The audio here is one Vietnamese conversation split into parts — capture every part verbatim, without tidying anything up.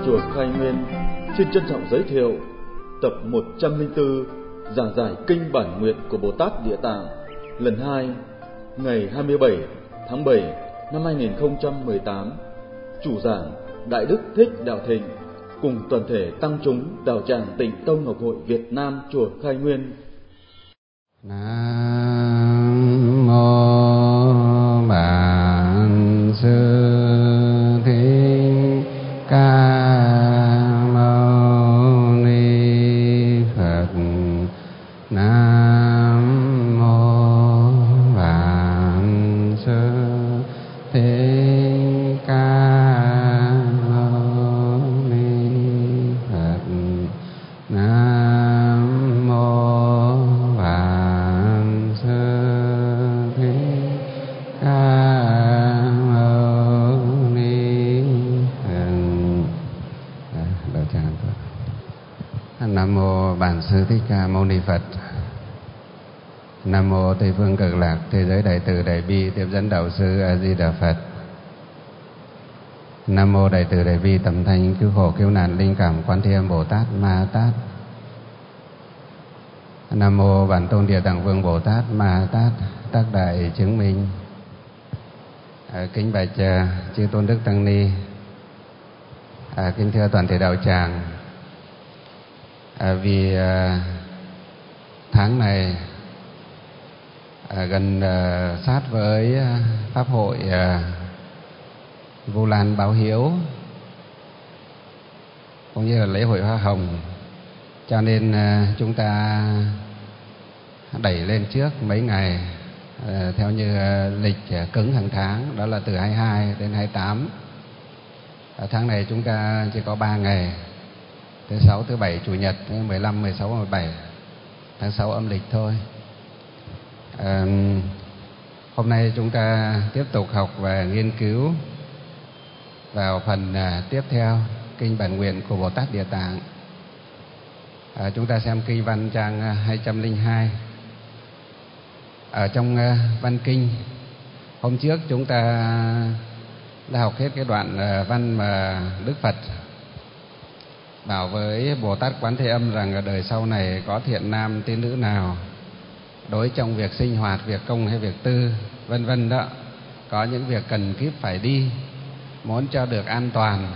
chùa Khai Nguyên xin trân trọng giới thiệu tập một trăm lẻ bốn giảng giải kinh bản nguyện của Bồ Tát Địa Tạng lần hai, ngày hai mươi bảy tháng bảy năm hai nghìn không trăm mười tám. Chủ giảng Đại Đức Thích Đạo Thịnh cùng toàn thể tăng chúng đạo tràng Tịnh Tông Ngọc Hội Việt Nam chùa Khai Nguyên. Nam mô Bản Sư Thích Ca Mâu Ni Phật. Nam mô Bản Sư Thích Ca Mâu Ni Phật. Nam mô Bản Sư Thích Ca Mâu Ni Phật. Đạo tràng thôi. Nam mô Bản Sư Thích Ca Mâu Ni Phật. Nam mô Tây phương Cực Lạc Thế giới Đại từ Đại bi Tiếp dẫn Đạo sư A Di Đà Phật. Nam mô Đại từ Đại bi Tầm thanh cứu khổ cứu nạn linh cảm Quán Thế Âm Bồ Tát Ma Tát. Nam mô Bản Tôn Địa Tạng Vương Bồ Tát Ma Tát tác đại chứng minh. À, kính bạch uh, chư tôn đức tăng ni, à, kính thưa toàn thể đạo tràng. À, vì uh, tháng này à, gần uh, sát với uh, pháp hội uh, Vu Lan báo hiếu cũng như là lễ hội hoa hồng, cho nên uh, chúng ta đẩy lên trước mấy ngày uh, theo như uh, lịch uh, cứng hàng tháng, đó là từ hai mươi hai đến hai mươi tám. uh, Tháng này chúng ta chỉ có ba ngày, thứ sáu, thứ bảy, chủ nhật, mười lăm, mười sáu, mười bảy tháng sáu âm lịch thôi. À, hôm nay chúng ta tiếp tục học và nghiên cứu vào phần à, tiếp theo kinh bản nguyện của Bồ Tát Địa Tạng. À, chúng ta xem kinh văn trang hai trăm lẻ hai. Ở trong à, văn kinh hôm trước chúng ta đã học hết cái đoạn à, văn mà Đức Phật bảo với Bồ Tát Quán Thế Âm rằng ở đời sau này có thiện nam tín nữ nào đối trong việc sinh hoạt, việc công hay việc tư vân vân đó, có những việc cần kíp phải đi, muốn cho được an toàn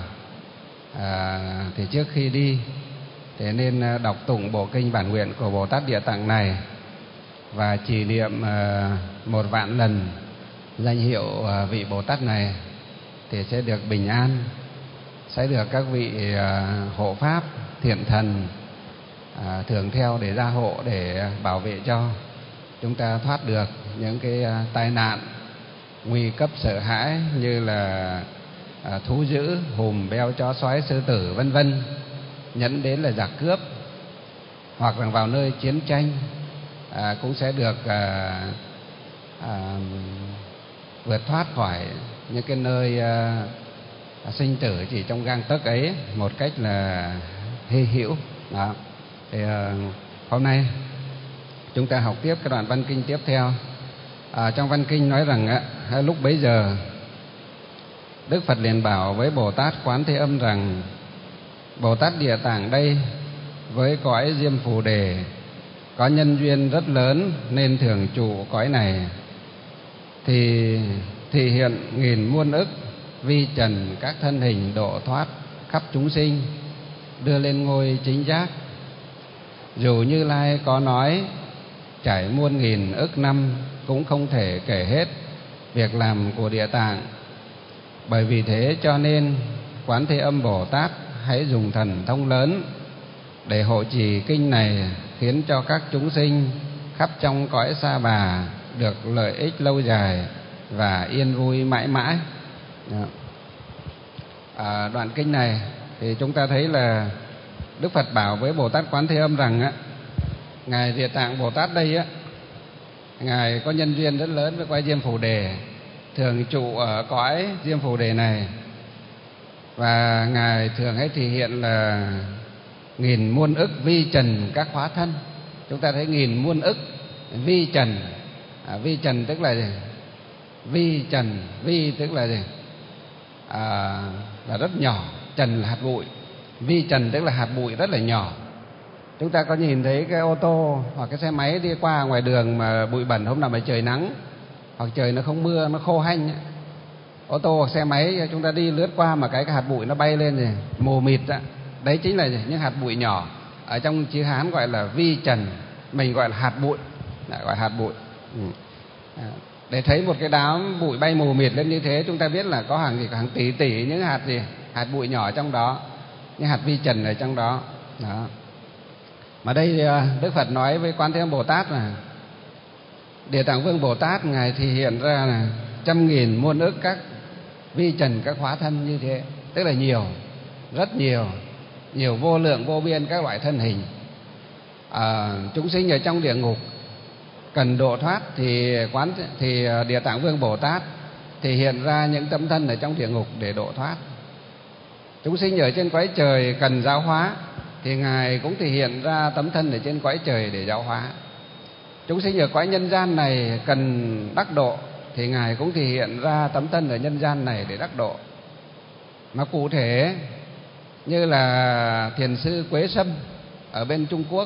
à, thì trước khi đi thì nên đọc tụng bộ kinh bản nguyện của Bồ Tát Địa Tạng này và trì niệm à, một vạn lần danh hiệu à, vị Bồ Tát này thì sẽ được bình an, sẽ được các vị à, hộ pháp thiện thần à, thường theo để gia hộ, để bảo vệ cho chúng ta thoát được những cái à, tai nạn nguy cấp sợ hãi như là à, thú dữ, hùm, beo, chó, sói, sư tử vân vân, nhẫn đến là giặc cướp, hoặc là vào nơi chiến tranh à, cũng sẽ được à, à, vượt thoát khỏi những cái nơi à, sinh tử chỉ trong gang tấc ấy một cách là hy hữu. Đó. Thì à, hôm nay chúng ta học tiếp cái đoạn văn kinh tiếp theo. À, trong văn kinh nói rằng á, lúc bấy giờ Đức Phật liền bảo với Bồ Tát Quán Thế Âm rằng: Bồ Tát Địa Tạng đây với cõi Diêm Phù Đề có nhân duyên rất lớn nên thường trụ cõi này, thì thị hiện nghìn muôn ức vi trần các thân hình độ thoát khắp chúng sinh, đưa lên ngôi chính giác. Dù Như Lai có nói trải muôn nghìn ức năm cũng không thể kể hết việc làm của Địa Tạng. Bởi vì thế cho nên Quán Thế Âm Bồ Tát hãy dùng thần thông lớn để hộ trì kinh này, khiến cho các chúng sinh khắp trong cõi Sa Bà được lợi ích lâu dài và yên vui mãi mãi. À, đoạn kinh này thì chúng ta thấy là Đức Phật bảo với Bồ Tát Quán Thế Âm rằng á, ngài Địa Tạng Bồ Tát đây á, ngài có nhân duyên rất lớn với cõi Diêm Phù Đề, thường trụ ở cõi Diêm Phù Đề này, và ngài thường hay thể hiện là nghìn muôn ức vi trần các hóa thân. Chúng ta thấy nghìn muôn ức vi trần, à, vi trần tức là gì? Vi trần, vi tức là gì? À, là rất nhỏ, trần là hạt bụi, Vi trần tức là hạt bụi rất là nhỏ. Chúng ta có nhìn thấy cái ô tô hoặc cái xe máy đi qua ngoài đường mà bụi bẩn, hôm nào mà trời nắng hoặc trời nó không mưa, nó khô hanh ấy, ô tô hoặc xe máy chúng ta đi lướt qua mà cái, cái hạt bụi nó bay lên rồi mù mịt đó, đấy chính là những hạt bụi nhỏ. Ở trong chữ Hán gọi là vi trần, mình gọi là hạt bụi, gọi hạt bụi. Ừ. Để thấy một cái đám bụi bay mù mịt lên như thế, chúng ta biết là có hàng gì, hàng tỷ tỷ những hạt gì, hạt bụi nhỏ trong đó, những hạt vi trần ở trong đó. Đó. Mà đây Đức Phật nói với Quan Thế Âm Bồ Tát là Địa Tạng Vương Bồ Tát ngài thì hiện ra là trăm nghìn muôn ức các vi trần, các hóa thân như thế, tức là nhiều, rất nhiều, nhiều vô lượng vô biên các loại thân hình. À, chúng sinh ở trong địa ngục cần độ thoát thì quán thì Địa Tạng Vương Bồ Tát thì hiện ra những tấm thân ở trong địa ngục để độ thoát. Chúng sinh ở trên cõi trời cần giáo hóa thì ngài cũng thể hiện ra tấm thân ở trên cõi trời để giáo hóa. Chúng sinh ở cõi nhân gian này cần đắc độ thì ngài cũng thể hiện ra tấm thân ở nhân gian này để đắc độ. Mà cụ thể như là thiền sư Quế Sâm ở bên Trung Quốc,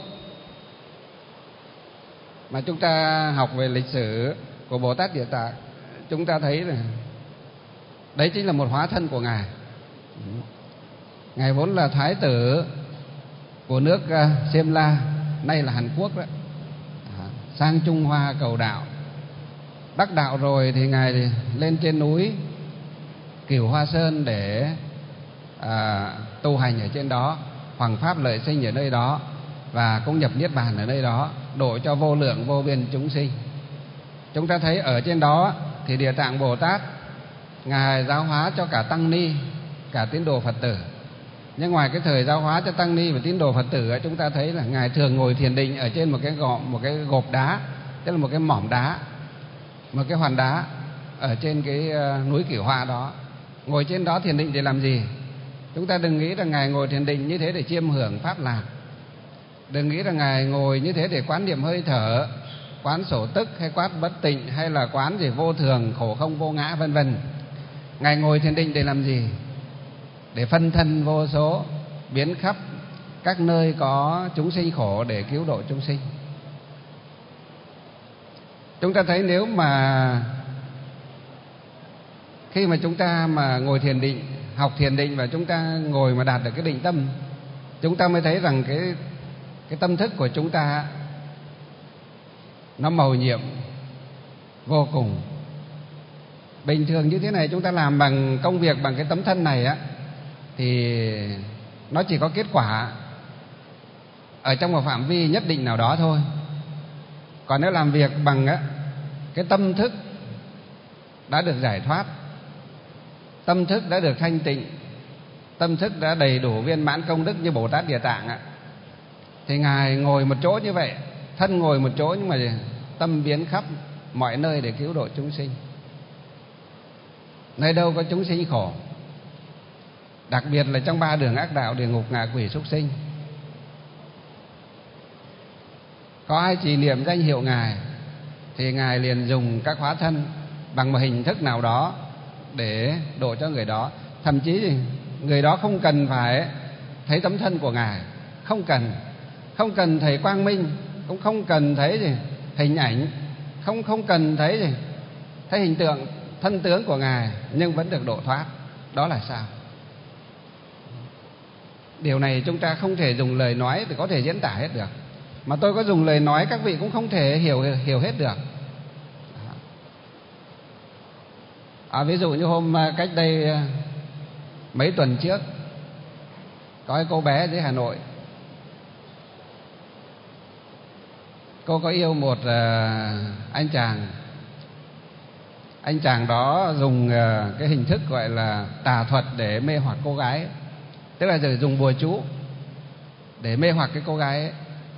mà chúng ta học về lịch sử của Bồ Tát Địa Tạng, chúng ta thấy là đấy chính là một hóa thân của ngài. Ngài vốn là thái tử của nước Xiêm La, nay là Hàn Quốc đó, sang Trung Hoa cầu đạo. Đắc đạo rồi thì ngài lên trên núi Cửu Hoa Sơn để à, tu hành ở trên đó, hoằng pháp lợi sinh ở nơi đó, và cũng nhập niết bàn ở nơi đó, độ cho vô lượng vô biên chúng sinh. Chúng ta thấy ở trên đó thì Địa Tạng Bồ Tát ngài giáo hóa cho cả tăng ni, cả tín đồ Phật tử. Nhưng ngoài cái thời giáo hóa cho tăng ni và tín đồ Phật tử, chúng ta thấy là ngài thường ngồi thiền định ở trên một cái gò, một cái gộp đá, tức là một cái mỏm đá, một cái hòn đá ở trên cái núi Cửu Hoa đó. Ngồi trên đó thiền định để làm gì? Chúng ta đừng nghĩ rằng ngài ngồi thiền định như thế để chiêm hưởng pháp lạc. Đừng nghĩ rằng ngài ngồi như thế để quán niệm hơi thở, quán sổ tức, hay quán bất tịnh, hay là quán gì vô thường, khổ không, vô ngã, vân vân. Ngài ngồi thiền định để làm gì? Để phân thân vô số, biến khắp các nơi có chúng sinh khổ để cứu độ chúng sinh. Chúng ta thấy nếu mà khi mà chúng ta mà ngồi thiền định, học thiền định và chúng ta ngồi mà đạt được cái định tâm, chúng ta mới thấy rằng cái cái tâm thức của chúng ta nó mầu nhiệm vô cùng. Bình thường như thế này chúng ta làm bằng công việc bằng cái tấm thân này á, thì nó chỉ có kết quả ở trong một phạm vi nhất định nào đó thôi. Còn nếu làm việc bằng á, cái tâm thức đã được giải thoát, tâm thức đã được thanh tịnh, tâm thức đã đầy đủ viên mãn công đức như Bồ Tát Địa Tạng á, thì ngài ngồi một chỗ như vậy, thân ngồi một chỗ nhưng mà tâm biến khắp mọi nơi để cứu độ chúng sinh. Nơi đâu có chúng sinh khổ, đặc biệt là trong ba đường ác đạo, địa ngục, ngạ quỷ, súc sinh, có ai trì niệm danh hiệu ngài thì ngài liền dùng các hóa thân bằng một hình thức nào đó để độ cho người đó. Thậm chí người đó không cần phải thấy tấm thân của ngài, không cần không cần thấy quang minh, cũng không cần thấy gì hình ảnh, không không cần thấy gì thấy hình tượng thân tướng của ngài, nhưng vẫn được độ thoát. Đó là sao? Điều này chúng ta không thể dùng lời nói thì có thể diễn tả hết được, mà tôi có dùng lời nói các vị cũng không thể hiểu hiểu hết được. À, ví dụ như hôm cách đây mấy tuần trước, có cái cô bé dưới Hà Nội, cô có yêu một uh, anh chàng. Anh chàng đó dùng uh, cái hình thức gọi là tà thuật để mê hoặc cô gái, tức là dùng bùa chú để mê hoặc cái cô gái ấy.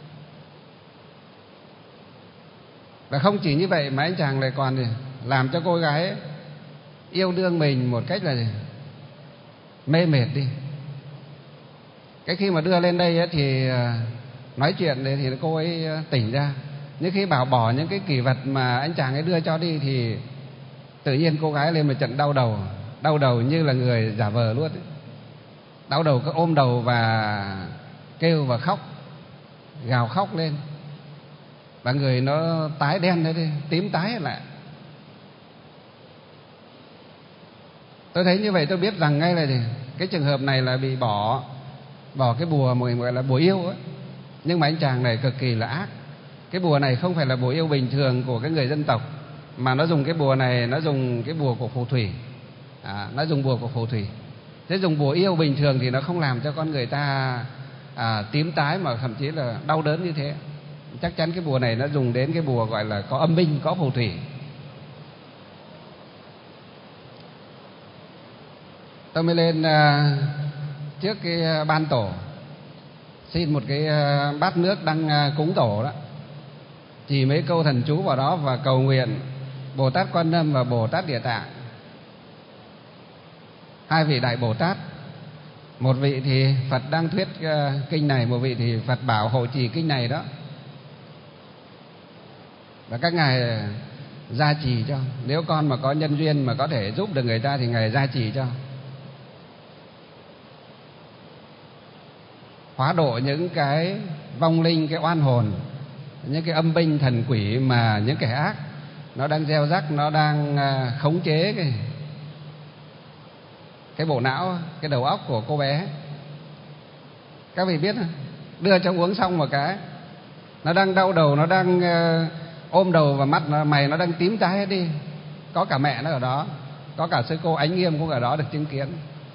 Và không chỉ như vậy mà anh chàng lại còn làm cho cô gái ấy yêu đương mình một cách là gì? Mê mệt đi. Cái khi mà đưa lên đây ấy thì nói chuyện đấy thì cô ấy tỉnh ra. Nhưng khi bảo bỏ những cái kỷ vật mà anh chàng ấy đưa cho đi thì tự nhiên cô gái lên một trận đau đầu, đau đầu như là người giả vờ luôn ấy. Đau đầu cứ ôm đầu và kêu và khóc, gào khóc lên, và người nó tái đen đấy đi, tím tái lại. Tôi thấy như vậy tôi biết rằng ngay là gì? Cái trường hợp này là bị bỏ bỏ cái bùa mà mình gọi là bùa yêu ấy. Nhưng mà anh chàng này cực kỳ là ác. Cái bùa này không phải là bùa yêu bình thường của cái người dân tộc, mà nó dùng cái bùa này, nó dùng cái bùa của phù thủy. À, nó dùng bùa của phù thủy. Thế dùng bùa yêu bình thường thì nó không làm cho con người ta à, tím tái mà thậm chí là đau đớn như thế. Chắc chắn cái bùa này nó dùng đến cái bùa gọi là có âm binh, có phù thủy. Tôi mới lên à, trước cái ban tổ, xin một cái bát nước đang cúng tổ đó, chỉ mấy câu thần chú vào đó và cầu nguyện Bồ Tát Quan Âm và Bồ Tát Địa Tạng, hai vị đại Bồ Tát. Một vị thì Phật đang thuyết kinh này, một vị thì Phật bảo hộ trì kinh này đó, và các ngài gia trì cho. Nếu con mà có nhân duyên mà có thể giúp được người ta thì ngài gia trì cho, hóa độ những cái vong linh, cái oan hồn, những cái âm binh thần quỷ mà những kẻ ác nó đang gieo rắc, nó đang khống chế cái cái bộ não, cái đầu óc của cô bé. Các vị biết không? Đưa cho uống xong một cái, nó đang đau đầu, nó đang ôm đầu và mắt nó, mày nó đang tím tái hết đi. Có cả mẹ nó ở đó, có cả sư cô Ánh Nghiêm cũng ở đó được chứng kiến.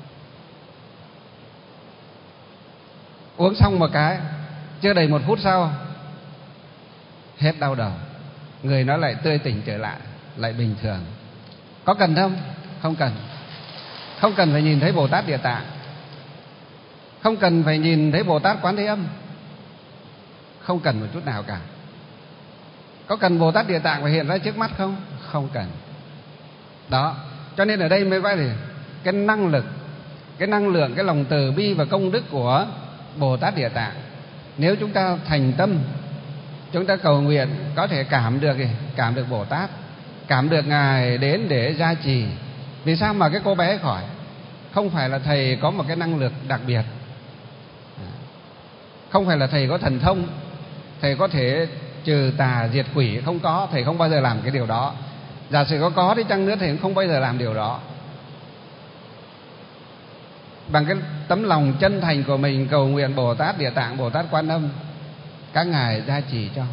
Uống xong một cái, chưa đầy một phút sau hết đau đầu, người nó lại tươi tỉnh trở lại, lại bình thường. Có cần không? Không cần. Không cần phải nhìn thấy Bồ Tát Địa Tạng, không cần phải nhìn thấy Bồ Tát Quán Thế Âm, không cần một chút nào cả. Có cần Bồ Tát Địa Tạng phải hiện ra trước mắt không? Không cần. Đó, cho nên ở đây mới gọi là cái năng lực, cái năng lượng, cái lòng từ bi và công đức của Bồ Tát Địa Tạng. Nếu chúng ta thành tâm, chúng ta cầu nguyện, có thể cảm được cảm được Bồ Tát, cảm được ngài đến để gia trì. Vì sao mà cái cô bé khỏi? Không phải là thầy có một cái năng lực đặc biệt, không phải là thầy có thần thông, thầy có thể trừ tà diệt quỷ, không có. Thầy không bao giờ làm cái điều đó. Giả sử có có đi chăng nữa thầy cũng không bao giờ làm điều đó. Bằng cái tấm lòng chân thành của mình cầu nguyện Bồ Tát Địa Tạng, Bồ Tát Quan Âm, các ngài gia trì cho.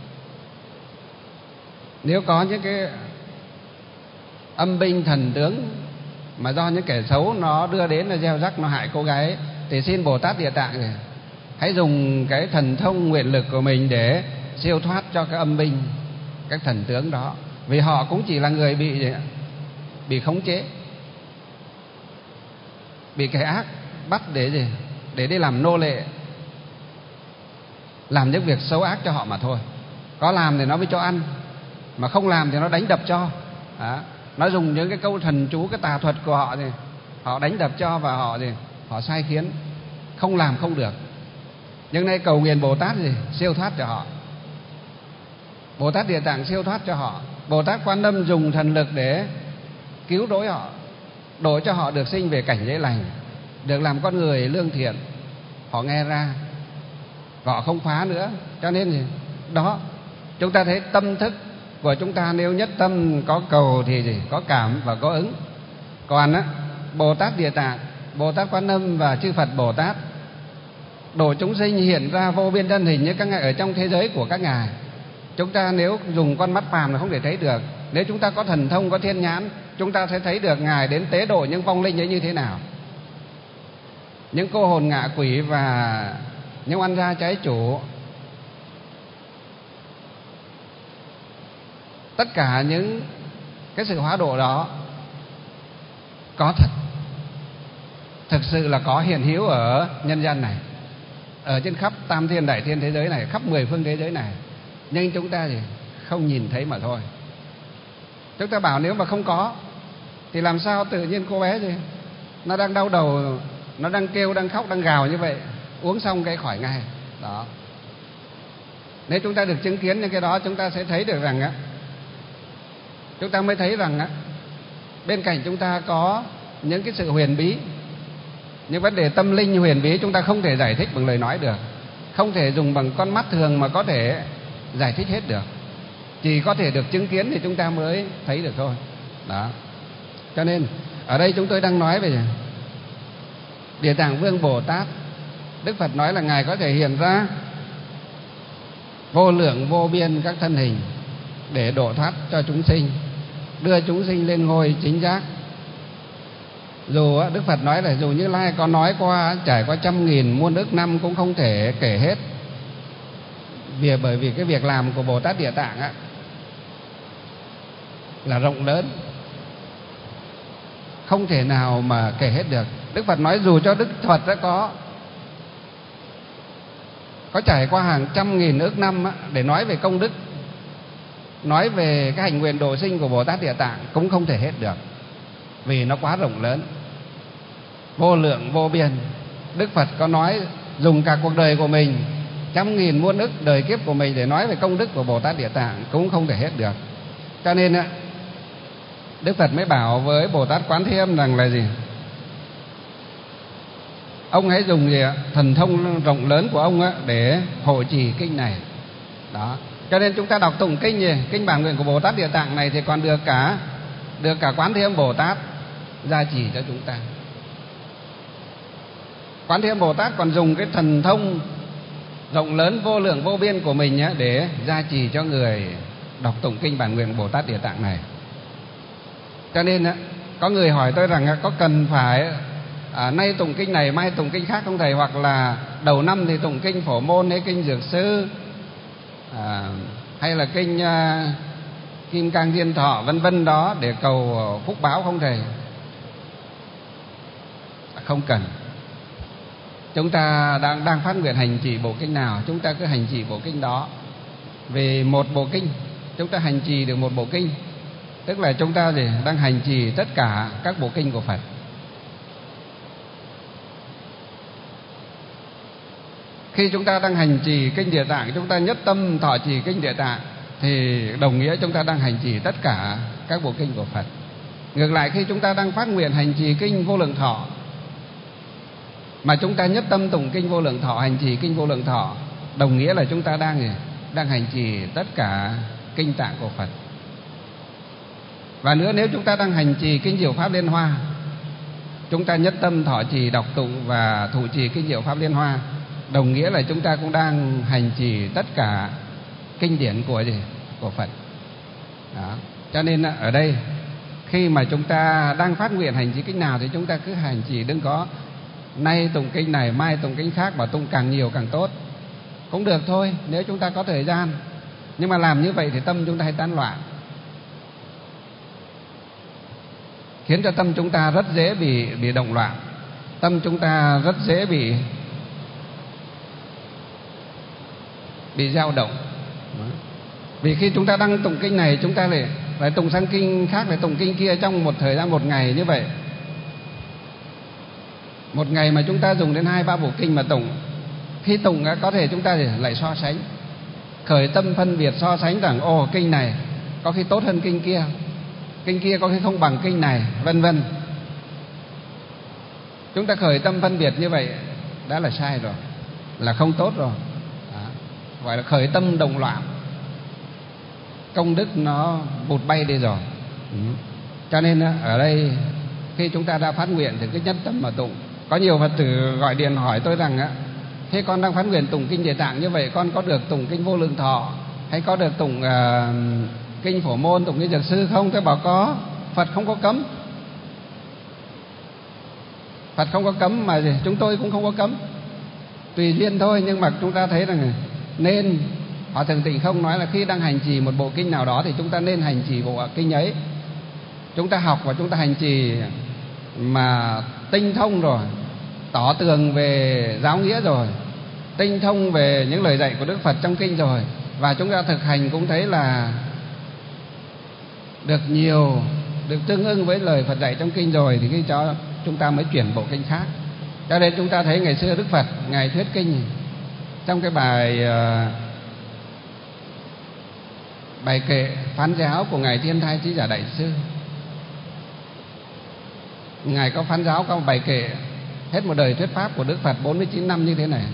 Nếu có những cái âm binh thần tướng mà do những kẻ xấu nó đưa đến, là gieo rắc, nó hại cô gái, thì xin Bồ Tát Địa Tạng này, hãy dùng cái thần thông nguyện lực của mình để siêu thoát cho cái âm binh, các thần tướng đó. Vì họ cũng chỉ là người bị bị khống chế, bị kẻ ác bắt để gì? Để đi làm nô lệ, làm những việc xấu ác cho họ mà thôi. Có làm thì nó mới cho ăn, mà không làm thì nó đánh đập cho. Đó. Nó dùng những cái câu thần chú, cái tà thuật của họ thì họ đánh đập cho, và họ thì họ sai khiến, không làm không được. Nhưng nay cầu nguyện Bồ Tát gì? Siêu thoát cho họ. Bồ Tát Địa Tạng siêu thoát cho họ. Bồ Tát Quan Âm dùng thần lực để cứu rỗi họ, độ cho họ được sinh về cảnh giới lành, được làm con người lương thiện. Họ nghe ra, họ không phá nữa. Cho nên gì? Đó, chúng ta thấy tâm thức của chúng ta nếu nhất tâm có cầu thì gì? Có cảm và có ứng. Còn á, Bồ Tát Địa Tạng, Bồ Tát Quan Âm và chư Phật Bồ Tát độ chúng sinh hiện ra vô biên thân hình như các ngài ở trong thế giới của các ngài. Chúng ta nếu dùng con mắt phàm là không thể thấy được. Nếu chúng ta có thần thông, có thiên nhãn, chúng ta sẽ thấy được ngài đến tế độ những vong linh ấy như thế nào. Những cô hồn ngạ quỷ và những oan gia trái chủ, tất cả những cái sự hóa độ đó có thật, thực sự là có hiện hữu ở nhân gian này, ở trên khắp tam thiên đại thiên thế giới này, khắp mười phương thế giới này. Nhưng chúng ta thì không nhìn thấy mà thôi. Chúng ta bảo nếu mà không có thì làm sao tự nhiên cô bé gì nó đang đau đầu, nó đang kêu, đang khóc, đang gào như vậy, uống xong cái khỏi ngay. Đó. Nếu chúng ta được chứng kiến những cái đó, chúng ta sẽ thấy được rằng á, chúng ta mới thấy rằng á, bên cạnh chúng ta có những cái sự huyền bí, Những vấn đề tâm linh huyền bí chúng ta không thể giải thích bằng lời nói được, không thể dùng bằng con mắt thường mà có thể giải thích hết được. Chỉ có thể được chứng kiến thì chúng ta mới thấy được thôi. Đó. Cho nên ở đây chúng tôi đang nói về Địa Tạng Vương Bồ Tát. Đức Phật nói là Ngài có thể hiện ra vô lượng vô biên các thân hình để độ thoát cho chúng sinh, đưa chúng sinh lên ngôi chính giác. Dù Đức Phật nói là dù Như Lai có nói qua trải qua trăm nghìn muôn ức năm cũng không thể kể hết, vì bởi vì cái việc làm của Bồ Tát Địa Tạng á là rộng lớn, không thể nào mà kể hết được. Đức Phật nói dù cho Đức Phật đã có có trải qua hàng trăm nghìn ức năm á, để nói về công đức, nói về cái hành nguyện độ sinh của Bồ Tát Địa Tạng cũng không thể hết được, vì nó quá rộng lớn, vô lượng vô biên. Đức Phật có nói dùng cả cuộc đời của mình, trăm nghìn muôn ức đời kiếp của mình để nói về công đức của Bồ Tát Địa Tạng cũng không thể hết được. Cho nên á, Đức Phật mới bảo với Bồ Tát Quán Thế Âm rằng là gì? Ông hãy dùng gì ạ? Thần thông rộng lớn của ông á, để hộ trì kinh này. Đó. Cho nên chúng ta đọc tụng kinh gì? Kinh bản nguyện của Bồ Tát Địa Tạng này thì còn được cả được cả Quán Thế Âm Bồ Tát gia trì cho chúng ta. Quán Thế Âm Bồ Tát còn dùng cái thần thông rộng lớn vô lượng vô biên của mình á, để gia trì cho người đọc tụng kinh bản nguyện Bồ Tát Địa Tạng này. Cho nên á, có người hỏi tôi rằng có cần phải à, nay tụng kinh này mai tụng kinh khác không thầy, hoặc là đầu năm thì tụng kinh Phổ Môn hay kinh Dược Sư à, hay là kinh à, Kim Cang Diên Thọ vân vân đó để cầu phúc báo không thầy? Không cần. Chúng ta đang đang phát nguyện hành trì bộ kinh nào, chúng ta cứ hành trì bộ kinh đó. Vì một bộ kinh chúng ta hành trì được một bộ kinh, tức là chúng ta gì đang hành trì tất cả các bộ kinh của Phật. Khi chúng ta đang hành trì kinh Địa Tạng, chúng ta nhất tâm thọ trì kinh Địa Tạng thì đồng nghĩa chúng ta đang hành trì tất cả các bộ kinh của Phật. Ngược lại, khi chúng ta đang phát nguyện hành trì kinh Vô Lượng Thọ mà chúng ta nhất tâm tụng kinh Vô Lượng Thọ, hành trì kinh Vô Lượng Thọ, đồng nghĩa là chúng ta đang đang hành trì tất cả kinh tạng của Phật. Và nữa, nếu chúng ta đang hành trì kinh Diệu Pháp Liên Hoa, chúng ta nhất tâm thọ trì đọc tụng và thụ trì kinh Diệu Pháp Liên Hoa, đồng nghĩa là chúng ta cũng đang hành trì tất cả kinh điển của gì? Của Phật. Đó. Cho nên ở đây khi mà chúng ta đang phát nguyện hành trì kinh nào thì chúng ta cứ hành trì, đừng có nay tụng kinh này mai tụng kinh khác, bảo tụng càng nhiều càng tốt. Cũng được thôi nếu chúng ta có thời gian, nhưng mà làm như vậy thì tâm chúng ta hay tán loạn, khiến cho tâm chúng ta rất dễ bị bị động loạn, tâm chúng ta rất dễ bị bị dao động. Vì khi chúng ta đang tụng kinh này, chúng ta lại lại tụng sang kinh khác, lại tụng kinh kia trong một thời gian một ngày như vậy. Một ngày mà chúng ta dùng đến hai ba bộ kinh mà tụng, khi tụng có thể chúng ta lại so sánh, khởi tâm phân biệt so sánh rằng ồ kinh này có khi tốt hơn kinh kia, kinh kia có khi không bằng kinh này, vân vân. Chúng ta khởi tâm phân biệt như vậy đã là sai rồi, là không tốt rồi. Đó. Gọi là khởi tâm động loạn, công đức nó vụt bay đi rồi. Ừ. Cho nên ở đây khi chúng ta đã phát nguyện thì cứ nhất tâm mà tụng. Có nhiều Phật tử gọi điện hỏi tôi rằng á, thế con đang phát nguyện tụng kinh Địa Tạng như vậy, con có được tụng kinh Vô Lượng Thọ hay có được tụng uh, kinh Phổ Môn, tụng kinh Dược Sư không? Tôi bảo có, Phật không có cấm. Phật không có cấm mà gì? Chúng tôi cũng không có cấm, tùy duyên thôi. Nhưng mà chúng ta thấy rằng nên, Hòa Thượng Tịnh Không nói là khi đang hành trì một bộ kinh nào đó thì chúng ta nên hành trì bộ kinh ấy. Chúng ta học và chúng ta hành trì mà tinh thông rồi, tỏ tường về giáo nghĩa rồi, tinh thông về những lời dạy của Đức Phật trong kinh rồi, và chúng ta thực hành cũng thấy là được nhiều, được tương ưng với lời Phật dạy trong kinh rồi, thì khi cho chúng ta mới chuyển bộ kinh khác. Cho nên chúng ta thấy ngày xưa Đức Phật Ngài thuyết kinh trong cái bài bài kệ phán giáo của Ngài Thiên Thai Trí Giả Đại Sư. Ngài có phán giáo, có một bài kệ hết một đời thuyết pháp của Đức Phật bốn mươi chín năm như thế này.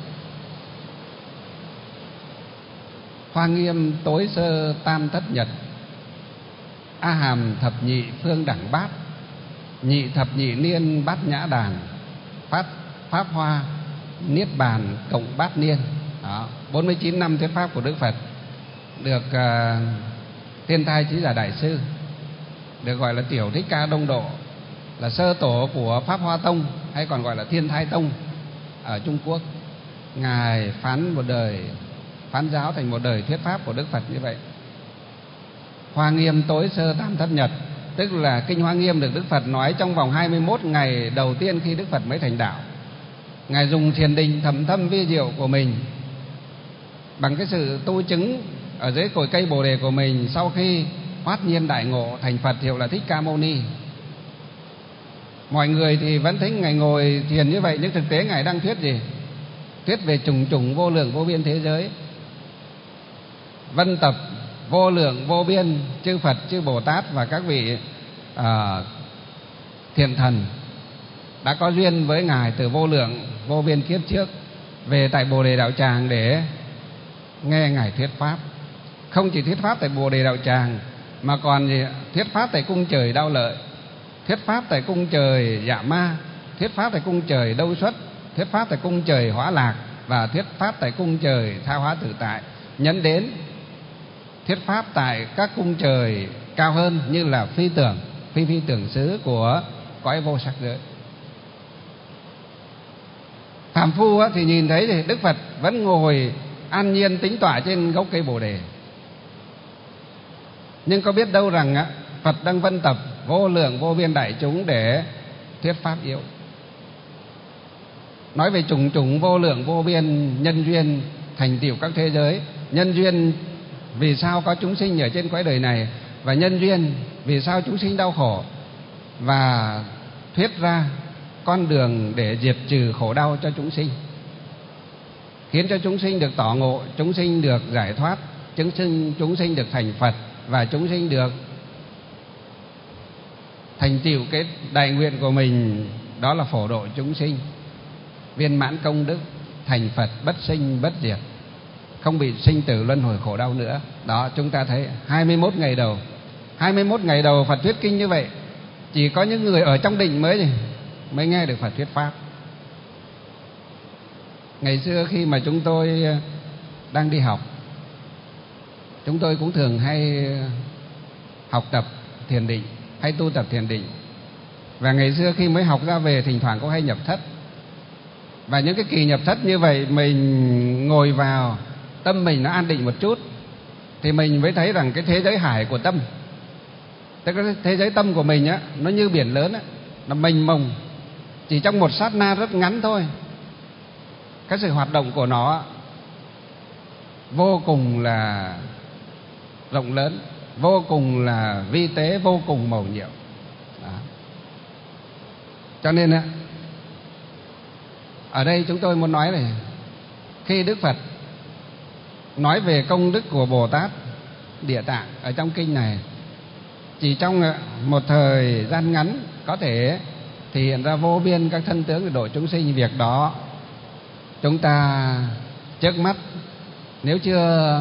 Hoa nghiêm tối sơ tam thất nhật, A hàm thập nhị phương đẳng bát, nhị thập nhị niên bát nhã đàn, phát pháp hoa niết bàn cộng bát niên. Đó, bốn mươi chín năm thuyết pháp của Đức Phật được uh, Thiên Thai Chí Giả Đại Sư, được gọi là Tiểu Thích Ca Đông Độ, là sơ tổ của Pháp Hoa Tông hay còn gọi là Thiên Thai Tông ở Trung Quốc. Ngài phán một đời, phán giáo thành một đời thuyết pháp của Đức Phật như vậy. Hoa nghiêm tối sơ tam thất nhật, tức là kinh Hoa Nghiêm được Đức Phật nói trong vòng hai mươi mốt ngày đầu tiên khi Đức Phật mới thành đạo. Ngài dùng thiền định thầm thâm vi diệu của mình, bằng cái sự tu chứng ở dưới cội cây Bồ Đề của mình, sau khi hoát nhiên đại ngộ thành Phật hiệu là Thích Ca Mâu Ni. Mọi người thì vẫn thấy Ngài ngồi thiền như vậy, nhưng thực tế Ngài đang thuyết gì? Thuyết về trùng trùng vô lượng vô biên thế giới, vân tập vô lượng vô biên chư Phật, chư Bồ Tát và các vị à, thiện thần đã có duyên với Ngài từ vô lượng vô biên kiếp trước, về tại Bồ Đề Đạo Tràng để nghe Ngài thuyết pháp. Không chỉ thuyết pháp tại Bồ Đề Đạo Tràng, mà còn gì? Thuyết pháp tại cung trời Đao Lợi, thuyết pháp tại cung trời Dạ Ma, thuyết pháp tại cung trời Đâu Xuất, thuyết pháp tại cung trời Hóa Lạc, và thuyết pháp tại cung trời Tha Hóa Tự Tại, nhấn đến thuyết pháp tại các cung trời cao hơn như là phi tưởng, phi phi tưởng xứ của cõi vô sắc giới. Phàm phu thì nhìn thấy thì Đức Phật vẫn ngồi an nhiên tĩnh tọa trên gốc cây Bồ Đề, nhưng có biết đâu rằng Phật đang vân tập vô lượng vô biên đại chúng để thuyết pháp yếu. Nói về trùng trùng vô lượng vô biên nhân duyên thành tựu các thế giới, nhân duyên vì sao có chúng sinh ở trên cõi đời này, và nhân duyên vì sao chúng sinh đau khổ, và thuyết ra con đường để diệt trừ khổ đau cho chúng sinh, khiến cho chúng sinh được tỏ ngộ, chúng sinh được giải thoát, chúng sinh, chúng sinh được thành Phật, và chúng sinh được thành tựu cái đại nguyện của mình, đó là phổ độ chúng sinh, viên mãn công đức, thành Phật, bất sinh bất diệt, không bị sinh tử luân hồi khổ đau nữa. Đó, chúng ta thấy hai mươi mốt ngày đầu, hai mươi mốt ngày đầu Phật thuyết kinh như vậy, chỉ có những người ở trong định mới mới nghe được Phật thuyết pháp. Ngày xưa khi mà chúng tôi đang đi học, chúng tôi cũng thường hay học tập thiền định, hay tu tập thiền định. Và ngày xưa khi mới học ra về, thỉnh thoảng cũng hay nhập thất. Và những cái kỳ nhập thất như vậy, mình ngồi vào, tâm mình nó an định một chút, thì mình mới thấy rằng cái thế giới hải của tâm, tức là thế giới tâm của mình á, nó như biển lớn á, nó mênh mông, chỉ trong một sát na rất ngắn thôi. Cái sự hoạt động của nó vô cùng là rộng lớn, vô cùng là vi tế, vô cùng mầu nhiệm. Đó. Cho nên á, ở đây chúng tôi muốn nói này, khi Đức Phật nói về công đức của Bồ Tát Địa Tạng ở trong kinh này, chỉ trong một thời gian ngắn có thể thể hiện ra vô biên các thân tướng để độ chúng sinh. Việc đó chúng ta trước mắt nếu chưa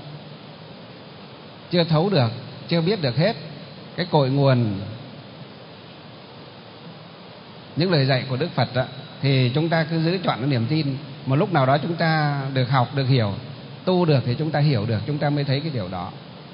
chưa thấu được, chưa biết được hết cái cội nguồn những lời dạy của Đức Phật đó, thì chúng ta cứ giữ chọn cái niềm tin. Một lúc nào đó chúng ta được học, được hiểu, tu được thì chúng ta hiểu được, chúng ta mới thấy cái điều đó.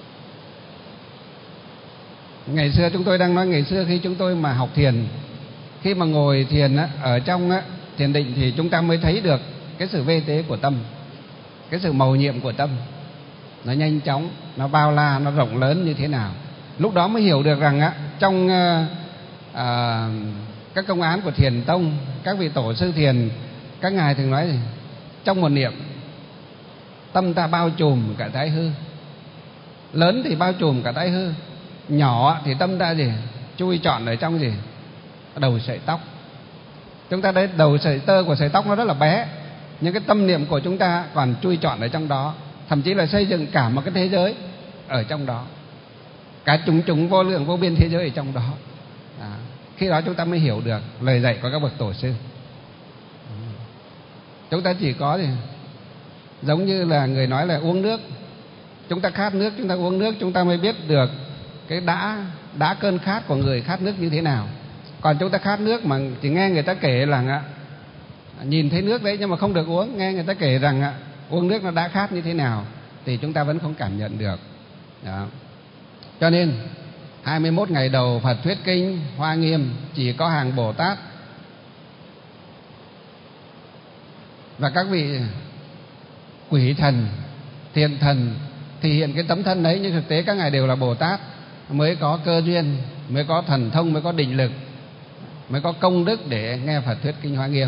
Ngày xưa chúng tôi đang nói, ngày xưa khi chúng tôi mà học thiền, khi mà ngồi thiền á, ở trong á, thiền định, thì chúng ta mới thấy được cái sự vi tế của tâm, cái sự mầu nhiệm của tâm, nó nhanh chóng, nó bao la, nó rộng lớn như thế nào. Lúc đó mới hiểu được rằng á, trong à, các công án của Thiền Tông, các vị tổ sư thiền, các ngài thường nói gì? Trong một niệm, tâm ta bao trùm cả thái hư. Lớn thì bao trùm cả thái hư, nhỏ thì tâm ta gì? Chui trọn ở trong gì? Đầu sợi tóc. Chúng ta thấy đầu sợi tơ của sợi tóc nó rất là bé, nhưng cái tâm niệm của chúng ta còn chui trọn ở trong đó, thậm chí là xây dựng cả một cái thế giới ở trong đó, cả chúng chúng vô lượng vô biên thế giới ở trong đó. À, khi đó chúng ta mới hiểu được lời dạy của các bậc tổ sư. Chúng ta chỉ có gì giống như là người nói là uống nước, chúng ta khát nước, chúng ta uống nước chúng ta mới biết được cái đã đã cơn khát của người khát nước như thế nào. Còn chúng ta khát nước mà chỉ nghe người ta kể rằng ạ, nhìn thấy nước đấy nhưng mà không được uống, nghe người ta kể rằng ạ, uống nước nó đã khát như thế nào thì chúng ta vẫn không cảm nhận được. Đó. Cho nên hai mươi mốt ngày đầu Phật thuyết kinh Hoa Nghiêm chỉ có hàng Bồ Tát và các vị quỷ thần, thiện thần thì hiện cái tấm thân đấy, nhưng thực tế các ngài đều là Bồ Tát, mới có cơ duyên, mới có thần thông, mới có định lực, mới có công đức để nghe Phật thuyết kinh Hoa Nghiêm.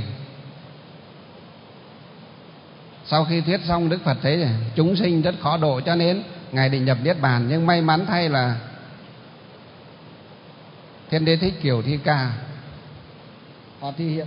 Sau khi thuyết xong, Đức Phật thấy chúng sinh rất khó độ, cho nên ngài định nhập niết bàn. Nhưng may mắn thay là Thiên Đế Thích Kiều Thi Ca họ thi hiện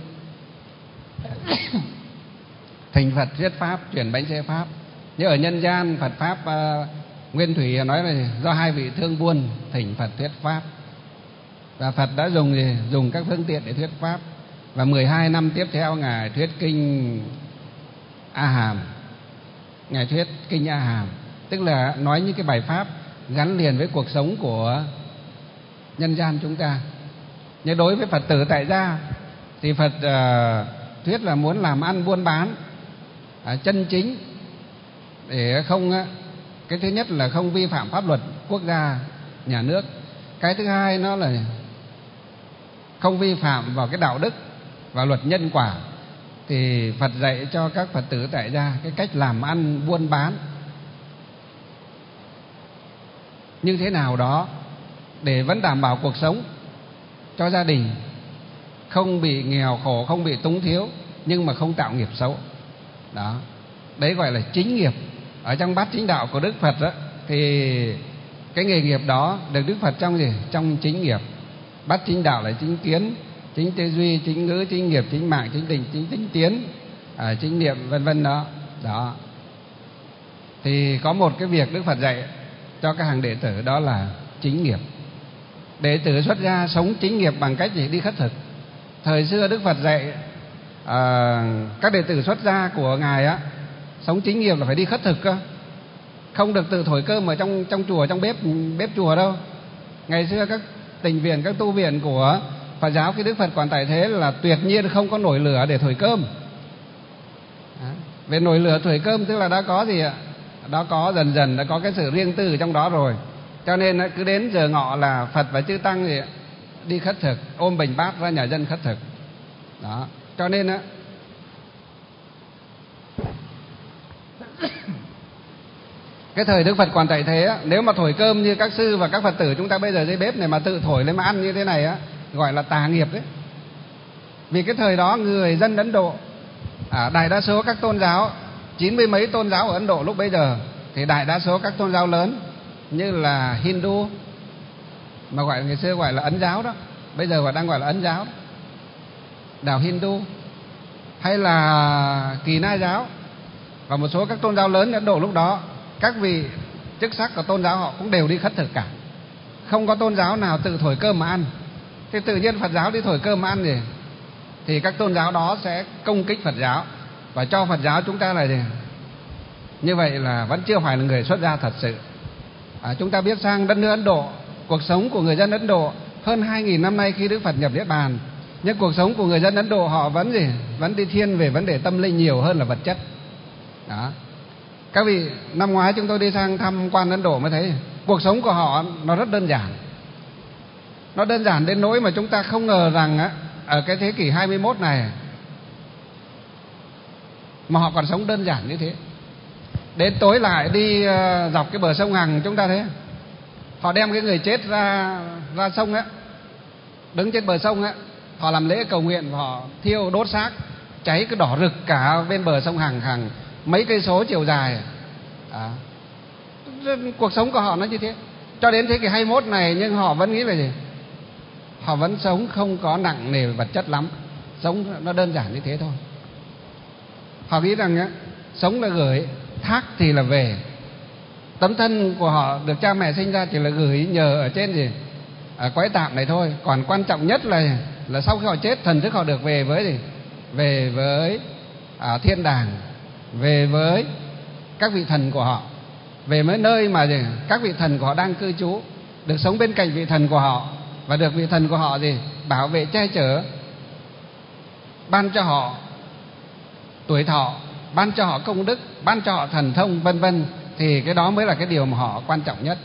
thành Phật thuyết pháp, chuyển bánh xe pháp. Như ở nhân gian Phật pháp uh, Nguyên Thủy nói là do hai vị thương buôn thỉnh Phật thuyết pháp, và Phật đã dùng gì? Dùng các phương tiện để thuyết pháp. Và mười hai năm tiếp theo ngài thuyết kinh A Hàm, ngài thuyết kinh A Hàm, tức là nói những cái bài pháp gắn liền với cuộc sống của nhân gian chúng ta. Nhưng đối với Phật tử tại gia thì Phật uh, thuyết là muốn làm ăn buôn bán uh, chân chính, để không uh, cái thứ nhất là không vi phạm pháp luật quốc gia nhà nước, cái thứ hai nó là không vi phạm vào cái đạo đức và luật nhân quả. Thì Phật dạy cho các Phật tử tại gia cái cách làm ăn buôn bán như thế nào đó để vẫn đảm bảo cuộc sống cho gia đình, không bị nghèo khổ, không bị túng thiếu, nhưng mà không tạo nghiệp xấu. Đó, đấy gọi là chính nghiệp. Ở trong bát chính đạo của Đức Phật đó, thì cái nghề nghiệp đó được Đức Phật trong gì? Trong chính nghiệp. Bát chính đạo là chính kiến, chính tư duy, chính ngữ, chính nghiệp, chính mạng, chính định, chính tinh tiến, à, chính niệm, vân vân đó. Đó. Thì có một cái việc Đức Phật dạy cho các hàng đệ tử, đó là chính nghiệp. Đệ tử xuất gia sống chính nghiệp bằng cách gì? Đi khất thực. Thời xưa Đức Phật dạy à, các đệ tử xuất gia của ngài á, sống chính nghiệp là phải đi khất thực cơ, không được tự thổi cơm ở trong trong chùa, trong bếp bếp chùa đâu. Ngày xưa các tịnh viện, các tu viện của Phật giáo khi Đức Phật còn tại thế là tuyệt nhiên không có nổi lửa để thổi cơm. Đó. Về nổi lửa thổi cơm tức là đã có gì ạ? Đã có dần dần đã có cái sự riêng tư trong đó rồi. Cho nên cứ đến giờ ngọ là Phật và chư tăng gì đi khất thực, ôm bình bát ra nhà dân khất thực. Đó. Cho nên á, cái thời Đức Phật còn tại thế á, nếu mà thổi cơm như các sư và các Phật tử chúng ta bây giờ dưới bếp này mà tự thổi lên mà ăn như thế này á, gọi là tà nghiệp đấy. Vì cái thời đó người dân Ấn Độ, à, đại đa số các tôn giáo, chín mươi mấy tôn giáo ở Ấn Độ lúc bây giờ, thì đại đa số các tôn giáo lớn như là Hindu, mà gọi ngày xưa gọi là Ấn giáo đó, bây giờ đang gọi là Ấn giáo đó, đạo Hindu, hay là Kỳ Na giáo và một số các tôn giáo lớn Ấn Độ lúc đó, các vị chức sắc của tôn giáo họ cũng đều đi khất thực cả. Không có tôn giáo nào tự thổi cơm mà ăn. Thì tự nhiên Phật giáo đi thổi cơm mà ăn gì? Thì các tôn giáo đó sẽ công kích Phật giáo và cho Phật giáo chúng ta là gì? Như vậy là vẫn chưa phải là người xuất gia thật sự. À, chúng ta biết sang đất nước Ấn Độ, cuộc sống của người dân Ấn Độ hơn hai nghìn năm nay khi Đức Phật nhập Niết Bàn, nhưng cuộc sống của người dân Ấn Độ họ vẫn gì? Vẫn đi thiên về vấn đề tâm linh nhiều hơn là vật chất. Đó. Các vị, năm ngoái chúng tôi đi sang thăm quan Ấn Độ mới thấy cuộc sống của họ nó rất đơn giản. Nó đơn giản đến nỗi mà chúng ta không ngờ rằng á, ở cái thế kỷ hai mươi mốt này mà họ còn sống đơn giản như thế. Đến tối lại đi dọc cái bờ sông Hằng, chúng ta thấy họ đem cái người chết ra ra sông á, đứng trên bờ sông á, họ làm lễ cầu nguyện, họ thiêu đốt xác, cháy cái đỏ rực cả bên bờ sông Hằng hàng mấy cây số chiều dài. À, cuộc sống của họ nó như thế cho đến thế kỷ hai mươi mốt này, nhưng họ vẫn nghĩ là gì? Họ vẫn sống không có nặng nề vật chất lắm, sống nó đơn giản như thế thôi. Họ nghĩ rằng á, sống là gửi, thác thì là về. Tấm thân của họ được cha mẹ sinh ra chỉ là gửi nhờ ở trên gì? ở cõi tạm này thôi. Còn quan trọng nhất là là sau khi họ chết, thần thức họ được về với gì? Về với à, thiên đàng, về với các vị thần của họ, về với nơi mà gì? Các vị thần của họ đang cư trú, được sống bên cạnh vị thần của họ, và được vị thần của họ gì? Bảo vệ, che chở, ban cho họ tuổi thọ, ban cho họ công đức, ban cho họ thần thông, vân vân. Thì cái đó mới là cái điều mà họ quan trọng nhất.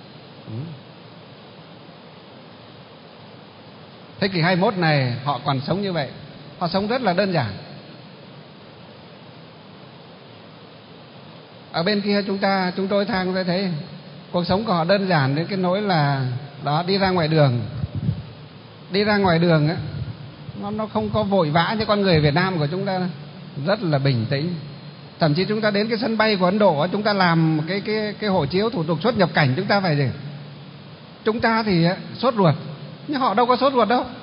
Thế kỷ hai mươi mốt này họ còn sống như vậy. Họ sống rất là đơn giản. Ở bên kia chúng ta, chúng tôi thang ra thấy cuộc sống của họ đơn giản đến cái nỗi là đó, đi ra ngoài đường, đi ra ngoài đường á, nó nó không có vội vã như con người Việt Nam của chúng ta, rất là bình tĩnh. Thậm chí chúng ta đến cái sân bay của Ấn Độ, chúng ta làm cái cái cái hộ chiếu thủ tục xuất nhập cảnh, chúng ta phải gì? Chúng ta thì sốt ruột, nhưng họ đâu có sốt ruột đâu.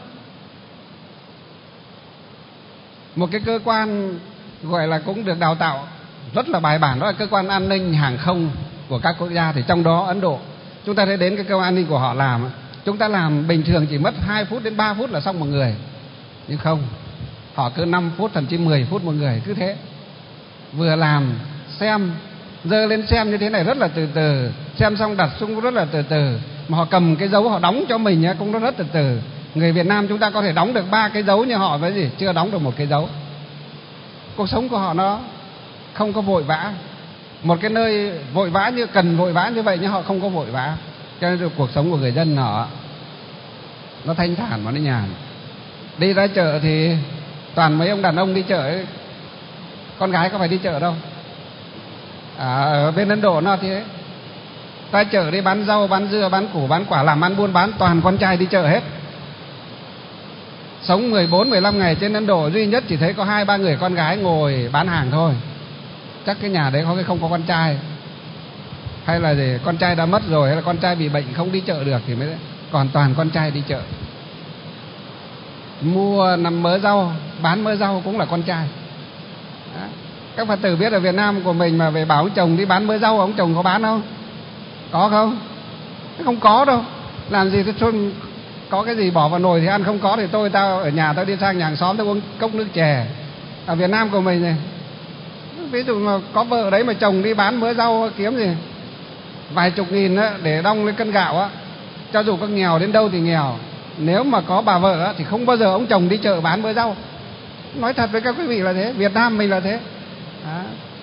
Một cái cơ quan gọi là cũng được đào tạo rất là bài bản, đó là cơ quan an ninh hàng không của các quốc gia. Thì trong đó Ấn Độ, chúng ta thấy đến cái cơ quan an ninh của họ làm, chúng ta làm bình thường chỉ mất hai phút đến ba phút là xong một người. Nhưng không, họ cứ năm phút, thậm chí mười phút một người, cứ thế. Vừa làm, xem, giơ lên xem như thế này rất là từ từ, xem xong đặt xuống cũng rất là từ từ. Mà họ cầm cái dấu họ đóng cho mình cũng rất từ từ. Người Việt Nam chúng ta có thể đóng được ba cái dấu, như họ với gì? Chưa đóng được một cái dấu. Cuộc sống của họ nó không có vội vã. Một cái nơi vội vã như cần vội vã như vậy, nhưng họ không có vội vã. Cho nên cuộc sống của người dân họ nó thanh thản mà nó nhàn. Đi ra chợ thì toàn mấy ông đàn ông đi chợ ấy. Con gái có phải đi chợ đâu. À, ở bên Ấn Độ nó thế. Ra chợ đi bán rau, bán dưa, bán củ, bán quả, làm ăn buôn bán, toàn con trai đi chợ hết. Sống mười bốn, mười lăm ngày trên Ấn Độ, duy nhất chỉ thấy có hai ba người con gái ngồi bán hàng thôi. Chắc cái nhà đấy có cái không có con trai, hay là gì, con trai đã mất rồi, hay là con trai bị bệnh không đi chợ được thì mới. Còn toàn con trai đi chợ. Mua nằm mớ rau, bán mớ rau cũng là con trai. Đó. Các Phật tử biết ở Việt Nam của mình mà về bảo ông chồng đi bán mớ rau, ông chồng có bán không? Có không? Không có đâu. Làm gì tôi có cái gì bỏ vào nồi thì ăn, không có thì tôi tao ở nhà tao đi sang nhà hàng xóm tao uống cốc nước chè. Ở Việt Nam của mình này, ví dụ mà có vợ đấy mà chồng đi bán mớ rau kiếm gì vài chục nghìn á, để đong lên cân gạo á, cho dù có nghèo đến đâu thì nghèo. Nếu mà có bà vợ á, thì không bao giờ ông chồng đi chợ bán mớ rau. Nói thật với các quý vị là thế. Việt Nam mình là thế. Đó.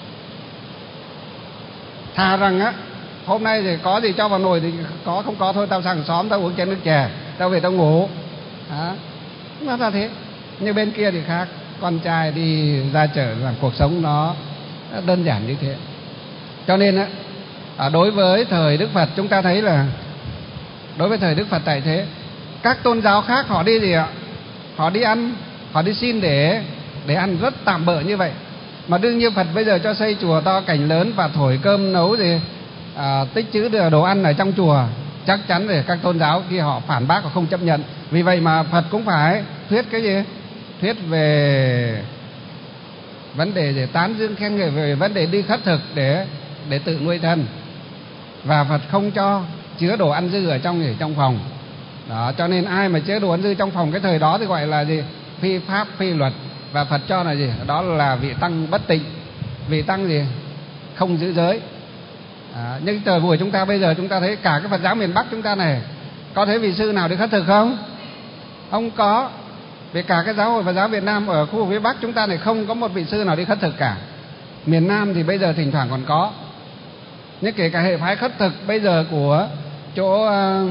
Thà rằng á, hôm nay thì có gì cho vào nồi thì có, không có thôi tao sang xóm tao uống chén nước chè, tao về tao ngủ. Đó. Nó là thế. Nhưng bên kia thì khác. Con trai đi ra chợ làm cuộc sống nó đơn giản như thế. Cho nên á, đối với thời Đức Phật chúng ta thấy là, đối với thời Đức Phật tại thế, các tôn giáo khác họ đi gì ạ? Họ đi ăn, họ đi xin để để ăn rất tạm bợ như vậy. Mà đương nhiên Phật bây giờ cho xây chùa to cảnh lớn và thổi cơm nấu gì à, tích trữ đồ ăn ở trong chùa, chắc chắn để các tôn giáo khi họ phản bác, họ không chấp nhận. Vì vậy mà Phật cũng phải thuyết cái gì? Thuyết về vấn đề để tán dương khen ngợi, về vấn đề đi khất thực để để tự nuôi thân. Và Phật không cho chứa đồ ăn dư ở trong ở trong phòng. Đó, cho nên ai mà chứa đồ ăn dư trong phòng cái thời đó thì gọi là gì? Phi pháp, phi luật. Và Phật cho là gì? Đó là vị tăng bất tịnh, vị tăng gì? Không giữ giới. À, nhưng thời buổi chúng ta bây giờ chúng ta thấy cả cái Phật giáo miền Bắc chúng ta này, có thấy vị sư nào đi khất thực không? Không có. Vì cả cái giáo hội Phật giáo Việt Nam ở khu vực phía Bắc chúng ta này không có một vị sư nào đi khất thực cả. Miền Nam thì bây giờ thỉnh thoảng còn có. Nhưng kể cả hệ phái khất thực bây giờ của chỗ uh,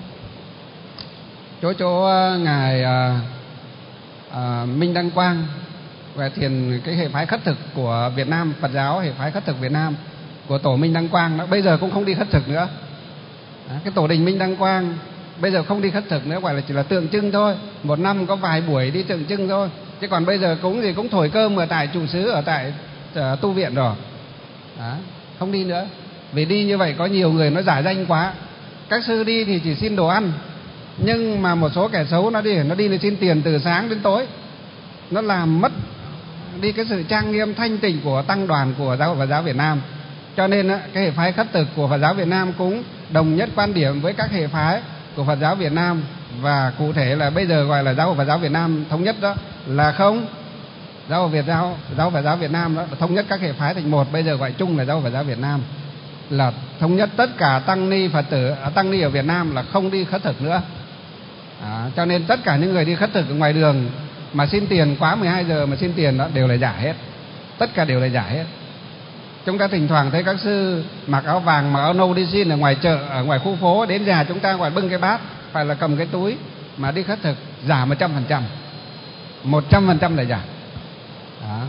chỗ chỗ uh, ngài uh, uh, Minh Đăng Quang về thiền, cái hệ phái khất thực của Việt Nam, Phật giáo hệ phái khất thực Việt Nam của tổ Minh Đăng Quang đó, bây giờ cũng không đi khất thực nữa. Đó, cái tổ đình Minh Đăng Quang bây giờ không đi khất thực nữa, gọi là chỉ là tượng trưng thôi. Một năm có vài buổi đi tượng trưng thôi. Chứ còn bây giờ cũng gì cũng thổi cơm ở tại trụ xứ, ở tại uh, tu viện rồi. Đó, không đi nữa. Vì đi như vậy có nhiều người nó giả danh quá. Các sư đi thì chỉ xin đồ ăn, nhưng mà một số kẻ xấu nó đi nó đi để xin tiền từ sáng đến tối. Nó làm mất đi cái sự trang nghiêm thanh tịnh của tăng đoàn của giáo hội Phật giáo Việt Nam. Cho nên cái hệ phái khất thực của Phật giáo Việt Nam cũng đồng nhất quan điểm với các hệ phái của Phật giáo Việt Nam, và cụ thể là bây giờ gọi là Giáo hội Phật giáo Việt Nam thống nhất đó là không. Giáo hội Việt giáo giáo Phật giáo Việt Nam đó thống nhất các hệ phái thành một, bây giờ gọi chung là Giáo hội Phật giáo Việt Nam, là thống nhất tất cả tăng ni Phật tử tăng ni ở Việt Nam là không đi khất thực nữa. À, cho nên tất cả những người đi khất thực ở ngoài đường mà xin tiền quá mười hai giờ mà xin tiền đó đều là giả hết, tất cả đều là giả hết. Chúng ta thỉnh thoảng thấy các sư mặc áo vàng mặc áo nâu đi xin ở ngoài chợ, ở ngoài khu phố, đến nhà chúng ta gọi bưng cái bát phải là cầm cái túi mà đi khất thực, giả một trăm phần trăm, một trăm phần trăm là giả. Đó.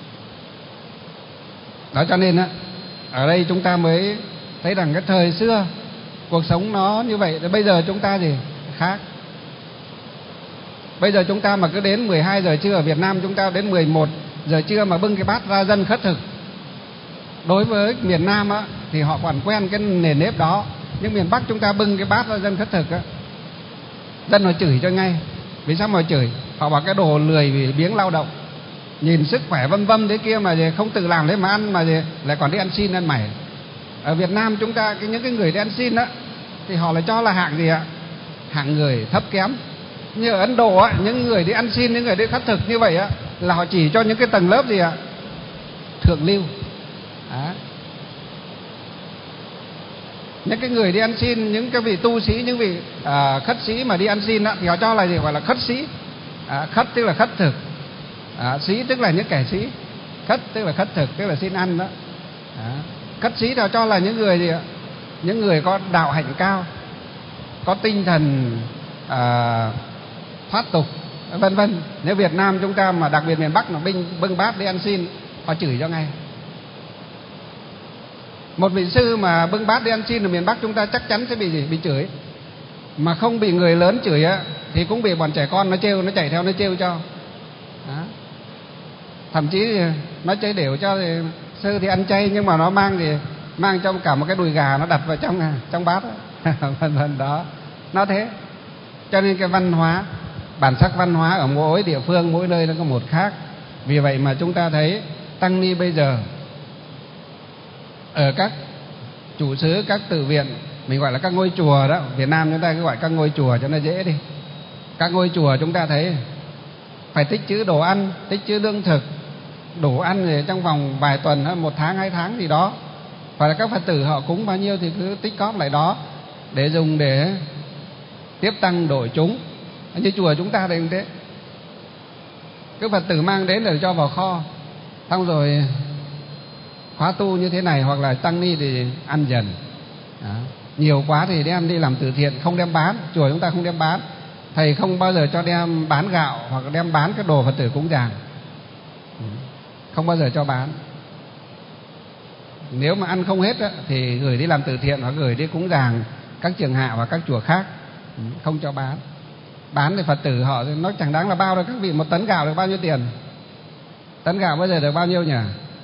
Đó cho nên á, ở đây chúng ta mới thấy rằng cái thời xưa cuộc sống nó như vậy, bây giờ chúng ta gì khác. Bây giờ chúng ta mà cứ đến mười hai giờ trưa ở Việt Nam, chúng ta đến mười một giờ trưa mà bưng cái bát ra dân khất thực. Đối với miền Nam á thì họ còn quen cái nền nếp đó, nhưng miền Bắc chúng ta bưng cái bát ra dân khất thực á, dân họ chửi cho ngay. Vì sao mà chửi? Họ bảo cái đồ lười vì biếng lao động, nhìn sức khỏe vân vân thế kia mà không tự làm lấy mà ăn, mà lại còn đi ăn xin ăn mày. Ở Việt Nam chúng ta cái những cái người đi ăn xin á thì họ lại cho là hạng gì ạ? Hạng người thấp kém. Như ở Ấn Độ á, những người đi ăn xin, những người đi khất thực như vậy á là họ chỉ cho những cái tầng lớp gì ạ? Thượng lưu. Đó. Những cái người đi ăn xin, những cái vị tu sĩ, những vị à, khất sĩ mà đi ăn xin á, thì họ cho là gì? Gọi là khất sĩ. À, khất tức là khất thực, à, sĩ tức là những kẻ sĩ. Khất tức là khất thực, tức là xin ăn đó. À, khất sĩ thì họ cho là những người gì ạ? Những người có đạo hạnh cao, có tinh thần à, thoát tục, vân vân. Nếu Việt Nam chúng ta mà đặc biệt miền Bắc mà bưng, bưng bát đi ăn xin, họ chửi cho ngay. Một vị sư mà bưng bát đi ăn xin ở miền Bắc chúng ta chắc chắn sẽ bị gì? Bị chửi. Mà không bị người lớn chửi á thì cũng bị bọn trẻ con nó trêu, nó chạy theo nó trêu cho. Đó. Thậm chí nó chơi đều cho thì sư thì ăn chay nhưng mà nó mang thì mang trong cả một cái đùi gà nó đặt vào trong trong bát vân vân đó. Nó thế. Cho nên cái văn hóa, bản sắc văn hóa ở mỗi địa phương, mỗi nơi nó có một khác. Vì vậy mà chúng ta thấy tăng ni bây giờ ở các chủ xứ, các tự viện, mình gọi là các ngôi chùa đó, Việt Nam chúng ta cứ gọi các ngôi chùa cho nó dễ đi. Các ngôi chùa chúng ta thấy phải tích trữ đồ ăn, tích trữ lương thực, đủ ăn thì trong vòng vài tuần, một tháng, hai tháng gì đó. Và các Phật tử họ cúng bao nhiêu thì cứ tích cóp lại đó để dùng để tiếp tăng độ chúng. Như chùa chúng ta đây cũng thế, các Phật tử mang đến để cho vào kho, xong rồi khóa tu như thế này, hoặc là tăng ni thì ăn dần. Đó. Nhiều quá thì đem đi làm từ thiện, không đem bán. Chùa chúng ta không đem bán, thầy không bao giờ cho đem bán gạo hoặc đem bán cái đồ Phật tử cúng dường, không bao giờ cho bán. Nếu mà ăn không hết á, thì gửi đi làm từ thiện hoặc gửi đi cúng dường các trường hạ và các chùa khác, không cho bán. Bán thì Phật tử họ nó chẳng đáng là bao đâu các vị. Một tấn gạo được bao nhiêu tiền? Tấn gạo bây giờ được bao nhiêu nhỉ?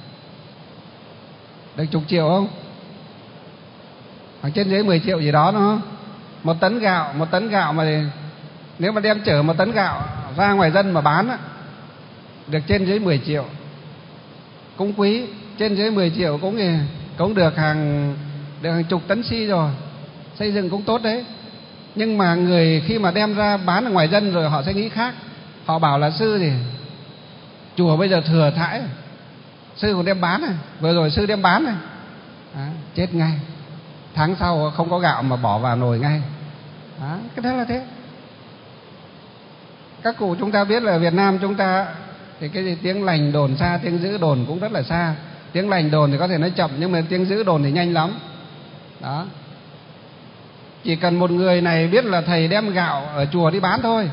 Được chục triệu không? Hoặc trên dưới mười triệu gì đó nó. Một tấn gạo, một tấn gạo mà thì, nếu mà đem chở một tấn gạo ra ngoài dân mà bán á, được trên dưới mười triệu. Cũng quý, trên dưới mười triệu cũng thì cũng được hàng được hàng chục tấn xi rồi. Xây dựng cũng tốt đấy. Nhưng mà người khi mà đem ra bán ở ngoài dân rồi họ sẽ nghĩ khác. Họ bảo là sư thì chùa bây giờ thừa thãi, sư còn đem bán này, vừa rồi sư đem bán này. Đó, chết ngay. Tháng sau không có gạo mà bỏ vào nồi ngay. Đó, cái đó là thế. Các cụ chúng ta biết là Việt Nam chúng ta thì cái gì tiếng lành đồn xa, tiếng giữ đồn cũng rất là xa. Tiếng lành đồn thì có thể nói chậm, nhưng mà tiếng giữ đồn thì nhanh lắm. Đó. Chỉ cần một người này biết là thầy đem gạo ở chùa đi bán thôi,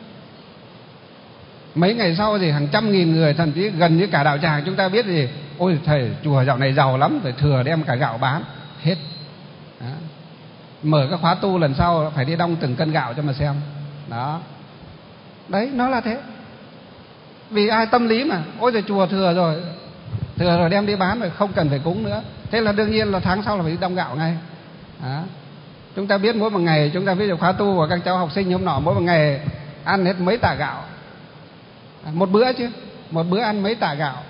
mấy ngày sau thì hàng trăm nghìn người, thậm chí gần như cả đạo tràng chúng ta biết gì, ôi thầy chùa dạo này giàu lắm, phải thừa đem cả gạo bán hết. Đó. Mở các khóa tu lần sau phải đi đong từng cân gạo cho mà xem. Đó. Đấy, nó là thế. Vì ai tâm lý mà, ôi trời chùa thừa rồi, thừa rồi đem đi bán rồi, không cần phải cúng nữa. Thế là đương nhiên là tháng sau là phải đi đong gạo ngay. Đó. Chúng ta biết mỗi một ngày, chúng ta ví dụ khóa tu của các cháu học sinh hôm nọ, mỗi một ngày ăn hết mấy tạ gạo. Một bữa chứ, một bữa ăn mấy tạ gạo.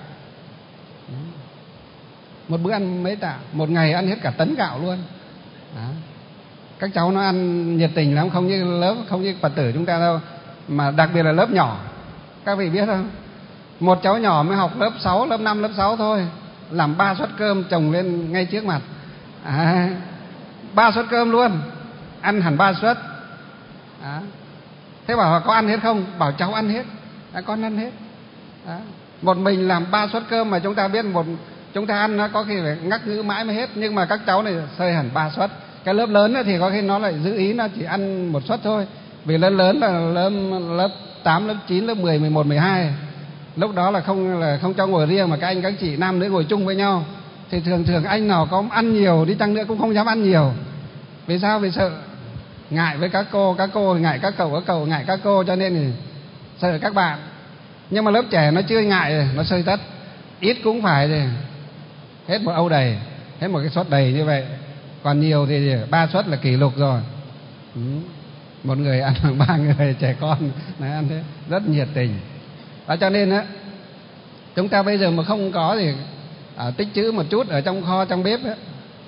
Một bữa ăn mấy tạ, một ngày ăn hết cả tấn gạo luôn. Đó. Các cháu nó ăn nhiệt tình lắm, không như lớp, không như Phật tử chúng ta đâu. Mà đặc biệt là lớp nhỏ. Các vị biết không? Một cháu nhỏ mới học lớp sáu, lớp năm, lớp sáu thôi, làm ba suất cơm chồng lên ngay trước mặt. À, ba suất cơm luôn, ăn hẳn ba suất. À, thế bảo có ăn hết không? Bảo cháu ăn hết. À, con ăn hết. À, một mình làm ba suất cơm mà chúng ta biết một chúng ta ăn nó có khi phải ngắc ngữ mãi mới hết, nhưng mà các cháu này xơi hẳn ba suất. Cái lớp lớn thì có khi nó lại giữ ý nó chỉ ăn một suất thôi, vì lớp lớn là lớp lớp tám, lớp chín, lớp mười, mười một, mười hai. Lúc đó là không là không cho ngồi riêng mà các anh các chị nam nữ ngồi chung với nhau. Thì thường thường anh nào có ăn nhiều đi chăng nữa cũng không dám ăn nhiều. Vì sao? Vì sợ ngại với các cô, các cô ngại các cậu, các cậu ngại các cô, cho nên thì sợ các bạn. Nhưng mà lớp trẻ nó chưa ngại rồi, nó sơi tất, ít cũng phải rồi, hết một âu đầy, hết một cái suất đầy như vậy. Còn nhiều thì ba suất là kỷ lục rồi. Ừ. Một người ăn bằng ba người trẻ con này ăn thế, rất nhiệt tình. Đó, cho nên á, chúng ta bây giờ mà không có thì à, tích trữ một chút ở trong kho, trong bếp á,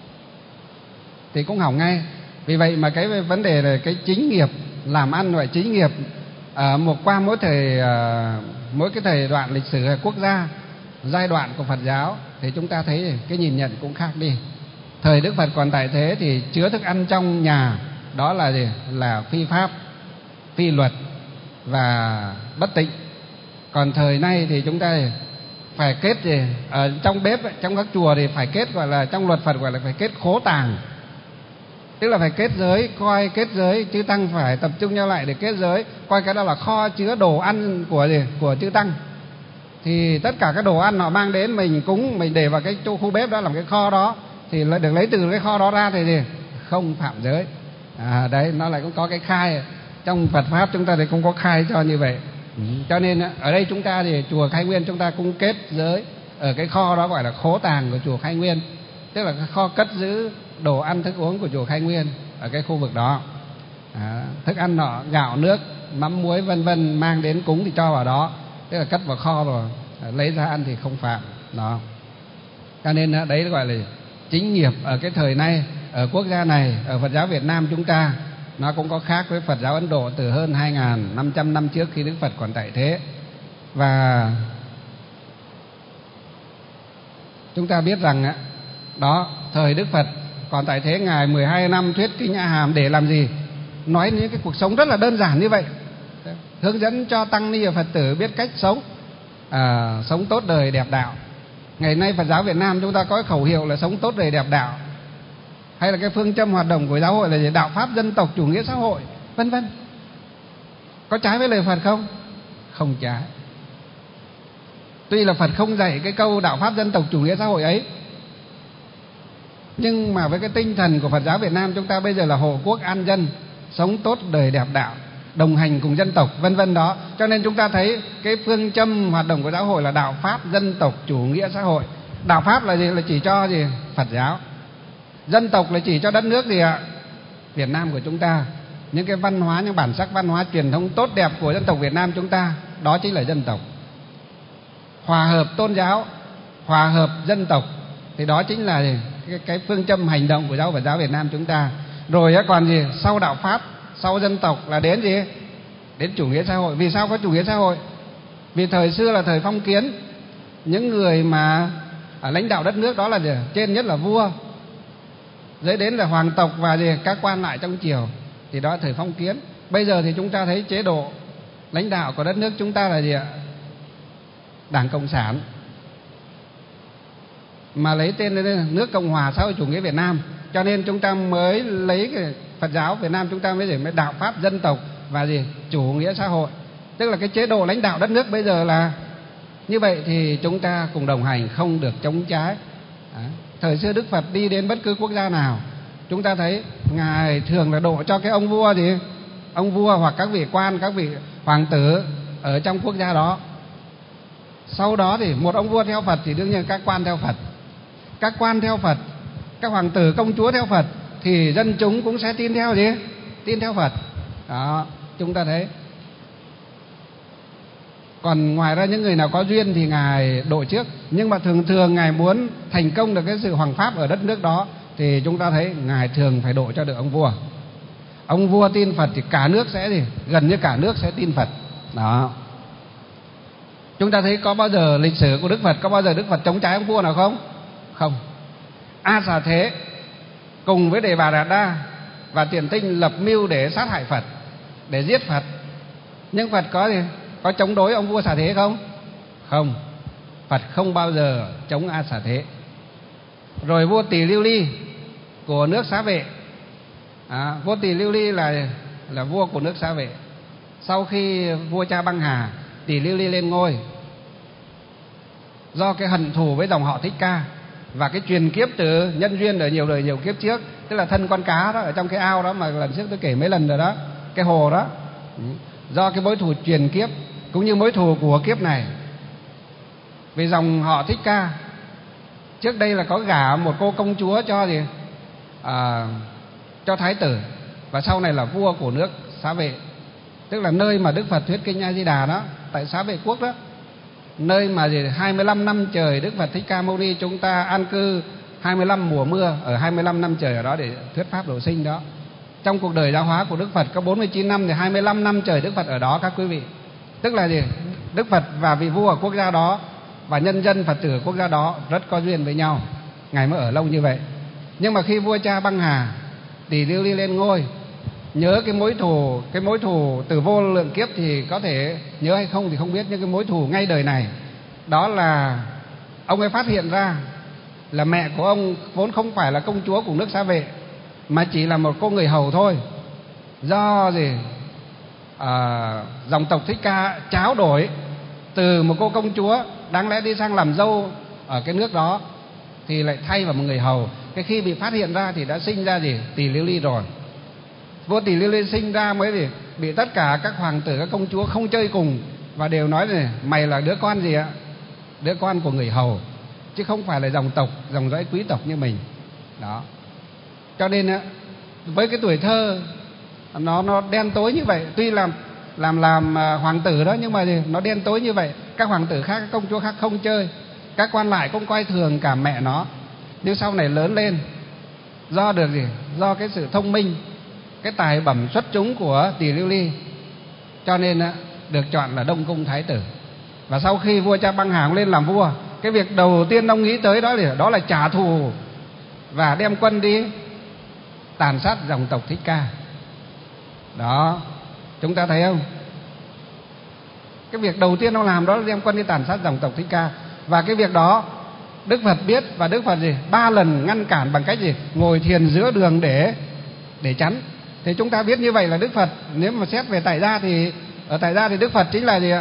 thì cũng hỏng ngay. Vì vậy mà cái vấn đề là cái chính nghiệp, làm ăn gọi chính nghiệp, à, một qua mỗi thời à, mỗi cái thời đoạn lịch sử quốc gia, giai đoạn của Phật giáo thì chúng ta thấy cái nhìn nhận cũng khác đi. Thời Đức Phật còn tại thế thì chứa thức ăn trong nhà, đó là gì? Là phi pháp, phi luật và bất tịnh. Còn thời nay thì chúng ta phải kết gì? Ở trong bếp, trong các chùa thì phải kết, gọi là trong luật Phật gọi là phải kết khố tàng, tức là phải kết giới, coi kết giới. Chư tăng phải tập trung nhau lại để kết giới, coi cái đó là kho chứa đồ ăn của gì? Của chư tăng. Thì tất cả các đồ ăn họ mang đến mình cúng, mình để vào cái chỗ khu bếp đó làm cái kho đó, thì được lấy từ cái kho đó ra thì gì? Không phạm giới. À, đấy, nó lại cũng có cái khai. Trong Phật pháp chúng ta thì cũng có khai cho như vậy. Ừ. Cho nên ở đây chúng ta thì chùa Khai Nguyên chúng ta cũng kết giới ở cái kho đó gọi là khố tàng của chùa Khai Nguyên, tức là cái kho cất giữ đồ ăn thức uống của chùa Khai Nguyên ở cái khu vực đó. À, thức ăn nọ, gạo nước, mắm muối vân vân mang đến cúng thì cho vào đó, tức là cất vào kho rồi, lấy ra ăn thì không phạm đó. Cho nên đấy gọi là chính nghiệp ở cái thời nay, ở quốc gia này, ở Phật giáo Việt Nam chúng ta, nó cũng có khác với Phật giáo Ấn Độ từ hơn hai nghìn năm trăm năm trước khi Đức Phật còn tại thế. Và chúng ta biết rằng đó, thời Đức Phật còn tại thế, Ngài mười hai năm thuyết kinh A Hàm để làm gì? Nói những cái cuộc sống rất là đơn giản như vậy, hướng dẫn cho tăng ni và Phật tử biết cách sống, à, sống tốt đời đẹp đạo. Ngày nay Phật giáo Việt Nam chúng ta có cái khẩu hiệu là sống tốt đời đẹp đạo, hay là cái phương châm hoạt động của giáo hội là gì? Đạo pháp dân tộc chủ nghĩa xã hội vân vân. Có trái với lời Phật không? Không trái. Tuy là Phật không dạy cái câu đạo pháp dân tộc chủ nghĩa xã hội ấy, nhưng mà với cái tinh thần của Phật giáo Việt Nam chúng ta bây giờ là hộ quốc an dân, sống tốt đời đẹp đạo, đồng hành cùng dân tộc vân vân đó. Cho nên chúng ta thấy cái phương châm hoạt động của giáo hội là đạo pháp dân tộc chủ nghĩa xã hội. Đạo pháp là gì? Là chỉ cho gì? Phật giáo. Dân tộc là chỉ cho đất nước gì ạ? Việt Nam của chúng ta. Những cái văn hóa, những bản sắc văn hóa truyền thống tốt đẹp của dân tộc Việt Nam chúng ta, đó chính là dân tộc. Hòa hợp tôn giáo, hòa hợp dân tộc, thì đó chính là gì? Cái, cái phương châm hành động của giáo Phật giáo Việt Nam chúng ta. Rồi còn gì? Sau đạo pháp, sau dân tộc là đến gì? Đến chủ nghĩa xã hội. Vì sao có chủ nghĩa xã hội? Vì thời xưa là thời phong kiến, những người mà ở lãnh đạo đất nước đó là gì? Trên nhất là vua, dưới đến là hoàng tộc và gì? Các quan lại trong triều. Thì đó là thời phong kiến. Bây giờ thì chúng ta thấy chế độ lãnh đạo của đất nước chúng ta là gì ạ? Đảng Cộng sản, mà lấy tên là nước Cộng hòa xã hội chủ nghĩa Việt Nam. Cho nên chúng ta mới lấy cái Phật giáo Việt Nam chúng ta mới mới đạo pháp dân tộc và gì? Chủ nghĩa xã hội. Tức là cái chế độ lãnh đạo đất nước bây giờ là như vậy, thì chúng ta cùng đồng hành, không được chống trái. Đó. Thời xưa Đức Phật đi đến bất cứ quốc gia nào, chúng ta thấy Ngài thường là độ cho cái ông vua gì? Ông vua hoặc các vị quan, các vị hoàng tử ở trong quốc gia đó. Sau đó thì một ông vua theo Phật thì đương nhiên các quan theo Phật. Các quan theo Phật, các hoàng tử công chúa theo Phật, thì dân chúng cũng sẽ tin theo gì? Tin theo Phật. Đó, chúng ta thấy. Còn ngoài ra những người nào có duyên thì Ngài độ trước. Nhưng mà thường thường Ngài muốn thành công được cái sự hoàng pháp ở đất nước đó, thì chúng ta thấy Ngài thường phải độ cho được ông vua. Ông vua tin Phật thì cả nước sẽ gì? Gần như cả nước sẽ tin Phật. Đó. Chúng ta thấy có bao giờ lịch sử của Đức Phật, có bao giờ Đức Phật chống trái ông vua nào không? Không. A Xà Thế cùng với Đề Bà Đạt Đa và Tiền Tinh lập mưu để sát hại Phật, để giết Phật. Nhưng Phật có gì? Có chống đối ông vua Xà Thế không? Không. Phật không bao giờ chống A Xà Thế. Rồi vua Tỳ Lưu Ly của nước Xá Vệ, à, vua Tỳ Lưu Ly là là vua của nước Xá Vệ. Sau khi vua cha băng hà, Tỳ Lưu Ly lên ngôi, do cái hận thù với dòng họ Thích Ca và cái truyền kiếp từ nhân duyên ở nhiều đời nhiều kiếp trước, tức là thân con cá đó ở trong cái ao đó mà lần trước tôi kể mấy lần rồi đó, cái hồ đó, do cái mối thù truyền kiếp cũng như mối thù của kiếp này. Vì dòng họ Thích Ca trước đây là có gả một cô công chúa cho gì à, cho thái tử, và sau này là vua của nước Xá Vệ, tức là nơi mà Đức Phật thuyết kinh A Di Đà đó, tại Xá Vệ quốc đó, nơi mà gì hai mươi lăm năm trời Đức Phật Thích Ca Mâu Ni chúng ta an cư hai mươi lăm mùa mưa, ở hai mươi lăm năm trời ở đó để thuyết pháp độ sinh đó. Trong cuộc đời giáo hóa của Đức Phật có bốn mươi chín năm thì hai mươi lăm năm trời Đức Phật ở đó các quý vị. Tức là gì? Đức Phật và vị vua ở quốc gia đó và nhân dân Phật tử quốc gia đó rất có duyên với nhau, Ngài mới ở lâu như vậy. Nhưng mà khi vua cha băng hà, Tỳ Lưu Ly lên ngôi, nhớ cái mối thù, cái mối thù từ vô lượng kiếp thì có thể nhớ hay không thì không biết, nhưng cái mối thù ngay đời này, đó là ông ấy phát hiện ra là mẹ của ông vốn không phải là công chúa của nước Xá Vệ, mà chỉ là một cô người hầu thôi. Do gì à, dòng tộc Thích Ca tráo đổi từ một cô công chúa đáng lẽ đi sang làm dâu ở cái nước đó thì lại thay vào một người hầu. Cái khi bị phát hiện ra thì đã sinh ra gì Tỳ Lưu Ly rồi. Vua Tỳ Lưu Ly sinh ra mới gì bị tất cả các hoàng tử, các công chúa không chơi cùng, và đều nói này, mày là đứa con gì ạ? Đứa con của người hầu, chứ không phải là dòng tộc, dòng dõi quý tộc như mình. Đó. Cho nên á, với cái tuổi thơ nó nó đen tối như vậy, tuy làm làm làm hoàng tử đó, nhưng mà gì? Nó đen tối như vậy. Các hoàng tử khác, các công chúa khác không chơi, các quan lại cũng coi thường cả mẹ nó. Nhưng sau này lớn lên, do được gì? Do cái sự thông minh, cái tài bẩm xuất chúng của Tỳ Lưu Ly, cho nên á, được chọn là Đông Cung Thái tử. Và sau khi vua cha băng hà lên làm vua, cái việc đầu tiên ông nghĩ tới đó là, đó là trả thù và đem quân đi tàn sát dòng tộc Thích Ca. Đó, chúng ta thấy không? Cái việc đầu tiên ông làm đó là đem quân đi tàn sát dòng tộc Thích Ca. Và cái việc đó Đức Phật biết, và Đức Phật gì? Ba lần ngăn cản bằng cách gì? Ngồi thiền giữa đường để để chắn. Thì chúng ta biết như vậy là Đức Phật, nếu mà xét về tại gia thì ở tại gia thì Đức Phật chính là gì ạ?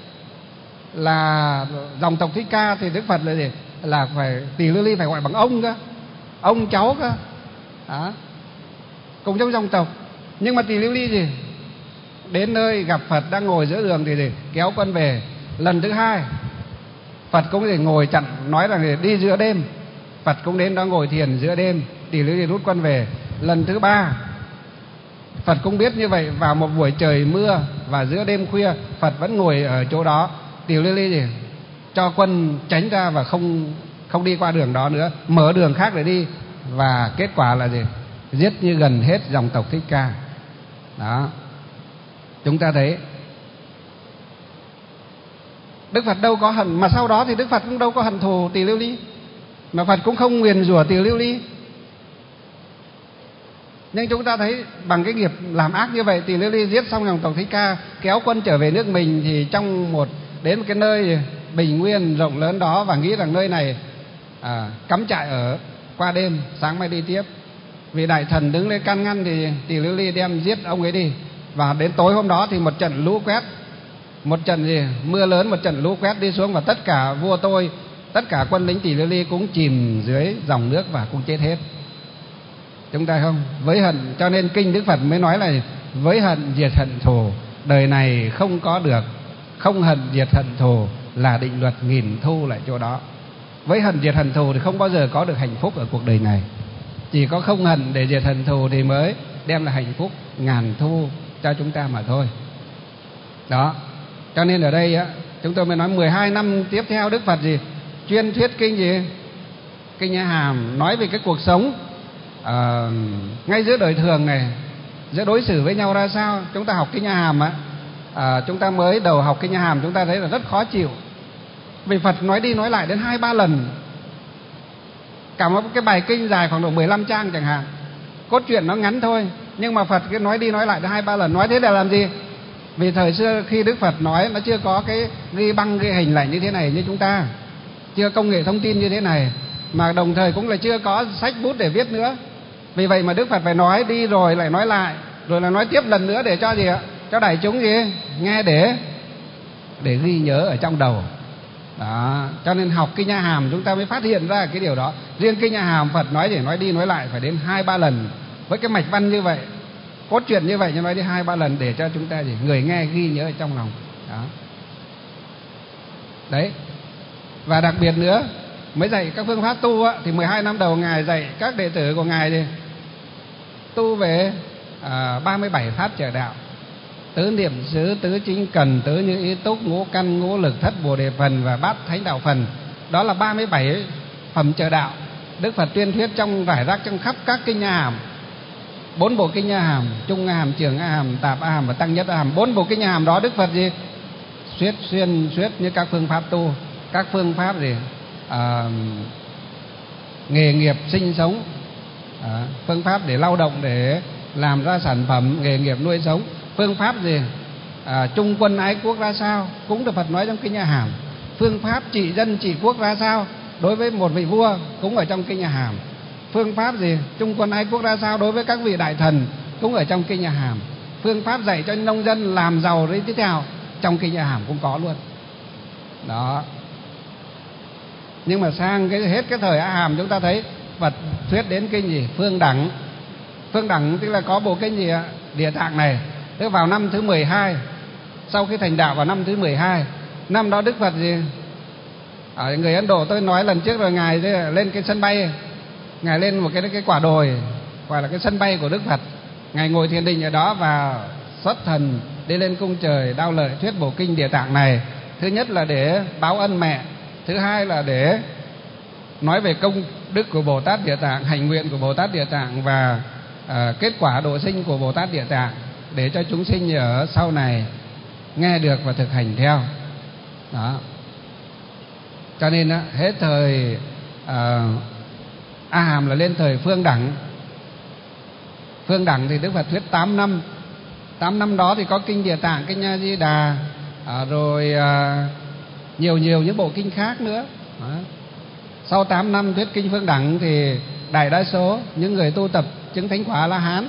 Là dòng tộc Thích Ca, thì Đức Phật là gì? Là phải Tỳ Lưu Ly phải gọi bằng ông cơ, ông cháu cơ. Đó. Cùng trong dòng tộc. Nhưng mà Tỳ Lưu Ly gì? Đến nơi gặp Phật đang ngồi giữa đường thì gì? Kéo quân về. Lần thứ hai Phật cũng gì? Ngồi chặn, nói là đi giữa đêm. Phật cũng đến đó ngồi thiền giữa đêm, Tỳ Lưu Ly rút quân về. Lần thứ ba Phật cũng biết như vậy, vào một buổi trời mưa và giữa đêm khuya, Phật vẫn ngồi ở chỗ đó. Tỳ Lưu Ly gì? Cho quân tránh ra và không không đi qua đường đó nữa, mở đường khác để đi. Và kết quả là gì? Giết như gần hết dòng tộc Thích Ca. Đó. Chúng ta thấy Đức Phật đâu có hận, mà sau đó thì Đức Phật cũng đâu có hận thù Tỳ Lưu Ly, mà Phật cũng không nguyền rủa Tỳ Lưu Ly. Nhưng chúng ta thấy bằng cái nghiệp làm ác như vậy, Tỳ Lưu Ly giết xong dòng tộc Thích Ca, kéo quân trở về nước mình, thì trong một đến một cái nơi bình nguyên rộng lớn đó, và nghĩ rằng nơi này à, cắm trại ở qua đêm, sáng mai đi tiếp. Vì đại thần đứng lên can ngăn thì Tỳ Lưu Ly đem giết ông ấy đi. Và đến tối hôm đó thì một trận lũ quét, một trận gì mưa lớn, một trận lũ quét đi xuống, và tất cả vua tôi, tất cả quân lính Tỳ Lưu Ly cũng chìm dưới dòng nước và cũng chết hết. Chúng ta không? Với hận, cho nên kinh Đức Phật mới nói là với hận diệt hận thù, đời này không có được. Không hận diệt hận thù là định luật nghìn thu lại chỗ đó. Với hận diệt hận thù thì không bao giờ có được hạnh phúc ở cuộc đời này. Chỉ có không hận để diệt hận thù thì mới đem lại hạnh phúc ngàn thu cho chúng ta mà thôi. Đó. Cho nên ở đây á, chúng tôi mới nói mười hai năm tiếp theo Đức Phật gì? Chuyên thuyết kinh gì? Kinh A Hàm, nói về cái cuộc sống à, ngay giữa đời thường này, giữa đối xử với nhau ra sao. Chúng ta học Kinh A Hàm á, à, chúng ta mới đầu học Kinh A Hàm chúng ta thấy là rất khó chịu, vì Phật nói đi nói lại đến hai ba lần. Cả một cái bài kinh dài khoảng độ mười lăm trang chẳng hạn, cốt truyện nó ngắn thôi, nhưng mà Phật cứ nói đi nói lại đến hai ba lần. Nói thế để làm gì? Vì thời xưa khi Đức Phật nói, nó chưa có cái ghi băng ghi hình lại như thế này như chúng ta, chưa công nghệ thông tin như thế này, mà đồng thời cũng là chưa có sách bút để viết nữa. Vì vậy mà Đức Phật phải nói đi rồi lại nói lại, rồi là nói tiếp lần nữa để cho gì ạ? Cho đại chúng gì? Nghe để để ghi nhớ ở trong đầu. Đó, cho nên học Kinh A Hàm chúng ta mới phát hiện ra cái điều đó. Riêng Kinh A Hàm Phật nói để nói đi nói lại phải đến hai ba lần, với cái mạch văn như vậy, cốt truyện như vậy, nhưng nói đi hai ba lần để cho chúng ta gì? Người nghe ghi nhớ ở trong lòng. Đó. Đấy. Và đặc biệt nữa, mới dạy các phương pháp tu á, thì mười hai năm đầu Ngài dạy các đệ tử của Ngài thì tu về à, ba mươi bảy pháp trợ đạo: tứ niệm xứ, tứ chính cần, tứ như ý túc, ngũ căn, ngũ lực, thất bồ đề phần và bát thánh đạo phần. Đó là ba mươi bảy phẩm trợ đạo Đức Phật tuyên thuyết trong rải rác trong khắp các kinh A Hàm. Bốn bộ kinh A Hàm, Trung A Hàm, Trường A Hàm, Tạp A Hàm và Tăng Nhất A Hàm. Bốn bộ kinh A Hàm đó Đức Phật gì? Xuyết xuyên xuyết như các phương pháp tu, các phương pháp gì? À, nghề nghiệp sinh sống, à, phương pháp để lao động để làm ra sản phẩm, nghề nghiệp nuôi sống, phương pháp gì? À, trung quân ái quốc ra sao, cũng được Phật nói trong kinh A Hàm. Phương pháp trị dân trị quốc ra sao đối với một vị vua, cũng ở trong kinh A Hàm. Phương pháp gì? Trung quân ái quốc ra sao đối với các vị đại thần, cũng ở trong kinh A Hàm. Phương pháp dạy cho nông dân làm giàu đến tiếp theo, trong kinh A Hàm cũng có luôn. Đó. Nhưng mà sang cái hết cái thời A Hàm chúng ta thấy Phật thuyết đến kinh gì? Phương Đẳng. Phương Đẳng tức là có bộ kinh gì ạ? Địa Tạng này. Tức vào năm thứ mười hai, sau khi thành đạo vào năm thứ mười hai, năm đó Đức Phật gì? Ở người Ấn Độ tôi nói lần trước rồi, Ngài lên cái sân bay, Ngài lên một cái cái quả đồi, gọi là cái sân bay của Đức Phật. Ngài ngồi thiền định ở đó và xuất thần đi lên cung trời Đao Lợi thuyết bộ kinh Địa Tạng này. Thứ nhất là để báo ân mẹ, thứ hai là để nói về công đức của Bồ Tát Địa Tạng, hành nguyện của Bồ Tát Địa Tạng và à, kết quả độ sinh của Bồ Tát Địa Tạng, để cho chúng sinh ở sau này nghe được và thực hành theo. Đó. Cho nên á, hết thời à, A Hàm là lên thời Phương Đẳng. Phương Đẳng thì Đức Phật thuyết tám năm. tám năm đó thì có kinh Địa Tạng, kinh A Di Đà, à, rồi à, nhiều nhiều những bộ kinh khác nữa. Đó. Sau tám năm thuyết kinh Phương Đẳng thì đại đa số những người tu tập chứng thánh quả La Hán,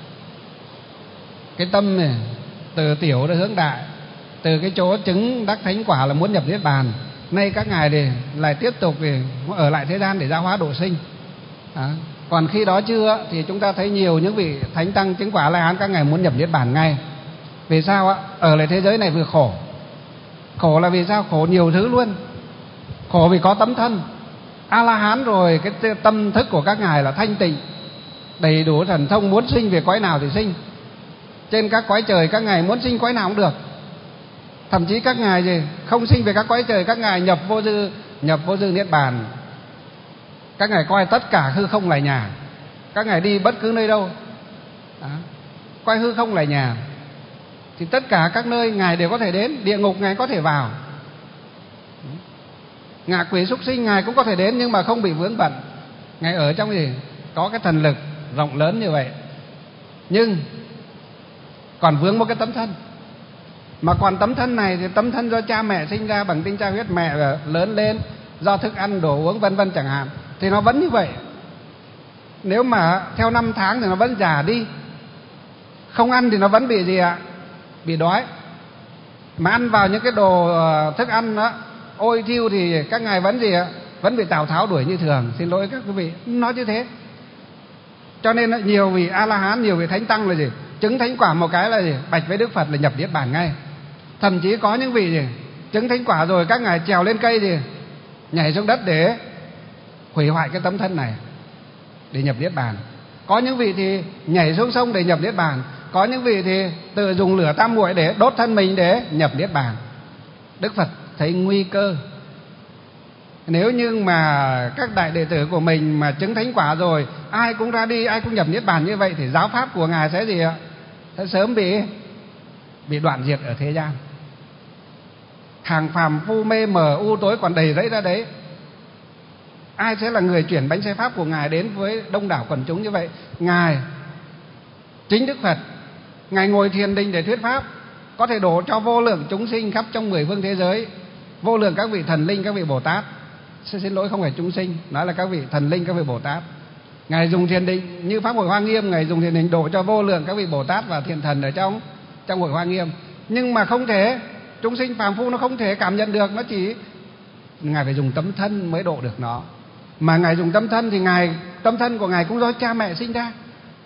cái tâm này từ tiểu đến hướng đại, từ cái chỗ chứng đắc thánh quả là muốn nhập niết bàn, nay các ngài thì lại tiếp tục thì ở lại thế gian để giáo hóa độ sinh. Đó. Còn khi đó chưa thì chúng ta thấy nhiều những vị thánh tăng chứng quả La Hán các ngài muốn nhập niết bàn ngay. Vì sao ạ? Ở lại thế giới này vừa khổ. Khổ là vì sao? Khổ nhiều thứ luôn. Khổ vì có tấm thân A La Hán rồi, cái tâm thức của các ngài là thanh tịnh, đầy đủ thần thông, muốn sinh về cõi nào thì sinh. Trên các cõi trời các ngài muốn sinh cõi nào cũng được. Thậm chí các ngài gì không sinh về các cõi trời, các ngài nhập vô dư, nhập vô dư niết bàn. Các ngài coi tất cả hư không là nhà. Các ngài đi bất cứ nơi đâu, đó, coi hư không là nhà, thì tất cả các nơi ngài đều có thể đến. Địa ngục ngài có thể vào, ngạ quỷ súc sinh ngài cũng có thể đến, nhưng mà không bị vướng bận. Ngài ở trong gì có cái thần lực rộng lớn như vậy, nhưng còn vướng một cái tấm thân. Mà còn tấm thân này thì tấm thân do cha mẹ sinh ra bằng tinh cha huyết mẹ, lớn lên do thức ăn đồ uống vân vân chẳng hạn, thì nó vẫn như vậy. Nếu mà theo năm tháng thì nó vẫn già đi. Không ăn thì nó vẫn bị gì ạ? Bị đói. Mà ăn vào những cái đồ thức ăn đó ôi thiêu thì các ngài vẫn gì ạ? Vẫn bị Tào Tháo đuổi như thường. Xin lỗi các quý vị, nói như thế. Cho nên nhiều vị A La Hán, nhiều vị thánh tăng là gì? Chứng thánh quả một cái là gì? Bạch với Đức Phật là nhập niết bàn ngay. Thậm chí có những vị gì? Chứng thánh quả rồi các ngài trèo lên cây gì? Nhảy xuống đất để hủy hoại cái tấm thân này để nhập niết bàn. Có những vị thì nhảy xuống sông để nhập niết bàn. Có những vị thì tự dùng lửa tam muội để đốt thân mình để nhập niết bàn. Đức Phật thấy nguy cơ, nếu như mà các đại đệ tử của mình mà chứng thánh quả rồi, ai cũng ra đi, ai cũng nhập niết bàn như vậy, thì giáo pháp của ngài sẽ gì ạ? sẽ sớm bị bị đoạn diệt ở thế gian. Hàng phàm phu mê mờ u tối còn đầy rẫy ra đấy. Ai sẽ là người chuyển bánh xe pháp của Ngài đến với đông đảo quần chúng như vậy? Ngài, chính Đức Phật, Ngài ngồi thiền định để thuyết pháp, có thể đổ cho vô lượng chúng sinh khắp trong mười phương thế giới, vô lượng các vị thần linh, các vị Bồ Tát. Xin, xin lỗi, không phải chúng sinh, nói là các vị thần linh, các vị Bồ Tát. Ngài dùng thiền định như pháp hội Hoa Nghiêm, Ngài dùng thiền định đổ cho vô lượng các vị Bồ Tát và thiền thần ở trong trong hội Hoa Nghiêm. Nhưng mà không thể, chúng sinh phàm phu nó không thể cảm nhận được, nó chỉ Ngài phải dùng tấm thân mới độ được nó. Mà Ngài dùng tấm thân thì Ngài, tấm thân của Ngài cũng do cha mẹ sinh ra.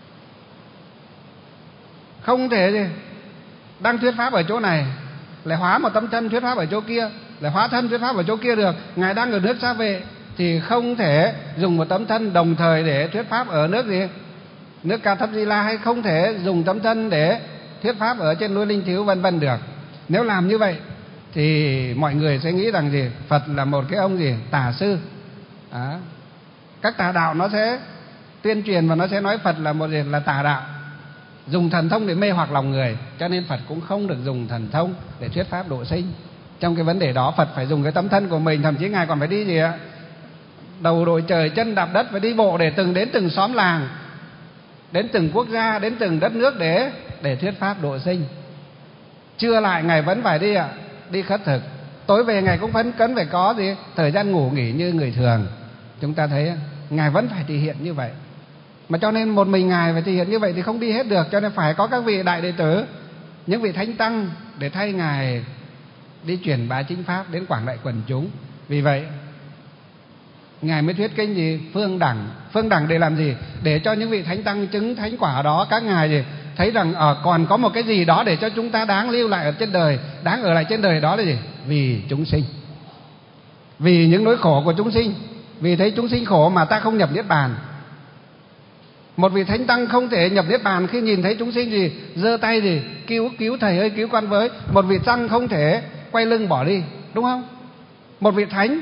Không thể gì đang thuyết pháp ở chỗ này lại hóa một tấm thân thuyết pháp ở chỗ kia, lại hóa thân thuyết pháp ở chỗ kia được. Ngài đang ở nước Sa Vệ thì không thể dùng một tấm thân đồng thời để thuyết pháp ở nước gì? Nước Ca Thấp Di La, hay không thể dùng tấm thân để thuyết pháp ở trên núi Linh Thiếu vân vân được. Nếu làm như vậy thì mọi người sẽ nghĩ rằng gì? Phật là một cái ông gì? Tà sư. À, các tà đạo nó sẽ tuyên truyền và nó sẽ nói Phật là một gì? Là tà đạo, dùng thần thông để mê hoặc lòng người. Cho nên Phật cũng không được dùng thần thông để thuyết pháp độ sinh. Trong cái vấn đề đó Phật phải dùng cái tấm thân của mình. Thậm chí Ngài còn phải đi gì ạ? Đầu đội trời chân đạp đất, phải đi bộ để từng đến từng xóm làng, đến từng quốc gia, đến từng đất nước để để thuyết pháp độ sinh. Trưa lại Ngài vẫn phải đi ạ, đi khất thực. Tối về Ngài cũng phấn cấn phải có gì? Thời gian ngủ nghỉ như người thường. Chúng ta thấy Ngài vẫn phải thể hiện như vậy. Mà cho nên một mình Ngài phải thể hiện như vậy thì không đi hết được. Cho nên phải có các vị đại đệ tử, những vị thánh tăng để thay Ngài đi truyền bá chính pháp đến quảng đại quần chúng. Vì vậy Ngài mới thuyết kinh gì? Phương đẳng. Phương đẳng để làm gì? Để cho những vị thánh tăng chứng thánh quả đó, các ngài gì? Thấy rằng ở còn có một cái gì đó để cho chúng ta đáng lưu lại ở trên đời, đáng ở lại trên đời, đó là gì? Vì chúng sinh, vì những nỗi khổ của chúng sinh. Vì thấy chúng sinh khổ mà ta không nhập niết bàn. Một vị thánh tăng không thể nhập niết bàn khi nhìn thấy chúng sinh gì giơ tay gì cứu cứu thầy ơi, cứu con với. Một vị tăng không thể quay lưng bỏ đi, đúng không? Một vị thánh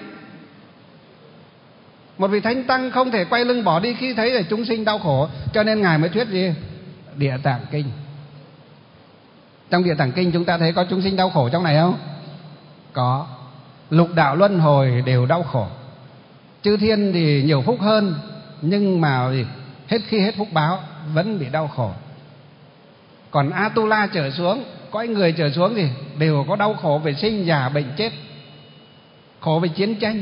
Một vị thánh tăng không thể quay lưng bỏ đi khi thấy là chúng sinh đau khổ. Cho nên Ngài mới thuyết gì? Địa Tạng Kinh. Trong Địa Tạng Kinh chúng ta thấy có chúng sinh đau khổ trong này không? Có. Lục đạo luân hồi đều đau khổ. Chư thiên thì nhiều phúc hơn, nhưng mà gì? Hết khi hết phúc báo vẫn bị đau khổ. Còn Atula trở xuống, cõi người trở xuống thì đều có đau khổ về sinh già bệnh chết, khổ về chiến tranh,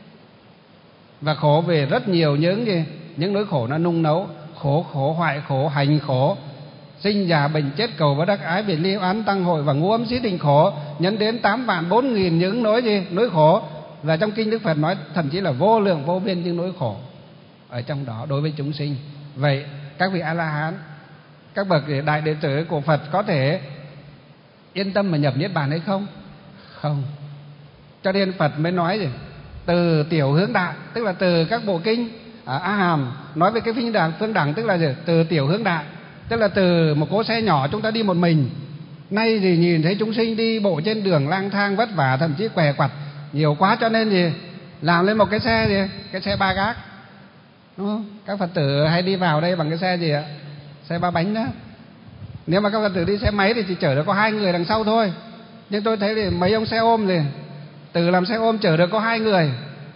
và khổ về rất nhiều những gì? Những nỗi khổ nó nung nấu. Khổ khổ hoại khổ, hành khổ, sinh già bệnh chết, cầu bất đắc ái, biệt ly oán tăng hội và ngũ ấm xí tình khổ, nhấn đến tám vạn bốn nghìn những nỗi gì? Nỗi khổ. Và trong kinh Đức Phật nói thậm chí là vô lượng vô biên những nỗi khổ ở trong đó đối với chúng sinh. Vậy các vị A-la-hán, các bậc đại đệ tử của Phật có thể yên tâm mà nhập niết bàn hay không? Không. Cho nên Phật mới nói gì? Từ tiểu hướng đại, tức là từ các bộ kinh à, A Hàm nói về cái phương đẳng, phương đẳng tức là gì? Từ tiểu hướng đại, tức là từ một cỗ xe nhỏ chúng ta đi một mình. Nay thì nhìn thấy chúng sinh đi bộ trên đường lang thang vất vả, thậm chí què quặt nhiều quá, cho nên gì? Làm lên một cái xe gì? Cái xe ba gác, đúng không? Các Phật tử hay đi vào đây bằng cái xe gì ạ? Xe ba bánh đó. Nếu mà các Phật tử đi xe máy thì chỉ chở được có hai người đằng sau thôi. Nhưng tôi thấy thì mấy ông xe ôm gì từ làm xe ôm chở được có hai người.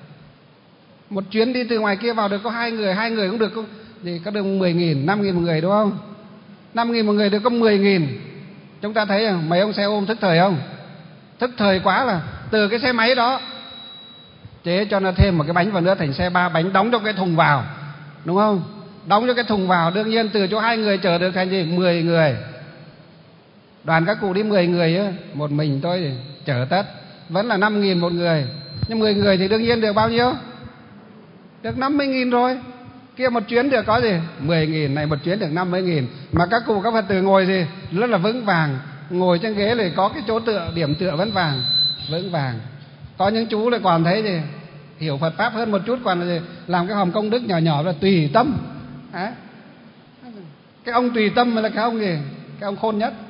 Một chuyến đi từ ngoài kia vào được có hai người, hai người cũng được có, thì có được mười nghìn, năm nghìn một người, đúng không? Năm nghìn một người được có mười nghìn. Chúng ta thấy mấy ông xe ôm thức thời không? Thức thời quá, là từ cái xe máy đó chế cho nó thêm một cái bánh vào nữa thành xe ba bánh, đóng trong cái thùng vào, đúng không? Đóng cho cái thùng vào, đương nhiên từ chỗ hai người chở được thành gì? mười người. Đoàn các cụ đi mười người ấy, một mình tôi thì chở tất vẫn là năm nghìn một người. Nhưng mười người thì đương nhiên được bao nhiêu? Được năm mươi nghìn rồi. Kia một chuyến được có gì? mười nghìn, này một chuyến được năm mươi nghìn. Mà các cụ các Phật tử ngồi gì? Rất là vững vàng. Ngồi trên ghế này có cái chỗ tựa, điểm tựa vẫn vàng, vững vàng. Có những chú lại còn thấy gì? Hiểu Phật Pháp hơn một chút, còn là gì? Làm cái hòm công đức nhỏ nhỏ là tùy tâm. À, cái ông tùy tâm mới là cái ông gì? Cái ông khôn nhất.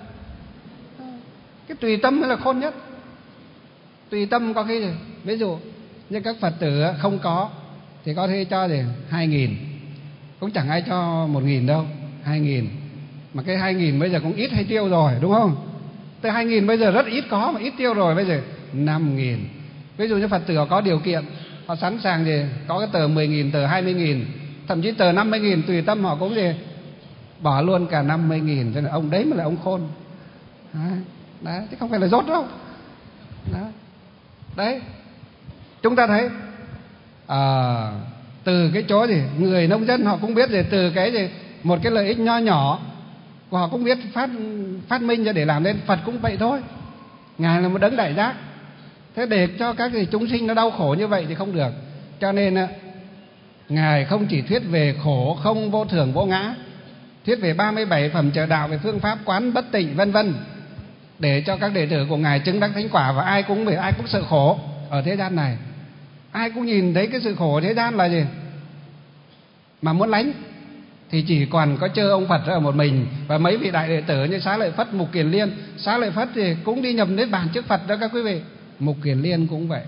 Cái tùy tâm mới là khôn nhất. Tùy tâm có khi gì? Ví dụ như các Phật tử không có thì có thể cho gì? Hai nghìn. Cũng chẳng ai cho một nghìn đâu. Hai nghìn. Mà cái hai nghìn bây giờ cũng ít hay tiêu rồi, đúng không? Tới hai nghìn bây giờ rất ít có mà ít tiêu rồi. Bây giờ năm nghìn. Ví dụ như Phật tử họ có điều kiện, họ sẵn sàng gì có cái tờ mười nghìn, tờ hai mươi nghìn, thậm chí tờ năm mươi nghìn, tùy tâm họ cũng gì bỏ luôn cả năm mươi nghìn. Cho nên ông đấy mới là ông khôn. Đấy, đấy, chứ không phải là dốt đâu. Đấy, đấy. Chúng ta thấy à, từ cái chỗ gì người nông dân họ cũng biết gì, từ cái gì một cái lợi ích nho nhỏ của họ cũng biết phát phát minh ra để làm nên. Phật cũng vậy thôi, Ngài là một đấng đại giác. Thế để cho các cái chúng sinh nó đau khổ như vậy thì không được. Cho nên Ngài không chỉ thuyết về khổ không vô thường vô ngã, thuyết về ba mươi bảy phẩm trợ đạo, về phương pháp quán bất tịnh vân vân, để cho các đệ tử của Ngài chứng đắc thánh quả. Và ai cũng về ai cũng sợ khổ ở thế gian này, ai cũng nhìn thấy cái sự khổ ở thế gian là gì mà muốn lánh, thì chỉ còn có trơ ông Phật ở một mình và mấy vị đại đệ tử như Xá Lợi Phất, Mục Kiền Liên. Xá Lợi Phất thì cũng đi nhập niết bàn trước Phật đó các quý vị. Mục Kiền Liên cũng vậy.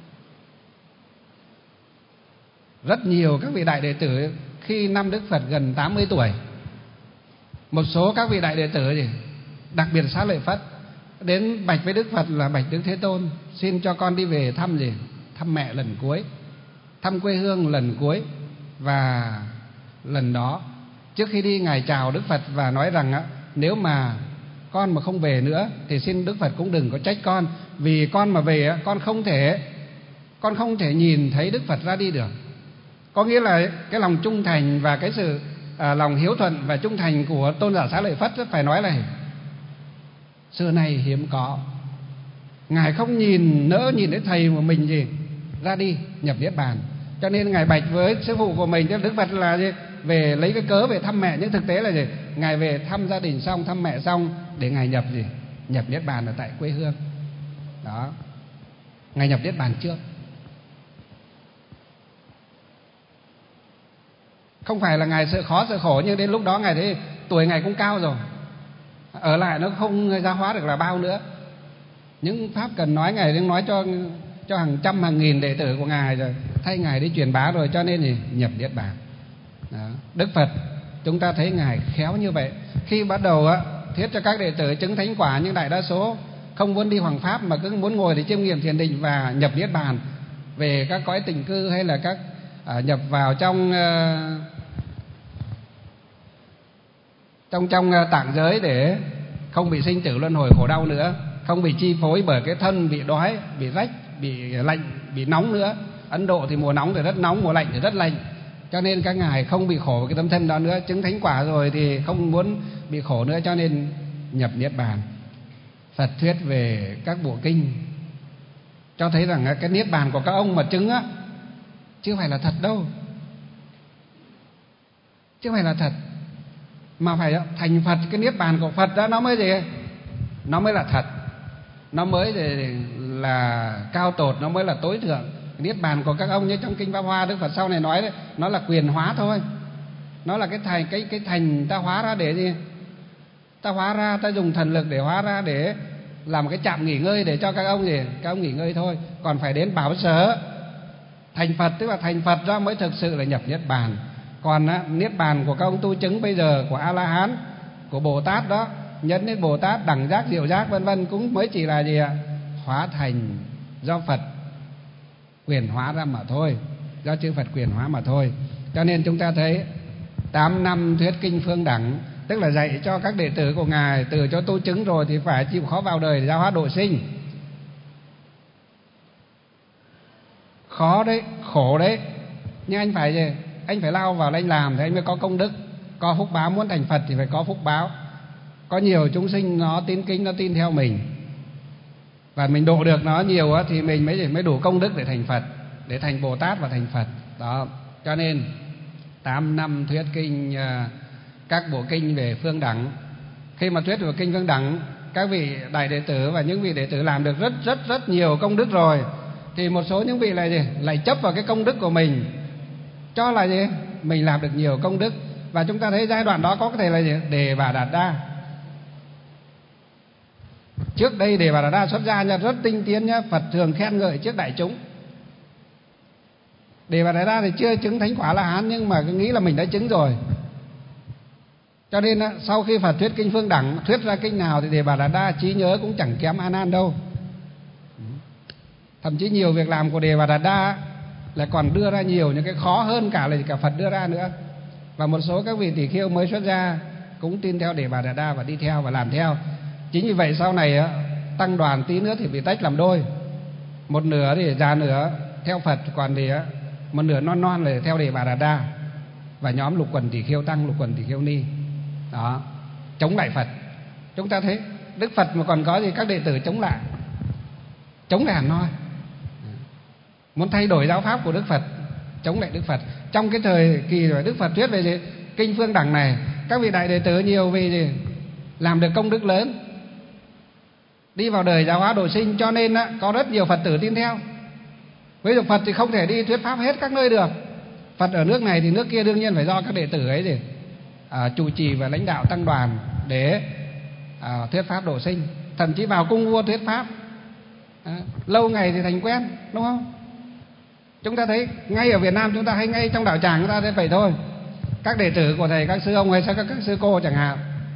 Rất nhiều các vị đại đệ tử khi năm Đức Phật gần tám mươi tuổi, một số các vị đại đệ tử gì, đặc biệt Xá Lợi Phất, đến bạch với Đức Phật là: bạch Đức Thế Tôn, xin cho con đi về thăm gì thăm mẹ lần cuối, thăm quê hương lần cuối. Và lần đó trước khi đi, Ngài chào Đức Phật và nói rằng á, nếu mà con mà không về nữa thì xin Đức Phật cũng đừng có trách con, vì con mà về á, con không thể con không thể nhìn thấy Đức Phật ra đi được. Có nghĩa là cái lòng trung thành và cái sự à, lòng hiếu thuận và trung thành của tôn giả Xá Lợi Phất phải nói là xưa nay hiếm có. Ngài không nhìn nỡ nhìn thấy thầy của mình gì ra đi nhập niết bàn, cho nên Ngài bạch với sư phụ của mình, Đức Phật là gì? Về lấy cái cớ về thăm mẹ, nhưng thực tế là gì? Ngài về thăm gia đình xong, thăm mẹ xong để Ngài nhập gì nhập niết bàn ở tại quê hương đó. Ngài nhập niết bàn trước, không phải là Ngài sợ khó sợ khổ, nhưng đến lúc đó Ngài thấy tuổi Ngài cũng cao rồi, ở lại nó không gia hóa được là bao nữa. Những pháp cần nói Ngài đang nói cho cho hàng trăm hàng nghìn đệ tử của Ngài rồi, thay Ngài đi truyền bá rồi, cho nên thì nhập niết bàn đó. Đức Phật chúng ta thấy Ngài khéo như vậy. Khi bắt đầu á, thuyết cho các đệ tử chứng thánh quả, nhưng đại đa số không muốn đi hoằng pháp mà cứ muốn ngồi để chiêm nghiệm thiền định và nhập niết bàn, về các cõi tịnh cư hay là các à, nhập vào trong uh, trong trong tạng giới để không bị sinh tử luân hồi khổ đau nữa, không bị chi phối bởi cái thân bị đói, bị rách, bị lạnh, bị nóng nữa. Ấn Độ thì mùa nóng thì rất nóng, mùa lạnh thì rất lạnh, cho nên các ngài không bị khổ với cái tấm thân đó nữa. Chứng thánh quả rồi thì không muốn bị khổ nữa, cho nên nhập niết bàn. Phật thuyết về các bộ kinh cho thấy rằng cái niết bàn của các ông mà chứng á, chứ không phải là thật đâu, chứ không phải là thật, mà phải thành Phật. Cái niết bàn của Phật đó nó mới gì, nó mới là thật, nó mới là cao tột, nó mới là tối thượng. Niết bàn của các ông như trong kinh Pháp Hoa, Đức Phật sau này nói đấy, nó là quyền hóa thôi, nó là cái thành cái cái thành ta hóa ra để gì, ta hóa ra, ta dùng thần lực để hóa ra, để làm cái trạm nghỉ ngơi để cho các ông gì, các ông nghỉ ngơi thôi. Còn phải đến bảo sở thành Phật, tức là thành Phật ra mới thực sự là nhập niết bàn. Còn á, niết bàn của các ông tu chứng bây giờ của A La Hán, của Bồ Tát đó, nhân đến Bồ Tát, đẳng giác, diệu giác vân vân, cũng mới chỉ là gì ạ? Hóa thành do Phật quyền hóa ra mà thôi, do chư Phật quyền hóa mà thôi. Cho nên chúng ta thấy tám năm thuyết kinh phương đẳng, tức là dạy cho các đệ tử của Ngài từ cho tu chứng rồi thì phải chịu khó vào đời để giáo hóa độ sinh. Khó đấy, khổ đấy, nhưng anh phải gì? Anh phải lao vào anh làm thì anh mới có công đức, có phúc báo. Muốn thành Phật thì phải có phúc báo. Có nhiều chúng sinh nó tín kính, nó tin theo mình, và mình độ được nó nhiều á, thì mình mới mới đủ công đức để thành Phật, để thành Bồ Tát và thành Phật đó. Cho nên tám năm thuyết kinh, các bộ kinh về phương đẳng. Khi mà thuyết về kinh phương đẳng, các vị đại đệ tử và những vị đệ tử làm được rất rất rất nhiều công đức rồi, thì một số những vị lại gì, lại chấp vào cái công đức của mình, cho là gì, mình làm được nhiều công đức. Và chúng ta thấy giai đoạn đó có thể là gì, Đề Bà Đạt Đa. Trước đây Đề Bà Đạt Đa xuất gia nha, rất tinh tiến nhá, Phật thường khen ngợi trước đại chúng. Đề Bà Đạt Đa thì chưa chứng thánh quả La Hán, nhưng mà cứ nghĩ là mình đã chứng rồi. Cho nên sau khi Phật thuyết kinh Phương Đẳng, thuyết ra kinh nào thì Đề Bà Đạt Đa trí nhớ cũng chẳng kém A Nan đâu. Thậm chí nhiều việc làm của Đề Bà Đạt Đa là còn đưa ra nhiều những cái khó hơn cả là cả Phật đưa ra nữa. Và một số các vị tỷ khưu mới xuất gia cũng tin theo Đề Bà Đạt Đa và đi theo và làm theo. Chính vì vậy sau này tăng đoàn tí nữa thì bị tách làm đôi. Một nửa thì già nửa theo Phật, còn thì một nửa non non là theo Đề Bà Đạt Đa. Và nhóm lục quần tỷ khưu tăng, lục quần tỷ khưu ni. Đó, chống lại Phật. Chúng ta thấy Đức Phật mà còn có gì các đệ tử chống lại, chống lại Hàn Noi, muốn thay đổi giáo pháp của Đức Phật, chống lại Đức Phật. Trong cái thời kỳ rồi Đức Phật thuyết về gì? Kinh Phương Đẳng này, các vị đại đệ tử nhiều vì gì? Làm được công đức lớn, đi vào đời giáo hóa độ sinh, cho nên á, có rất nhiều Phật tử tin theo. Với được Phật thì không thể đi thuyết pháp hết các nơi được. Phật ở nước này thì nước kia đương nhiên phải do các đệ tử ấy gì à, chủ trì và lãnh đạo tăng đoàn để à, thuyết pháp độ sinh. Thậm chí vào cung vua thuyết pháp à, lâu ngày thì thành quen, đúng không? Chúng ta thấy ngay ở Việt Nam chúng ta hay ngay trong đạo tràng chúng ta thấy vậy thôi. Các đệ tử của thầy, các sư ông hay các, các sư cô chẳng hạn,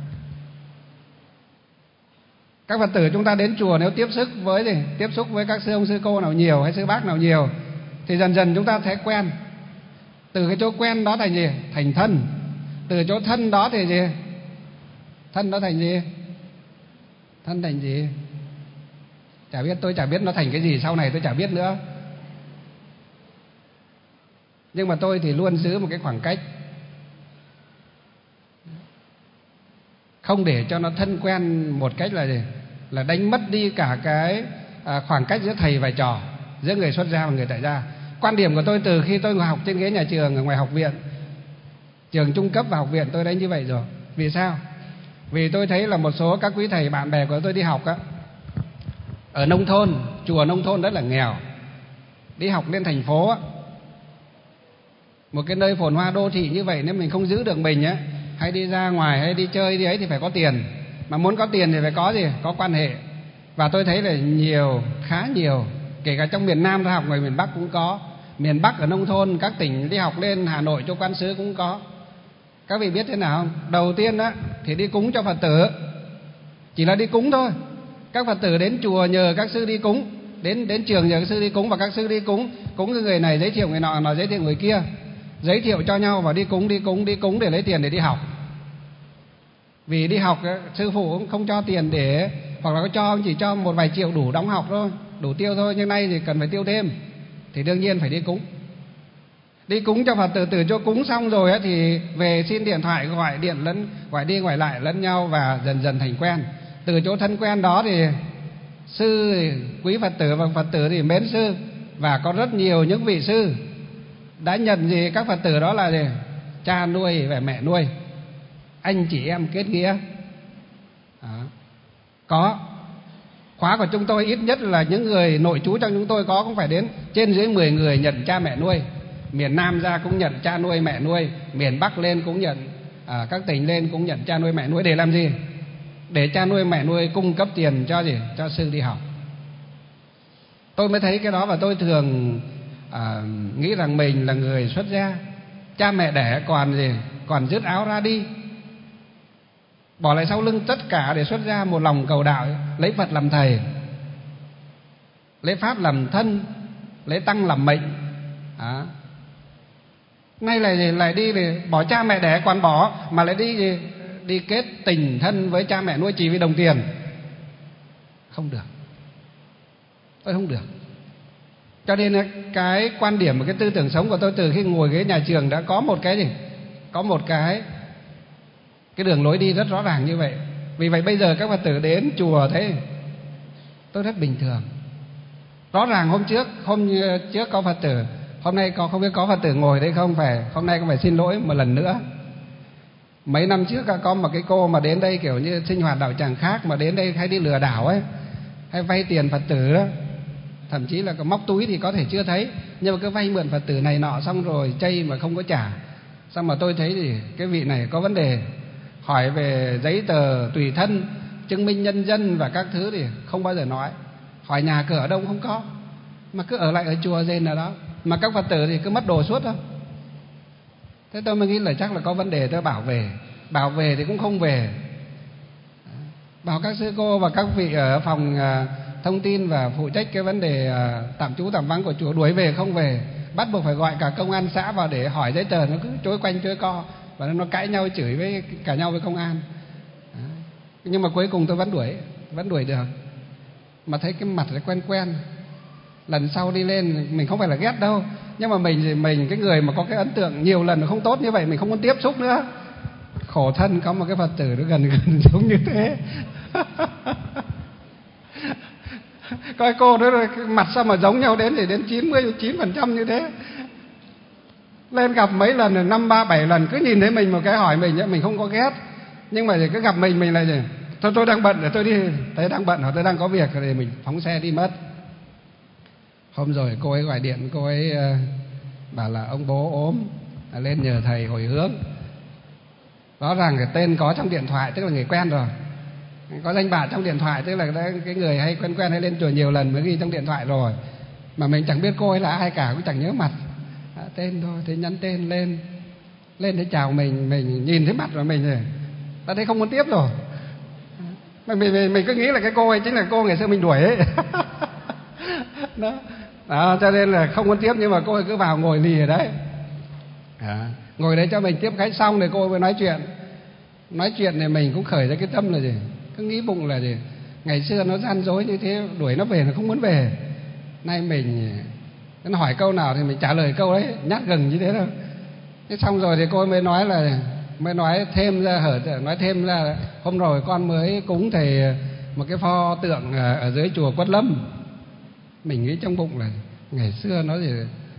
các Phật tử chúng ta đến chùa nếu tiếp xúc với gì? Tiếp xúc với các sư ông sư cô nào nhiều hay sư bác nào nhiều thì dần dần chúng ta thấy quen. Từ cái chỗ quen đó thành gì? Thành thân. Từ chỗ thân đó thì gì? Thân đó thành gì? Thân thành gì? Chả biết, tôi chả biết nó thành cái gì sau này tôi chả biết nữa. Nhưng mà tôi thì luôn giữ một cái khoảng cách, không để cho nó thân quen một cách là gì? Là đánh mất đi cả cái à, khoảng cách giữa thầy và trò, giữa người xuất gia và người tại gia. Quan điểm của tôi từ khi tôi ngồi học trên ghế nhà trường ở ngoài học viện, trường trung cấp và học viện, tôi đã như vậy rồi. Vì sao? Vì tôi thấy là một số các quý thầy bạn bè của tôi đi học á, ở nông thôn, chùa nông thôn rất là nghèo, đi học lên thành phố á, một cái nơi phồn hoa đô thị như vậy, nếu mình không giữ được mình á, hay đi ra ngoài hay đi chơi đi ấy thì phải có tiền. Mà muốn có tiền thì phải có gì? Có quan hệ. Và tôi thấy là nhiều, khá nhiều, kể cả trong miền Nam ra học, ngoài miền Bắc cũng có. Miền Bắc ở nông thôn, các tỉnh đi học lên Hà Nội cho quan sứ cũng có. Các vị biết thế nào không? Đầu tiên á thì đi cúng cho Phật tử, chỉ là đi cúng thôi. Các Phật tử đến chùa nhờ các sư đi cúng, đến đến trường nhờ các sư đi cúng, và các sư đi cúng, cúng cái người này giới thiệu người nọ, nọ giới thiệu người kia, giới thiệu cho nhau và đi cúng, đi cúng, đi cúng để lấy tiền để đi học. Vì đi học sư phụ cũng không cho tiền để, hoặc là có cho chỉ cho một vài triệu đủ đóng học thôi, đủ tiêu thôi, nhưng nay thì cần phải tiêu thêm, thì đương nhiên phải đi cúng. Đi cúng cho Phật tử, từ chỗ cúng xong rồi ấy, thì về xin điện thoại gọi điện lẫn gọi đi gọi lại lẫn nhau và dần dần thành quen. Từ chỗ thân quen đó thì sư thì quý Phật tử và Phật tử thì mến sư, và có rất nhiều những vị sư đã nhận gì các Phật tử đó là gì? Cha nuôi và mẹ nuôi, anh chị em kết nghĩa. Đó. Có khóa của chúng tôi ít nhất là những người nội trú trong chúng tôi có cũng phải đến trên dưới mười người nhận cha mẹ nuôi. Miền Nam ra cũng nhận cha nuôi mẹ nuôi, miền Bắc lên cũng nhận, à, các tỉnh lên cũng nhận cha nuôi mẹ nuôi. Để làm gì? Để cha nuôi mẹ nuôi cung cấp tiền cho gì? Cho sư đi học. Tôi mới thấy cái đó, và tôi thường à, nghĩ rằng mình là người xuất gia, cha mẹ đẻ còn gì? Còn dứt áo ra đi, bỏ lại sau lưng tất cả để xuất gia một lòng cầu đạo, lấy Phật làm thầy, lấy Pháp làm thân, lấy Tăng làm mệnh. À. Nay lại lại đi về bỏ cha mẹ đẻ còn bỏ, mà lại đi gì? Đi kết tình thân với cha mẹ nuôi chỉ vì đồng tiền. Không được, tôi không được. Cho nên cái quan điểm và cái tư tưởng sống của tôi từ khi ngồi ghế nhà trường đã có một cái gì? Có một cái cái đường lối đi rất rõ ràng như vậy. Vì vậy bây giờ các Phật tử đến chùa thế tôi rất bình thường. Rõ ràng hôm trước hôm trước có Phật tử, hôm nay có không biết có Phật tử ngồi đây không, phải hôm nay cũng phải xin lỗi một lần nữa. Mấy năm trước có một cái cô mà đến đây kiểu như sinh hoạt đạo tràng khác, mà đến đây hay đi lừa đảo ấy, hay vay tiền Phật tử đó, thậm chí là có móc túi thì có thể chưa thấy, nhưng mà cứ vay mượn Phật tử này nọ xong rồi chây mà không có trả. Xong mà tôi thấy thì cái vị này có vấn đề, hỏi về giấy tờ tùy thân, chứng minh nhân dân và các thứ thì không bao giờ nói, hỏi nhà cửa ở đâu không có, mà cứ ở lại ở chùa rên ở đó, mà các Phật tử thì cứ mất đồ suốt thôi. Thế tôi mới nghĩ là chắc là có vấn đề, tôi bảo về. bảo về thì cũng không về. Bảo các sư cô và các vị ở phòng thông tin và phụ trách cái vấn đề tạm trú tạm vắng của chùa đuổi về không về, bắt buộc phải gọi cả công an xã vào để hỏi giấy tờ, nó cứ chối quanh chối co và nó cãi nhau chửi với cả nhau với công an. Nhưng mà cuối cùng tôi vẫn đuổi, vẫn đuổi được. Mà thấy cái mặt nó quen quen, lần sau đi lên mình không phải là ghét đâu, nhưng mà mình thì mình cái người mà có cái ấn tượng nhiều lần không tốt như vậy mình không muốn tiếp xúc nữa. Khổ thân có một cái Phật tử nó gần gần giống như thế. Coi cô đó mặt sao mà giống nhau đến thì đến chín mươi chín phần trăm như thế. Lên gặp mấy lần, năm ba bảy lần, cứ nhìn thấy mình một cái hỏi mình, mình không có ghét, nhưng mà cứ gặp mình mình là gì? Thôi tôi đang bận để tôi đi, thấy đang bận hoặc tôi đang có việc thì mình phóng xe đi mất. Hôm rồi cô ấy gọi điện, cô ấy bảo là ông bố ốm, lên nhờ thầy hồi hướng. Rõ ràng cái tên có trong điện thoại, tức là người quen rồi. Có danh bạ trong điện thoại, tức là cái người hay quen quen hay lên chùa nhiều lần mới ghi trong điện thoại rồi. Mà mình chẳng biết cô ấy là ai cả, cũng chẳng nhớ mặt. À, tên thôi, thì nhắn tên lên. Lên để chào mình, mình nhìn thấy mặt rồi mình rồi ta thấy không muốn tiếp rồi. Mình, mình, mình cứ nghĩ là cái cô ấy chính là cô ngày xưa mình đuổi ấy. Đó. Đó, cho nên là không muốn tiếp, nhưng mà cô ấy cứ vào ngồi lì ở đấy. À, ngồi đấy cho mình tiếp khách xong rồi cô ấy mới nói chuyện. Nói chuyện này mình cũng khởi ra cái tâm là gì? Cứ nghĩ bụng là gì? Ngày xưa nó gian dối như thế, đuổi nó về nó không muốn về. Nay mình nó hỏi câu nào thì mình trả lời câu đấy, nhát gừng như thế thôi. Thế xong rồi thì cô ấy mới nói là mới nói thêm ra hở nói thêm ra hôm rồi con mới cúng thầy một cái pho tượng ở dưới chùa Quất Lâm. Mình nghĩ trong bụng là ngày xưa nó gì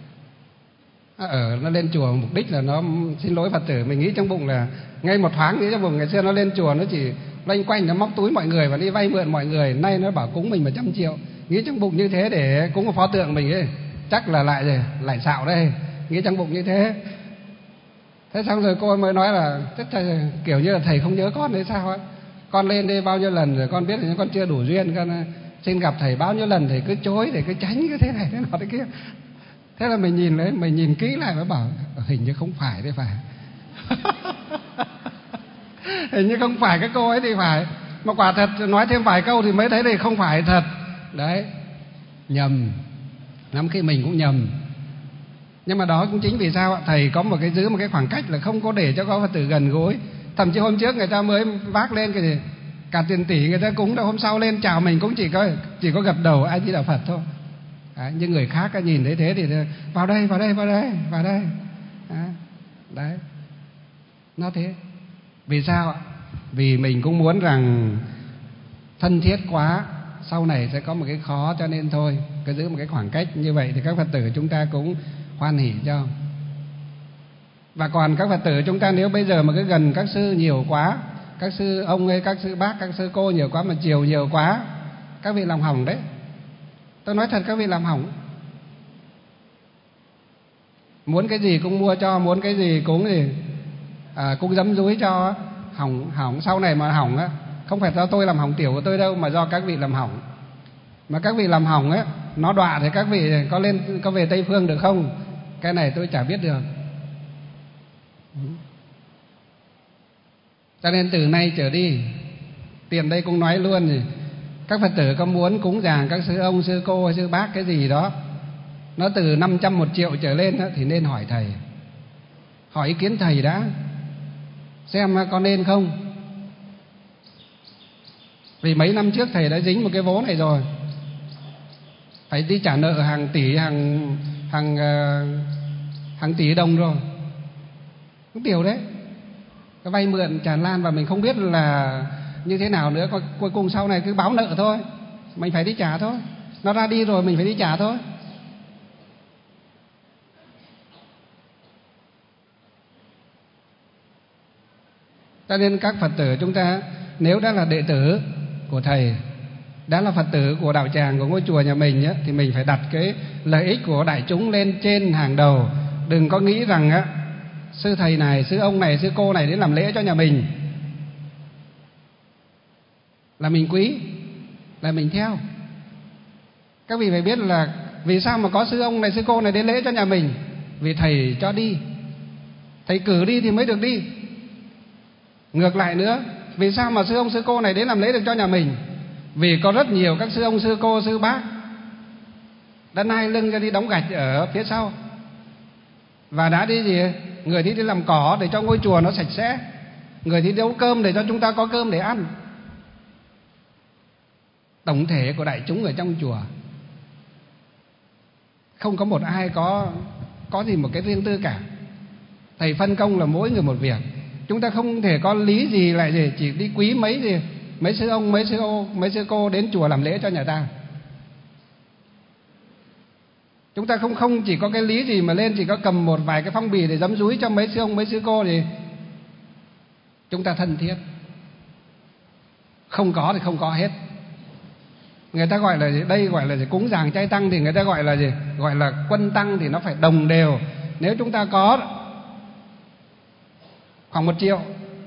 ở nó lên chùa mục đích là nó xin lỗi Phật tử. Mình nghĩ trong bụng là ngay một thoáng nghĩ trong bụng ngày xưa nó lên chùa nó chỉ loanh quanh nó móc túi mọi người và đi vay mượn mọi người, nay nó bảo cúng mình một trăm triệu. Nghĩ trong bụng như thế để cúng một pho tượng mình ấy, chắc là lại gì lại xạo đây, nghĩ trong bụng như thế. Thế xong rồi cô mới nói là thầy, kiểu như là thầy không nhớ con hay sao á, con lên đây bao nhiêu lần rồi con biết là con chưa đủ duyên, con xin gặp thầy bao nhiêu lần thầy cứ chối, thầy cứ tránh cái thế này thế nọ thế kia. Thế là mình nhìn lấy, mình nhìn kỹ lại mới bảo hình như không phải đấy phải. Hình như không phải cái cô ấy thì phải. Mà quả thật nói thêm vài câu thì mới thấy đây không phải thật. Đấy, nhầm. Lắm khi mình cũng nhầm. Nhưng mà đó cũng chính vì sao ạ? Thầy có một cái giữ một cái khoảng cách là không có để cho có Phật tử gần gối. Thậm chí hôm trước người ta mới vác lên cái gì cả tiền tỷ người ta cúng đâu, hôm sau lên chào mình cũng chỉ có chỉ có gật đầu A Di Đà Phật thôi. Đấy, nhưng người khác nhìn thấy thế thì vào đây, vào đây, vào đây, vào đây. Đấy, đấy. Nó thế. Vì sao ạ? Vì mình cũng muốn rằng thân thiết quá sau này sẽ có một cái khó, cho nên thôi cứ giữ một cái khoảng cách như vậy thì các Phật tử chúng ta cũng hoan hỉ cho. Và còn các Phật tử chúng ta nếu bây giờ mà cứ gần các sư nhiều quá, các sư ông ấy, các sư bác, các sư cô nhiều quá mà chiều nhiều quá, các vị làm hỏng đấy. Tôi nói thật, các vị làm hỏng. Muốn cái gì cũng mua cho, muốn cái gì cũng gì à, cũng dấm dúi cho, hỏng hỏng sau này mà hỏng á, không phải do tôi làm hỏng tiểu của tôi đâu, mà do các vị làm hỏng. Mà các vị làm hỏng á, nó đọa thì các vị có lên có về Tây Phương được không? Cái này tôi chả biết được. Cho nên từ nay trở đi, tiền đây cũng nói luôn gì, các Phật tử có muốn cúng dường các sư ông, sư cô, sư bác cái gì đó, nó từ năm trăm, một triệu trở lên đó, thì nên hỏi thầy. Hỏi ý kiến thầy đã, xem có nên không. Vì mấy năm trước thầy đã dính một cái vố này rồi, phải đi trả nợ hàng tỷ, hàng hàng hàng tỷ đồng rồi. Cũng điều đấy, cái vay mượn tràn lan và mình không biết là như thế nào nữa. Cuối cùng sau này cứ báo nợ thôi, mình phải đi trả thôi. Nó ra đi rồi mình phải đi trả thôi. Cho nên các Phật tử chúng ta nếu đã là đệ tử của thầy, đã là Phật tử của đạo tràng, của ngôi chùa nhà mình á, thì mình phải đặt cái lợi ích của đại chúng lên trên hàng đầu. Đừng có nghĩ rằng á, sư thầy này, sư ông này, sư cô này đến làm lễ cho nhà mình là mình quý, là mình theo. Các vị phải biết là vì sao mà có sư ông này, sư cô này đến lễ cho nhà mình? Vì thầy cho đi, thầy cử đi thì mới được đi. Ngược lại nữa, vì sao mà sư ông sư cô này đến làm lễ được cho nhà mình? Vì có rất nhiều các sư ông sư cô sư bác đã nai lưng ra đi đóng gạch ở phía sau, và đã đi gì, người thì đi làm cỏ để cho ngôi chùa nó sạch sẽ, người thì nấu cơm để cho chúng ta có cơm để ăn. Tổng thể của đại chúng ở trong chùa không có một ai có có gì một cái riêng tư cả. Thầy phân công là mỗi người một việc. Chúng ta không thể có lý gì lại gì chỉ đi quý mấy gì mấy sư ông, mấy sư ô, mấy sư cô đến chùa làm lễ cho nhà ta. Chúng ta không không chỉ có cái lý gì mà lên chỉ có cầm một vài cái phong bì để giấm dúi cho mấy sư ông, mấy sư cô thì chúng ta thân thiết. Không có thì không có hết. Người ta gọi là gì? Đây gọi là gì? Cúng dường chay tăng thì người ta gọi là gì? Gọi là quân tăng thì nó phải đồng đều. Nếu chúng ta có khoảng một triệu,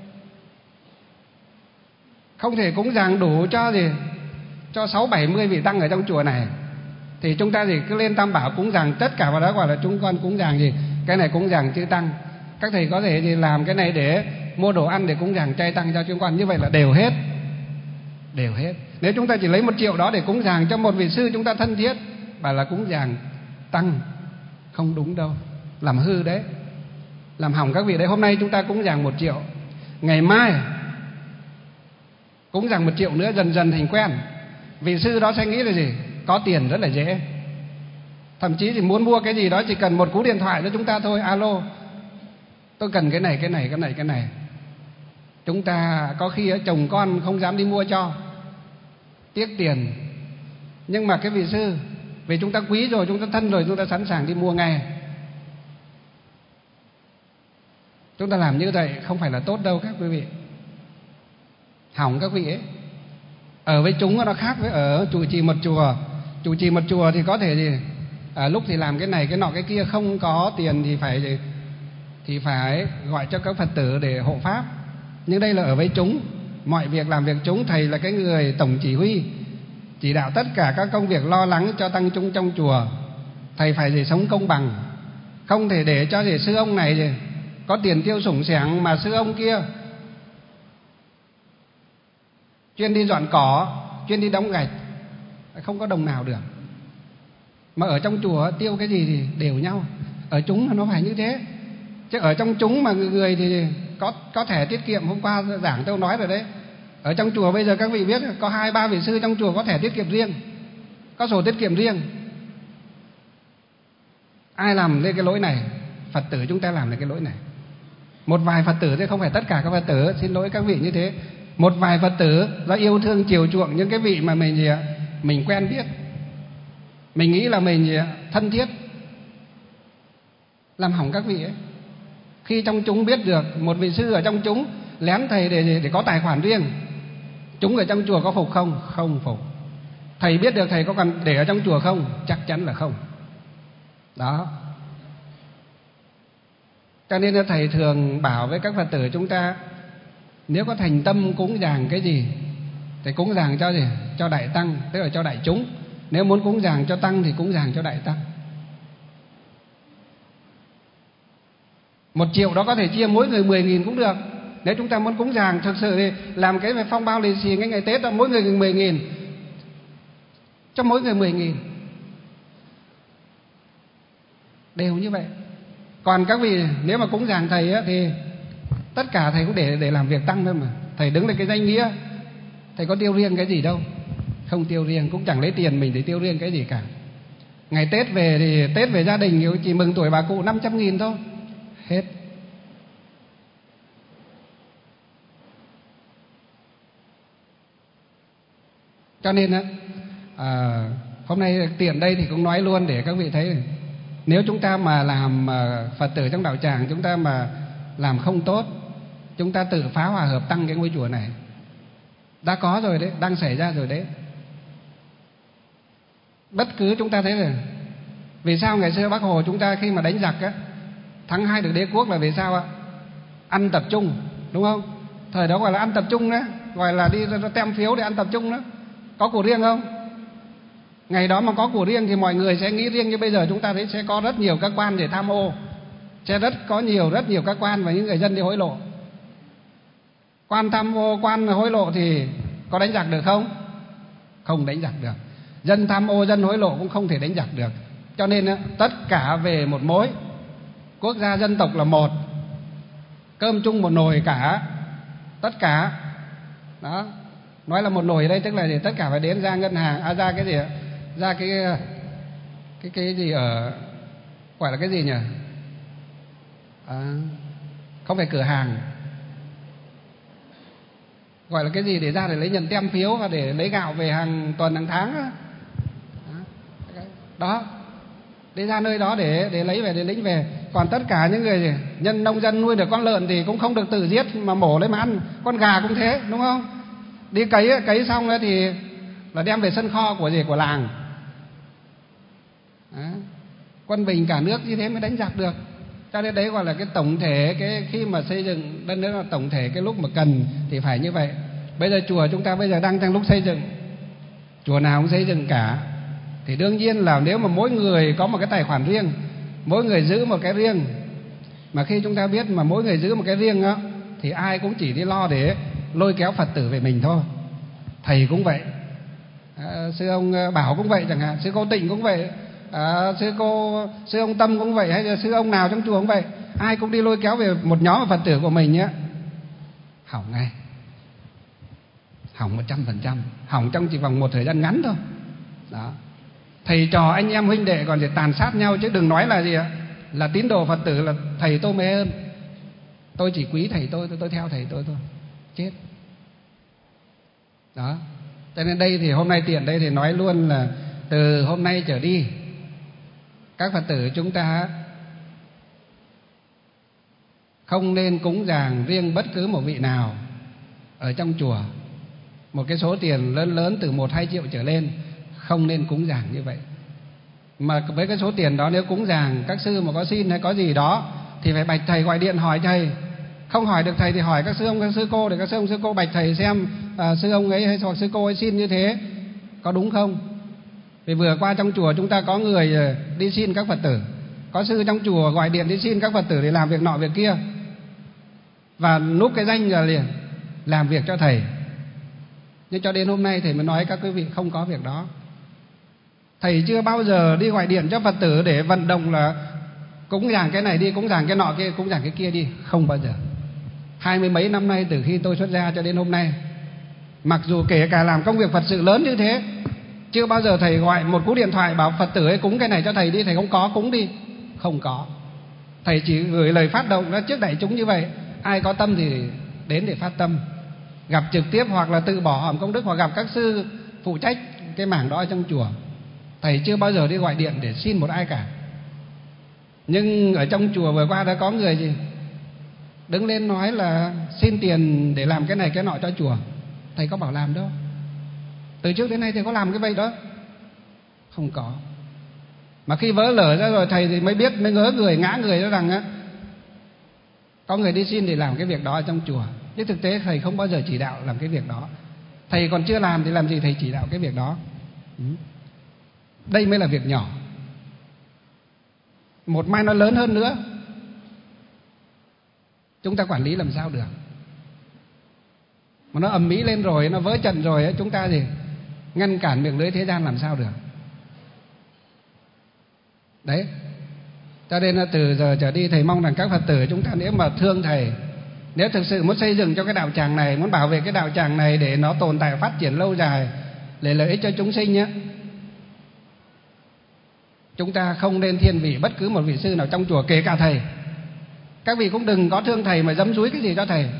không thể cúng dường đủ cho gì cho sáu bảy mươi vị tăng ở trong chùa này, thì chúng ta gì cứ lên Tam Bảo cúng dường tất cả vào đó, gọi là chúng con cúng dường gì, cái này cúng dường chư tăng. Các thầy có thể gì làm cái này để mua đồ ăn để cúng dường chay tăng cho chúng con, như vậy là đều hết, đều hết. Nếu chúng ta chỉ lấy một triệu đó để cúng dường cho một vị sư chúng ta thân thiết, bảo là cúng dường tăng, không đúng đâu, làm hư đấy, làm hỏng các vị đấy. Hôm nay chúng ta cúng dường một triệu, ngày mai cúng dường một triệu nữa, dần dần thành quen. Vị sư đó sẽ nghĩ là gì? Có tiền rất là dễ. Thậm chí thì muốn mua cái gì đó chỉ cần một cú điện thoại cho chúng ta thôi. Alo, tôi cần cái này, cái này, cái này, cái này. Chúng ta có khi chồng con không dám đi mua cho, tiếc tiền. Nhưng mà cái vị sư, vì chúng ta quý rồi, chúng ta thân rồi, chúng ta sẵn sàng đi mua ngay. Chúng ta làm như vậy không phải là tốt đâu các quý vị, hỏng các vị ấy. Ở với chúng nó khác với ở trụ trì một chùa. Trụ trì một chùa thì có thể gì à, lúc thì làm cái này cái nọ cái kia, không có tiền thì phải gì, thì phải gọi cho các Phật tử để hộ pháp. Nhưng đây là ở với chúng, mọi việc làm việc chúng. Thầy là cái người tổng chỉ huy, chỉ đạo tất cả các công việc lo lắng cho tăng chúng trong chùa. Thầy phải gì sống công bằng, không thể để cho gì sư ông này gì có tiền tiêu sủng sẻng mà sư ông kia chuyên đi dọn cỏ, chuyên đi đóng gạch, không có đồng nào được. Mà ở trong chùa tiêu cái gì thì đều nhau. Ở chúng nó phải như thế. Chứ ở trong chúng mà người thì có có thẻ tiết kiệm, hôm qua giảng tôi nói rồi đấy. Ở trong chùa bây giờ các vị biết có hai ba vị sư trong chùa có thẻ tiết kiệm riêng, có sổ tiết kiệm riêng. Ai làm lên cái lỗi này? Phật tử chúng ta làm lên cái lỗi này. Một vài Phật tử chứ không phải tất cả các Phật tử, xin lỗi các vị như thế. Một vài Phật tử do yêu thương chiều chuộng những cái vị mà mình gì ạ, mình quen biết, mình nghĩ là mình gì ạ, thân thiết, làm hỏng các vị ấy. Khi trong chúng biết được một vị sư ở trong chúng lén thầy để để có tài khoản riêng, chúng ở trong chùa có phục không? Không phục. Thầy biết được thầy có còn để ở trong chùa không? Chắc chắn là không. Đó. Cho nên là thầy thường bảo với các Phật tử chúng ta, nếu có thành tâm cúng dường cái gì thì cúng dường cho gì? Cho đại tăng, tức là cho đại chúng. Nếu muốn cúng dường cho tăng thì cúng dường cho đại tăng. Một triệu đó có thể chia mỗi người mười nghìn cũng được. Nếu chúng ta muốn cúng dường thực sự thì làm cái phong bao lì xì ngay ngày Tết đó, mỗi người mười nghìn, cho mỗi người mười nghìn, đều như vậy. Còn các vị nếu mà cúng dường thầy á, thì tất cả thầy cũng để để làm việc tăng thôi mà. Thầy đứng lên cái danh nghĩa, thầy có tiêu riêng cái gì đâu, không tiêu riêng, cũng chẳng lấy tiền mình để tiêu riêng cái gì cả. Ngày Tết về thì Tết về gia đình chỉ mừng tuổi bà cụ năm trăm nghìn thôi, hết. Cho nên á, à, hôm nay tiện đây thì cũng nói luôn để các vị thấy này. Nếu chúng ta mà làm Phật tử trong đạo tràng, chúng ta mà làm không tốt, chúng ta tự phá hòa hợp tăng cái ngôi chùa này. Đã có rồi đấy, đang xảy ra rồi đấy. Bất cứ chúng ta thấy là vì sao ngày xưa Bác Hồ chúng ta khi mà đánh giặc á, thắng hai được đế quốc là vì sao ạ? Ăn tập trung, đúng không? Thời đó gọi là ăn tập trung đó, gọi là đi ra tem phiếu để ăn tập trung đó. Có của riêng không? Ngày đó mà có của riêng thì mọi người sẽ nghĩ riêng, như bây giờ chúng ta thấy sẽ có rất nhiều các quan để tham ô, sẽ rất có nhiều rất nhiều các quan và những người dân đi hối lộ. Quan tham ô, quan hối lộ thì có đánh giặc được không? Không đánh giặc được. Dân tham ô, dân hối lộ cũng không thể đánh giặc được. Cho nên tất cả về một mối. Quốc gia dân tộc là một, cơm chung một nồi cả, tất cả. Đó. Nói là một nồi ở đây tức là gì? Tất cả phải đến ra ngân hàng, à ra cái gì? Ra cái cái cái gì ở gọi là cái gì nhỉ? À, không phải cửa hàng, gọi là cái gì để ra để lấy nhận tem phiếu và để lấy gạo về hàng tuần hàng tháng đó. Đó, đi ra nơi đó để để lấy về, để lĩnh về. Còn tất cả những người nhân nông dân nuôi được con lợn thì cũng không được tự giết mà mổ lấy mà ăn. Con gà cũng thế, đúng không? Đi cấy cấy xong đó thì là đem về sân kho của gì, của làng. Đó. Quân bình cả nước như thế mới đánh giặc được. Cho nên đấy gọi là cái tổng thể, cái khi mà xây dựng đất nước là tổng thể, cái lúc mà cần thì phải như vậy. Bây giờ chùa chúng ta bây giờ đang trong lúc xây dựng, chùa nào cũng xây dựng cả. Thì đương nhiên là nếu mà mỗi người có một cái tài khoản riêng, mỗi người giữ một cái riêng, mà khi chúng ta biết mà mỗi người giữ một cái riêng đó, thì ai cũng chỉ đi lo để lôi kéo Phật tử về mình thôi. Thầy cũng vậy, à, sư ông Bảo cũng vậy chẳng hạn, sư cô Tịnh cũng vậy, à, sư cô sư ông Tâm cũng vậy, hay là sư ông nào trong chùa cũng vậy. Ai cũng đi lôi kéo về một nhóm Phật tử của mình nhé, hỏng ngay, hỏng một trăm phần trăm, hỏng trong chỉ vòng một thời gian ngắn thôi. Đó. Thầy trò anh em huynh đệ còn để tàn sát nhau, chứ đừng nói là gì ạ, là tín đồ Phật tử là thầy tôi mê hơn, tôi chỉ quý thầy tôi, tôi, tôi theo thầy tôi thôi, chết. Đó. Cho nên đây thì hôm nay tiện đây thì nói luôn là từ hôm nay trở đi, các Phật tử chúng ta không nên cúng dường riêng bất cứ một vị nào ở trong chùa. Một cái số tiền lớn lớn từ một hai triệu trở lên không nên cúng dường như vậy. Mà với cái số tiền đó nếu cúng dường, các sư mà có xin hay có gì đó thì phải bạch thầy, gọi điện hỏi thầy. Không hỏi được thầy thì hỏi các sư ông, các sư cô, để các sư ông, sư cô bạch thầy xem à, sư ông ấy hay hoặc sư cô ấy xin như thế có đúng không. Vì vừa qua trong chùa chúng ta có người đi xin các Phật tử, có sư trong chùa gọi điện đi xin các Phật tử để làm việc nọ việc kia, và núp cái danh là liền làm việc cho thầy. Nhưng cho đến hôm nay thầy mới nói các quý vị không có việc đó. Thầy chưa bao giờ đi gọi điện cho Phật tử để vận động là cúng dường cái này đi, cúng dường cái nọ kia, cúng dường cái kia đi, không bao giờ. Hai mươi mấy năm nay từ khi tôi xuất gia cho đến hôm nay, mặc dù kể cả làm công việc Phật sự lớn như thế, chưa bao giờ thầy gọi một cú điện thoại bảo Phật tử ấy cúng cái này cho thầy đi, thầy không có, cúng đi, không có. Thầy chỉ gửi lời phát động ra trước đại chúng như vậy, ai có tâm thì đến để phát tâm, gặp trực tiếp hoặc là tự bỏ hòm công đức, hoặc gặp các sư phụ trách cái mảng đó trong chùa. Thầy chưa bao giờ đi gọi điện để xin một ai cả. Nhưng ở trong chùa vừa qua đã có người gì đứng lên nói là xin tiền để làm cái này cái nọ cho chùa. Thầy có bảo làm đâu. Từ trước đến nay thầy có làm cái vậy đó? Không có. Mà khi vỡ lở ra rồi thầy thì mới biết, mới ngớ người, ngã người ra rằng á, có người đi xin để làm cái việc đó ở trong chùa. Nhưng thực tế thầy không bao giờ chỉ đạo làm cái việc đó. Thầy còn chưa làm thì làm gì thầy chỉ đạo cái việc đó. Đây mới là việc nhỏ. Một mai nó lớn hơn nữa, chúng ta quản lý làm sao được. Mà nó ầm ĩ lên rồi, nó vỡ trận rồi, chúng ta gì ngăn cản miệng lưới thế gian làm sao được. Đấy. Cho nên là từ giờ trở đi thầy mong rằng các Phật tử chúng ta nếu mà thương thầy, nếu thực sự muốn xây dựng cho cái đạo tràng này, muốn bảo vệ cái đạo tràng này để nó tồn tại phát triển lâu dài để lợi ích cho chúng sinh nhé, chúng ta không nên thiên vị bất cứ một vị sư nào trong chùa, kể cả thầy. Các vị cũng đừng có thương thầy mà dấm dúi cái gì cho thầy.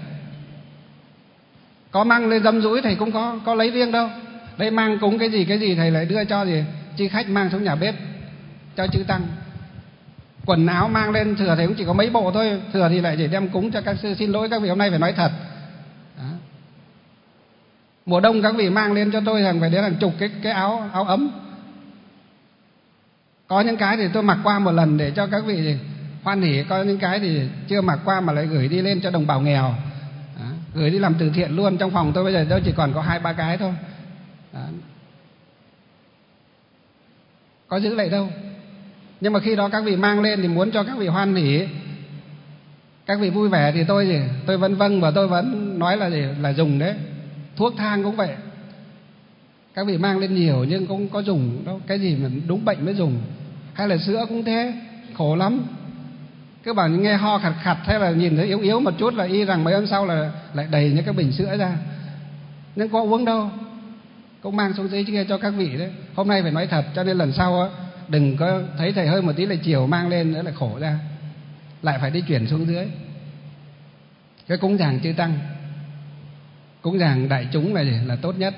Có mang lên dấm dúi thầy cũng có có lấy riêng đâu. Đây mang cúng cái gì cái gì thầy lại đưa cho gì chi khách mang xuống nhà bếp cho chư tăng. Quần áo mang lên thừa thầy cũng chỉ có mấy bộ thôi, thừa thì lại chỉ đem cúng cho các sư. Xin lỗi các vị, hôm nay phải nói thật. Đó. Mùa đông các vị mang lên cho tôi rằng phải đến hàng chục cái cái áo áo ấm. Có những cái thì tôi mặc qua một lần để cho các vị hoan hỉ, có những cái thì chưa mặc qua mà lại gửi đi lên cho đồng bào nghèo. Đó. Gửi đi làm từ thiện luôn. Trong phòng tôi bây giờ tôi chỉ còn có hai ba cái thôi. Đó. Có giữ lại đâu. Nhưng mà khi đó các vị mang lên thì muốn cho các vị hoan hỉ, các vị vui vẻ thì tôi gì tôi vẫn vâng và tôi vẫn nói là gì? Là dùng đấy. Thuốc thang cũng vậy. Các vị mang lên nhiều nhưng cũng có dùng đâu, cái gì mà đúng bệnh mới dùng. Hay là sữa cũng thế, khổ lắm. Cứ bảo nghe ho khặt khặt hay là nhìn thấy yếu yếu một chút là y rằng mấy hôm sau là lại đầy những cái bình sữa ra. Nhưng có uống đâu. Cũng mang xuống dưới kia cho các vị đấy. Hôm nay phải nói thật, cho nên lần sau á đừng có thấy thầy hơi một tí là chiều mang lên nữa là khổ ra. Lại phải đi chuyển xuống dưới. Cái cúng dường chư tăng, cúng dường đại chúng là gì? Là tốt nhất.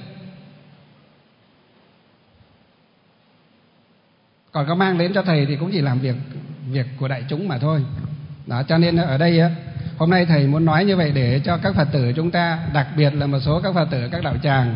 Còn có mang đến cho thầy thì cũng chỉ làm việc việc của đại chúng mà thôi. Đó, cho nên ở đây á, hôm nay thầy muốn nói như vậy để cho các Phật tử chúng ta, đặc biệt là một số các Phật tử các đạo tràng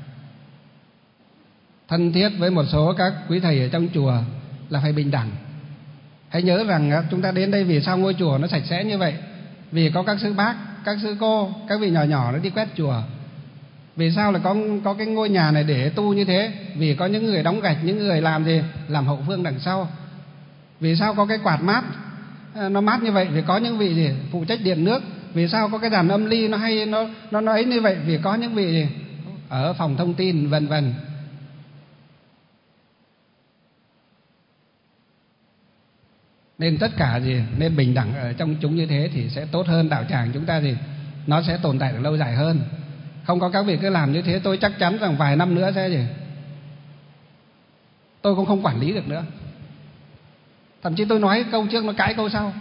thân thiết với một số các quý thầy ở trong chùa là phải bình đẳng. Hãy nhớ rằng chúng ta đến đây vì sao ngôi chùa nó sạch sẽ như vậy? Vì có các sư bác, các sư cô, các vị nhỏ nhỏ nó đi quét chùa. Vì sao là có có cái ngôi nhà này để tu như thế? Vì có những người đóng gạch, những người làm gì? Làm hậu phương đằng sau. Vì sao có cái quạt mát nó mát như vậy? Vì có những vị gì? Phụ trách điện nước. Vì sao có cái dàn âm ly nó hay nó nó nó ấy như vậy? Vì có những vị gì? Ở phòng thông tin vân vân. Nên tất cả gì? Nên bình đẳng ở trong chúng như thế thì sẽ tốt hơn. Đạo tràng chúng ta gì? Nó sẽ tồn tại được lâu dài hơn. Không có các vị cứ làm như thế, tôi chắc chắn rằng vài năm nữa sẽ gì? Tôi cũng không quản lý được nữa. Thậm chí tôi nói câu trước nó cãi câu sau.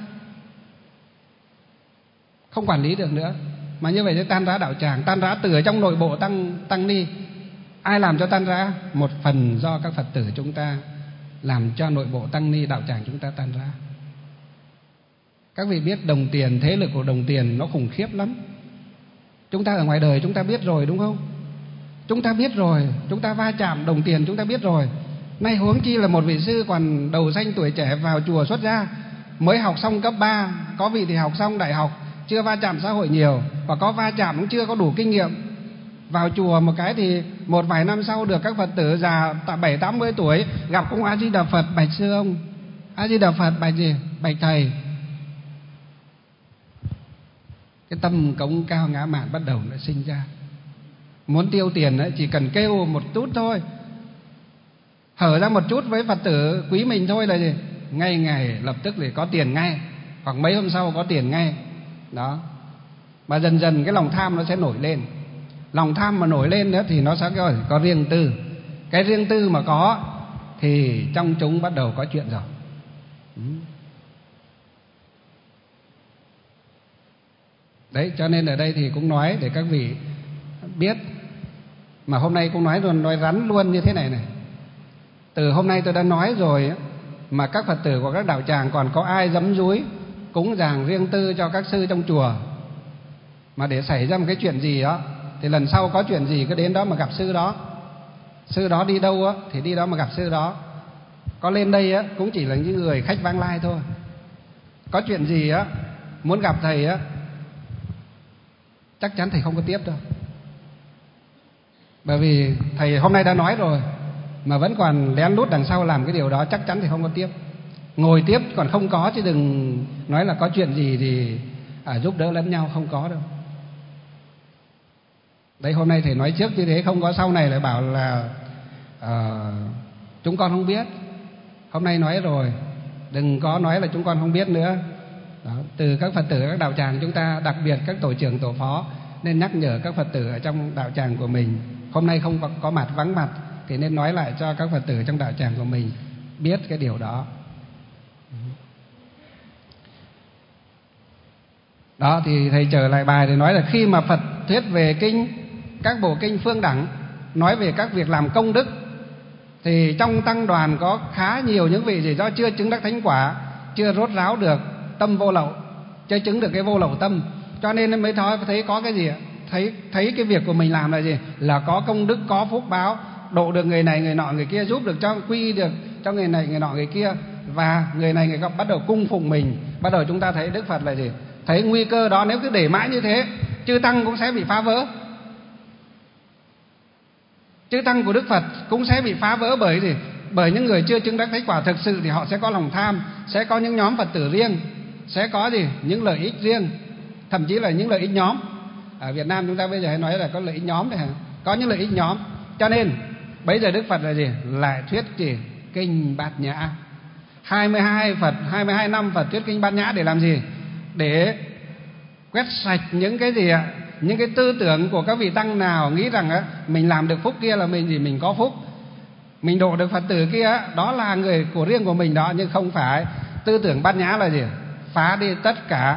Không quản lý được nữa. Mà như vậy sẽ tan rã đạo tràng, tan rã từ ở trong nội bộ tăng tăng ni. Ai làm cho tan rã? Một phần do các Phật tử chúng ta làm cho nội bộ tăng ni đạo tràng chúng ta tan rã. Các vị biết đồng tiền, thế lực của đồng tiền nó khủng khiếp lắm. Chúng ta ở ngoài đời chúng ta biết rồi đúng không? Chúng ta biết rồi, chúng ta va chạm đồng tiền chúng ta biết rồi. Nay huống chi là một vị sư còn đầu xanh tuổi trẻ vào chùa xuất gia, mới học xong cấp ba, có vị thì học xong đại học, chưa va chạm xã hội nhiều, và có va chạm cũng chưa có đủ kinh nghiệm. Vào chùa một cái thì một vài năm sau được các Phật tử già bảy tám mươi tuổi gặp ông A Di Đà Phật, bạch sư ông, A Di Đà Phật, bạch gì? Bạch thầy. Cái tâm cống cao ngã mạn bắt đầu nó sinh ra. Muốn tiêu tiền ấy, chỉ cần kêu một chút thôi, hở ra một chút với Phật tử quý mình thôi là gì? Ngay ngày lập tức thì có tiền ngay, hoặc mấy hôm sau có tiền ngay. Đó. Mà dần dần cái lòng tham nó sẽ nổi lên. Lòng tham mà nổi lên nữa thì nó sẽ có, có riêng tư. Cái riêng tư mà có thì trong chúng bắt đầu có chuyện rồi. ừ. Đấy, cho nên ở đây thì cũng nói để các vị biết. Mà hôm nay cũng nói luôn, nói rắn luôn như thế này này. Từ hôm nay tôi đã nói rồi, mà các Phật tử của các đạo tràng còn có ai giấm dúi cúng dường riêng tư cho các sư trong chùa, mà để xảy ra một cái chuyện gì đó, thì lần sau có chuyện gì cứ đến đó mà gặp sư đó. Sư đó đi đâu á thì đi đó mà gặp sư đó. Có lên đây á cũng chỉ là những người khách vãng lai thôi. Có chuyện gì á muốn gặp thầy á, chắc chắn thầy không có tiếp đâu. Bởi vì thầy hôm nay đã nói rồi, mà vẫn còn lén lút đằng sau làm cái điều đó, chắc chắn thầy không có tiếp. Ngồi tiếp còn không có, chứ đừng nói là có chuyện gì thì à, giúp đỡ lẫn nhau, không có đâu. Đấy, hôm nay thầy nói trước như thế, không có sau này lại bảo là à, chúng con không biết. Hôm nay nói rồi, đừng có nói là chúng con không biết nữa. Đó, từ các Phật tử các đạo tràng chúng ta, đặc biệt các tổ trưởng tổ phó, nên nhắc nhở các Phật tử ở trong đạo tràng của mình. Hôm nay không có, có mặt, vắng mặt, thì nên nói lại cho các Phật tử trong đạo tràng của mình biết cái điều đó. Đó, thì thầy trở lại bài thì nói là khi mà Phật thuyết về kinh, các bộ kinh phương đẳng, nói về các việc làm công đức, thì trong tăng đoàn có khá nhiều những vị gì do chưa chứng đắc thánh quả, chưa rốt ráo được tâm vô lậu, chưa chứng được cái vô lậu tâm, cho nên mới nói thấy có cái gì ạ? Thấy, thấy cái việc của mình làm là gì? Là có công đức, có phúc báo, độ được người này người nọ người kia, giúp được cho quy được cho người này người nọ người kia, và người này người kia bắt đầu cung phụng mình. Bắt đầu chúng ta thấy Đức Phật là gì? Thấy nguy cơ đó, nếu cứ để mãi như thế, chư tăng cũng sẽ bị phá vỡ. Chư tăng của Đức Phật cũng sẽ bị phá vỡ bởi gì? Bởi những người chưa chứng đắc thánh quả thực sự thì họ sẽ có lòng tham, sẽ có những nhóm Phật tử riêng, sẽ có gì? Những lợi ích riêng, thậm chí là những lợi ích nhóm. Ở Việt Nam chúng ta bây giờ hay nói là có lợi ích nhóm đấy hả? Có những lợi ích nhóm. Cho nên bây giờ Đức Phật là gì? Lại thuyết gì? Kinh Bát Nhã. hai mươi hai Phật, hai mươi hai năm Phật thuyết kinh Bát Nhã để làm gì? Để quét sạch những cái gì ạ? Những cái tư tưởng của các vị tăng nào nghĩ rằng á, mình làm được phúc kia là mình gì mình có phúc, mình độ được Phật tử kia đó là người của riêng của mình đó, nhưng không phải. Tư tưởng Bát Nhã là gì? Phá đi tất cả,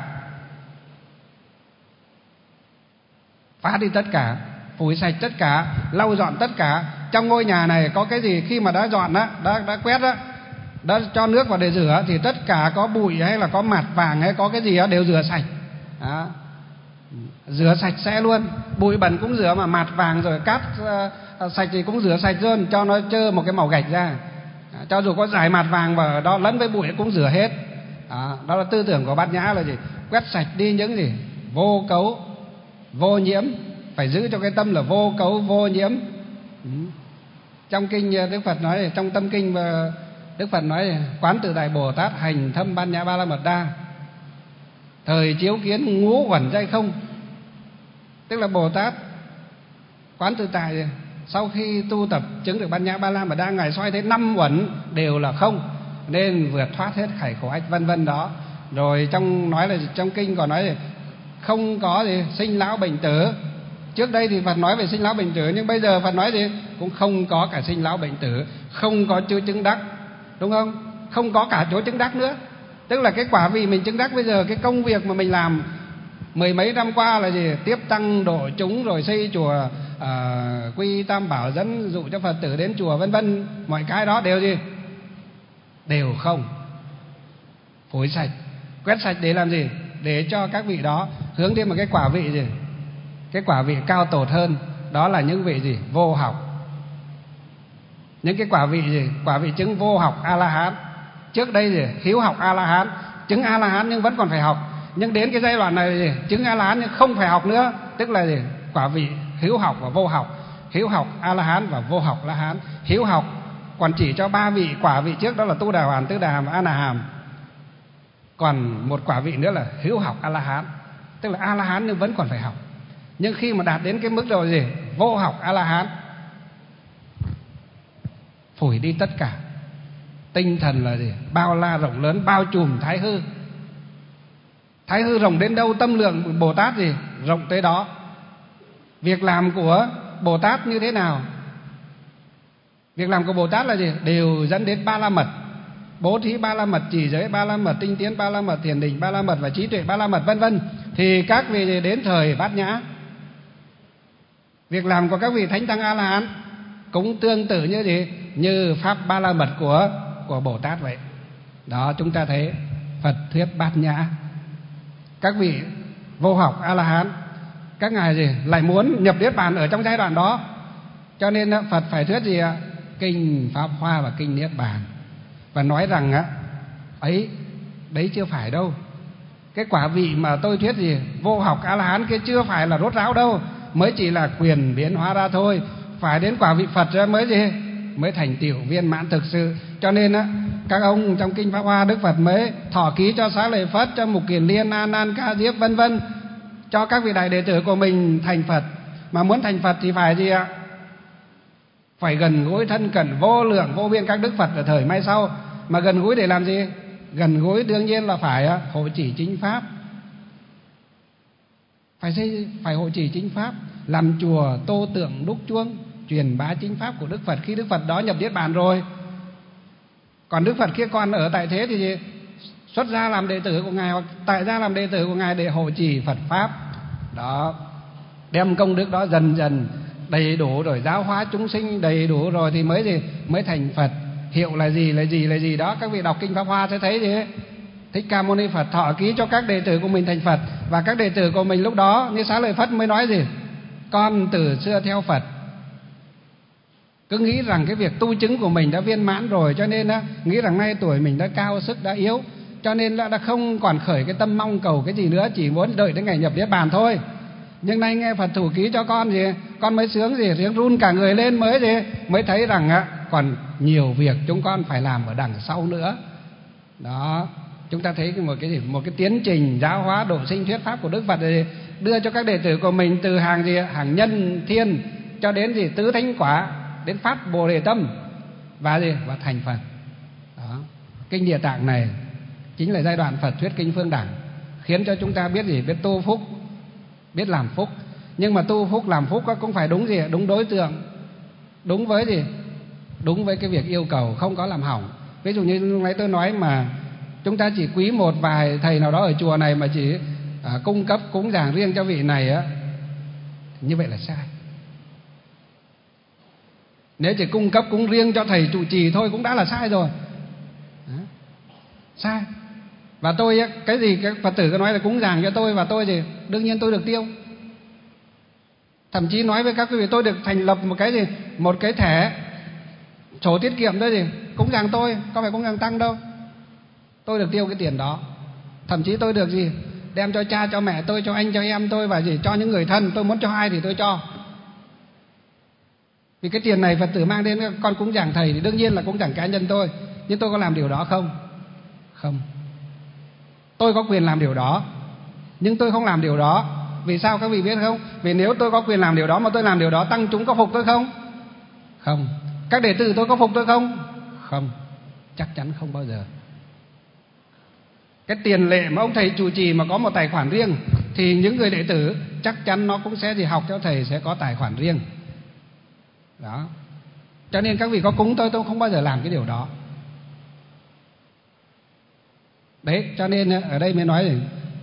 phá đi tất cả, phủi sạch tất cả, lau dọn tất cả. Trong ngôi nhà này có cái gì khi mà đã dọn á, đã đã quét á, đã cho nước vào để rửa thì tất cả có bụi hay là có mạt vàng hay có cái gì đó đều rửa sạch. Đó. Rửa sạch sẽ luôn, bụi bẩn cũng rửa, mà mạt vàng rồi cát uh, sạch thì cũng rửa sạch luôn, cho nó trơ một cái màu gạch ra. Đó. Cho dù có dải mạt vàng vào đó lẫn với bụi cũng rửa hết. Đó. Đó là tư tưởng của Bát Nhã là gì? Quét sạch đi những gì? Vô cấu, vô nhiễm. Phải giữ cho cái tâm là vô cấu, vô nhiễm. Ừ. Trong kinh Đức Phật nói, trong tâm kinh và Đức Phật nói Quán Tự Tại Bồ Tát hành thâm Bát Nhã Ba La Mật Đa, thời chiếu kiến ngũ uẩn giai không. Tức là Bồ Tát Quán Tự Tại sau khi tu tập chứng được Bát Nhã Ba La Mật Đa, ngài soi thấy năm uẩn đều là không, nên vượt thoát hết khải khổ ách vân vân đó. Rồi trong nói là trong kinh còn nói là không có gì sinh lão bệnh tử. Trước đây thì Phật nói về sinh lão bệnh tử, nhưng bây giờ Phật nói gì? Cũng không có cả sinh lão bệnh tử, không có chỗ chứng đắc, đúng không? Không có cả chỗ chứng đắc nữa. Tức là cái quả vị mình chứng đắc bây giờ, cái công việc mà mình làm mười mấy năm qua là gì? Tiếp tăng độ chúng, rồi xây chùa, à, quy tam bảo, dẫn dụ cho Phật tử đến chùa vân vân, mọi cái đó đều gì? Đều không. Phủi sạch, quét sạch để làm gì? Để cho các vị đó hướng đến một cái quả vị gì? Cái quả vị cao tột hơn. Đó là những vị gì? Vô học. Những cái quả vị gì? Quả vị chứng vô học A-la-hán. Trước đây gì? Hiếu học A-la-hán, chứng A-la-hán nhưng vẫn còn phải học. Nhưng đến cái giai đoạn này gì? Chứng A-la-hán nhưng không phải học nữa. Tức là gì? Quả vị hiếu học và vô học. Hiếu học A-la-hán và vô học La-hán. Hiếu học còn chỉ cho ba vị quả vị trước, đó là Tu Đà Hoàn, Tứ Đà Hàm, A Na Hàm. Còn một quả vị nữa là hiếu học A-la-hán. Tức là A-la-hán nhưng vẫn còn phải học. Nhưng khi mà đạt đến cái mức độ gì? Vô học A-la-hán, phủi đi tất cả. Tinh thần là gì? Bao la rộng lớn, bao trùm thái hư. Thái hư rộng đến đâu, tâm lượng Bồ Tát gì? Rộng tới đó. Việc làm của Bồ Tát như thế nào? Việc làm của Bồ Tát là gì? Đều dẫn đến ba la mật. Bố thí ba la mật, trì giới ba la mật, tinh tiến ba la mật, thiền định ba la mật và trí tuệ ba la mật vân vân. Thì các vị đến thời Bát Nhã, việc làm của các vị thánh tăng A-la-hán cũng tương tự như gì? Như pháp ba la mật của của Bồ Tát vậy. Đó, chúng ta thấy Phật thuyết Bát Nhã. Các vị vô học A-la-hán, các ngài gì? Lại muốn nhập niết bàn ở trong giai đoạn đó. Cho nên Phật phải thuyết gì ạ? Kinh Pháp Hoa và kinh Niết Bàn. Và nói rằng á, ấy đấy chưa phải đâu. Cái quả vị mà tôi thuyết gì? Vô học A-la-hán kia chưa phải là rốt ráo đâu, mới chỉ là quyền biến hóa ra thôi. Phải đến quả vị Phật ra mới gì? Mới thành tựu viên mãn thực sự. Cho nên á, các ông trong kinh Pháp Hoa, Đức Phật mới thọ ký cho Xá Lợi Phất, cho Mục Kiền Liên, A Nan, Ca Diếp vân vân, cho các vị đại đệ tử của mình thành Phật. Mà muốn thành Phật thì phải gì ạ? Phải gần gũi thân cận vô lượng vô biên các đức Phật ở thời mai sau. Mà gần gũi để làm gì? Gần gũi đương nhiên là phải hộ trì chính pháp. Phải xây, phải hộ trì chính pháp, làm chùa, tô tượng, đúc chuông, truyền bá chính pháp của Đức Phật khi Đức Phật đó nhập niết bàn rồi. Còn Đức Phật kia còn ở tại thế thì gì? Xuất gia làm đệ tử của ngài hoặc tại gia làm đệ tử của ngài để hộ trì Phật pháp. Đó, đem công đức đó dần dần đầy đủ rồi, giáo hóa chúng sinh đầy đủ rồi thì mới gì? Mới thành Phật. Hiệu là gì, là gì, là gì đó. Các vị đọc kinh Pháp Hoa sẽ thấy gì? Thích Ca Mâu Ni Phật thọ ký cho các đệ tử của mình thành Phật. Và các đệ tử của mình lúc đó như Xá Lợi Phất mới nói gì? Con từ xưa theo Phật, cứ nghĩ rằng cái việc tu chứng của mình đã viên mãn rồi, cho nên á, nghĩ rằng nay tuổi mình đã cao, sức đã yếu, cho nên đã, đã không còn khởi cái tâm mong cầu cái gì nữa, chỉ muốn đợi đến ngày nhập niết bàn thôi. Nhưng nay nghe Phật thủ ký cho con gì, con mới sướng gì, sướng run cả người lên, mới gì, mới thấy rằng á, còn nhiều việc chúng con phải làm ở đằng sau nữa. Đó, chúng ta thấy một cái gì, một cái tiến trình giáo hóa độ sinh thuyết pháp của Đức Phật này đưa cho các đệ tử của mình từ hàng gì hàng nhân thiên cho đến gì tứ thánh quả, đến phát Bồ Đề tâm và gì và thành Phật. Đó. Kinh Địa Tạng này chính là giai đoạn Phật thuyết kinh Phương Đẳng, khiến cho chúng ta biết gì biết tu phúc, biết làm phúc. Nhưng mà tu phúc làm phúc cũng phải đúng gì đúng đối tượng, đúng với gì đúng với cái việc yêu cầu, không có làm hỏng. Ví dụ như lúc nãy tôi nói mà chúng ta chỉ quý một vài thầy nào đó ở chùa này mà chỉ à, cung cấp cúng dường riêng cho vị này á, như vậy là sai. Nếu chỉ cung cấp cúng riêng cho thầy trụ trì thôi cũng đã là sai rồi. Đó. Sai. Và tôi á, cái gì cái Phật tử cứ nói là cúng dường cho tôi, và tôi thì đương nhiên tôi được tiêu. Thậm chí nói với các quý vị, tôi được thành lập một cái gì một cái thẻ sổ tiết kiệm đó gì cúng dường tôi, có phải cúng dường tăng đâu. Tôi được tiêu cái tiền đó. Thậm chí tôi được gì đem cho cha, cho mẹ tôi, cho anh, cho em tôi, và gì cho những người thân. Tôi muốn cho ai thì tôi cho. Vì cái tiền này Phật tử mang đến con cúng dường thầy thì đương nhiên là cúng dường cá nhân tôi. Nhưng tôi có làm điều đó không? Không. Tôi có quyền làm điều đó, nhưng tôi không làm điều đó. Vì sao các vị biết không? Vì nếu tôi có quyền làm điều đó mà tôi làm điều đó, tăng chúng có phục tôi không? Không. Các đệ tử tôi có phục tôi không? Không. Chắc chắn không bao giờ. Cái tiền lệ mà ông thầy trụ trì mà có một tài khoản riêng, thì những người đệ tử chắc chắn nó cũng sẽ gì học cho thầy sẽ có tài khoản riêng. Đó. Cho nên các vị có cúng tôi, tôi không bao giờ làm cái điều đó. Đấy, cho nên ở đây mới nói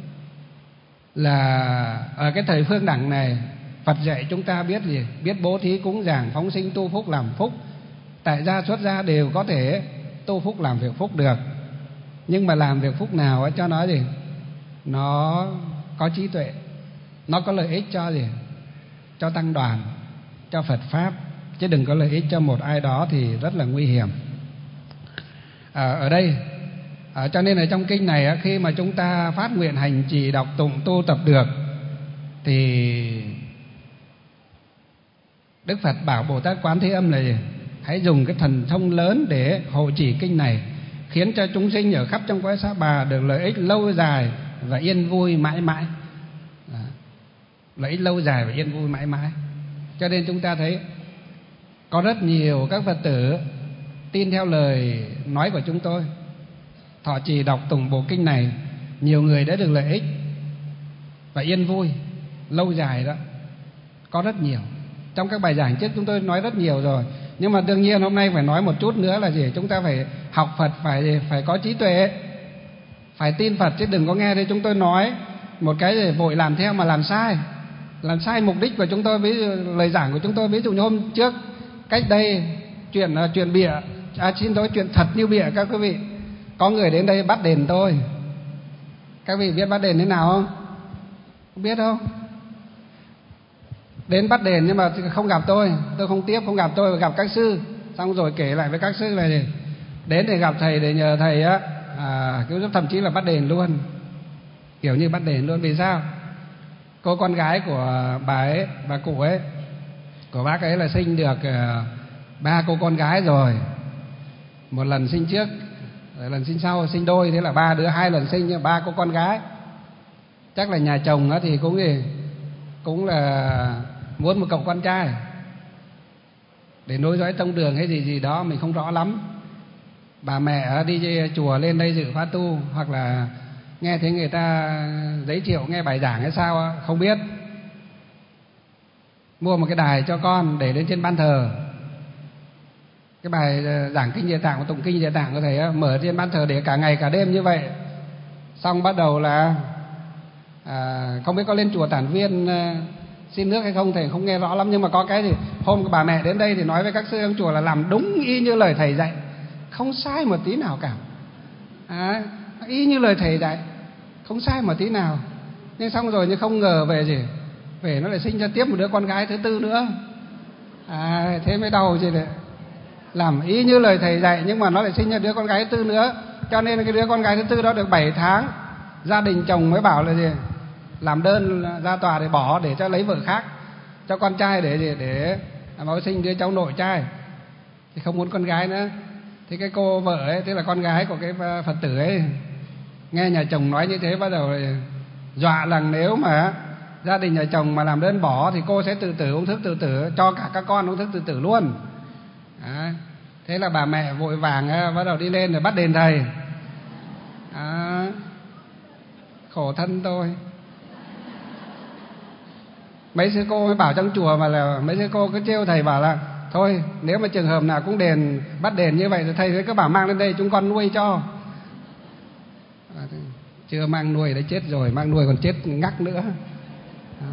là ở cái thời Phương Đẳng này, Phật dạy chúng ta biết gì? Biết bố thí cúng dường, phóng sinh tu phúc làm phúc. Tại gia xuất gia đều có thể tu phúc làm việc phúc được. Nhưng mà làm việc phúc nào ấy cho nó gì? Nó có trí tuệ, nó có lợi ích cho gì? Cho tăng đoàn, cho Phật Pháp, chứ đừng có lợi ích cho một ai đó thì rất là nguy hiểm. À, ở đây à, cho nên ở trong kinh này, khi mà chúng ta phát nguyện hành trì đọc tụng tu tập được, thì Đức Phật bảo Bồ Tát Quán Thế Âm là gì? Hãy dùng cái thần thông lớn để hộ trì kinh này, khiến cho chúng sinh ở khắp trong cõi Sa Bà được lợi ích lâu dài và yên vui mãi mãi. Đó. Lợi ích lâu dài và yên vui mãi mãi. Cho nên chúng ta thấy có rất nhiều các Phật tử tin theo lời nói của chúng tôi, thọ trì đọc tụng bộ kinh này, nhiều người đã được lợi ích và yên vui lâu dài đó. Có rất nhiều. Trong các bài giảng trước chúng tôi nói rất nhiều rồi, nhưng mà đương nhiên hôm nay phải nói một chút nữa là gì? Chúng ta phải học Phật, phải phải có trí tuệ, phải tin Phật, chứ đừng có nghe thấy chúng tôi nói một cái gì vội làm theo mà làm sai, làm sai mục đích của chúng tôi. Ví dụ lời giảng của chúng tôi, ví dụ như hôm trước cách đây chuyện chuyện bịa, à xin lỗi, chuyện thật như bịa các quý vị. Có người đến đây bắt đền tôi. Các vị biết bắt đền thế nào không? Không biết không? Đến bắt đền nhưng mà không gặp tôi, tôi không tiếp, không gặp tôi, gặp các sư. Xong rồi kể lại với các sư là gì? Đến để gặp thầy, để nhờ thầy á à, cứu giúp, thậm chí là bắt đền luôn. Kiểu như bắt đền luôn. Vì sao? Cô con gái của bà ấy, bà cụ ấy, của bác ấy là sinh được uh, ba cô con gái rồi. Một lần sinh trước, lần sinh sau sinh đôi, thế là ba đứa, hai lần sinh ba cô con gái. Chắc là nhà chồng á thì cũng gì cũng là muốn một cậu con trai để nối dõi tông đường hay gì gì đó, mình không rõ lắm. Bà mẹ đi chùa lên đây dự khóa tu, hoặc là nghe thấy người ta giới thiệu nghe bài giảng hay sao không biết, mua một cái đài cho con để lên trên ban thờ. Cái bài giảng kinh Địa Tạng, tụng kinh Địa Tạng của thầy mở trên ban thờ để cả ngày cả đêm như vậy. Xong bắt đầu là à, không biết có lên chùa Tản Viên à, xin nước hay không, thầy không nghe rõ lắm. Nhưng mà có cái thì hôm bà mẹ đến đây thì nói với các sư trong chùa là làm đúng y như lời thầy dạy, không sai một tí nào cả. À, y như lời thầy dạy, không sai một tí nào. Nhưng xong rồi nhưng không ngờ về gì, về nó lại sinh ra tiếp một đứa con gái thứ tư nữa. À, thế mới đau chứ đấy. Làm y như lời thầy dạy nhưng mà nó lại sinh ra đứa con gái thứ tư nữa. Cho nên cái đứa con gái thứ tư đó được bảy tháng, gia đình chồng mới bảo là gì, làm đơn ra tòa để bỏ, để cho lấy vợ khác cho con trai, để để để máu sinh đứa cháu nội trai, thì không muốn con gái nữa. Thì cái cô vợ ấy, tức là con gái của cái Phật tử ấy, nghe nhà chồng nói như thế bắt đầu dọa rằng nếu mà Gia đình nhà chồng mà làm đơn bỏ thì cô sẽ tự tử, uống thuốc tự tử, cho cả các con uống thuốc tự tử luôn. À, thế là bà mẹ vội vàng à, bắt đầu đi lên rồi bắt đền thầy. À, khổ thân tôi. Mấy sư cô mới bảo trong chùa mà là mấy sư cô cứ trêu thầy bảo là thôi nếu mà trường hợp nào cũng đền bắt đền như vậy thì thầy sẽ cứ bảo mang lên đây chúng con nuôi cho. À, chưa mang nuôi đã chết rồi, mang nuôi còn chết ngắc nữa. Đó.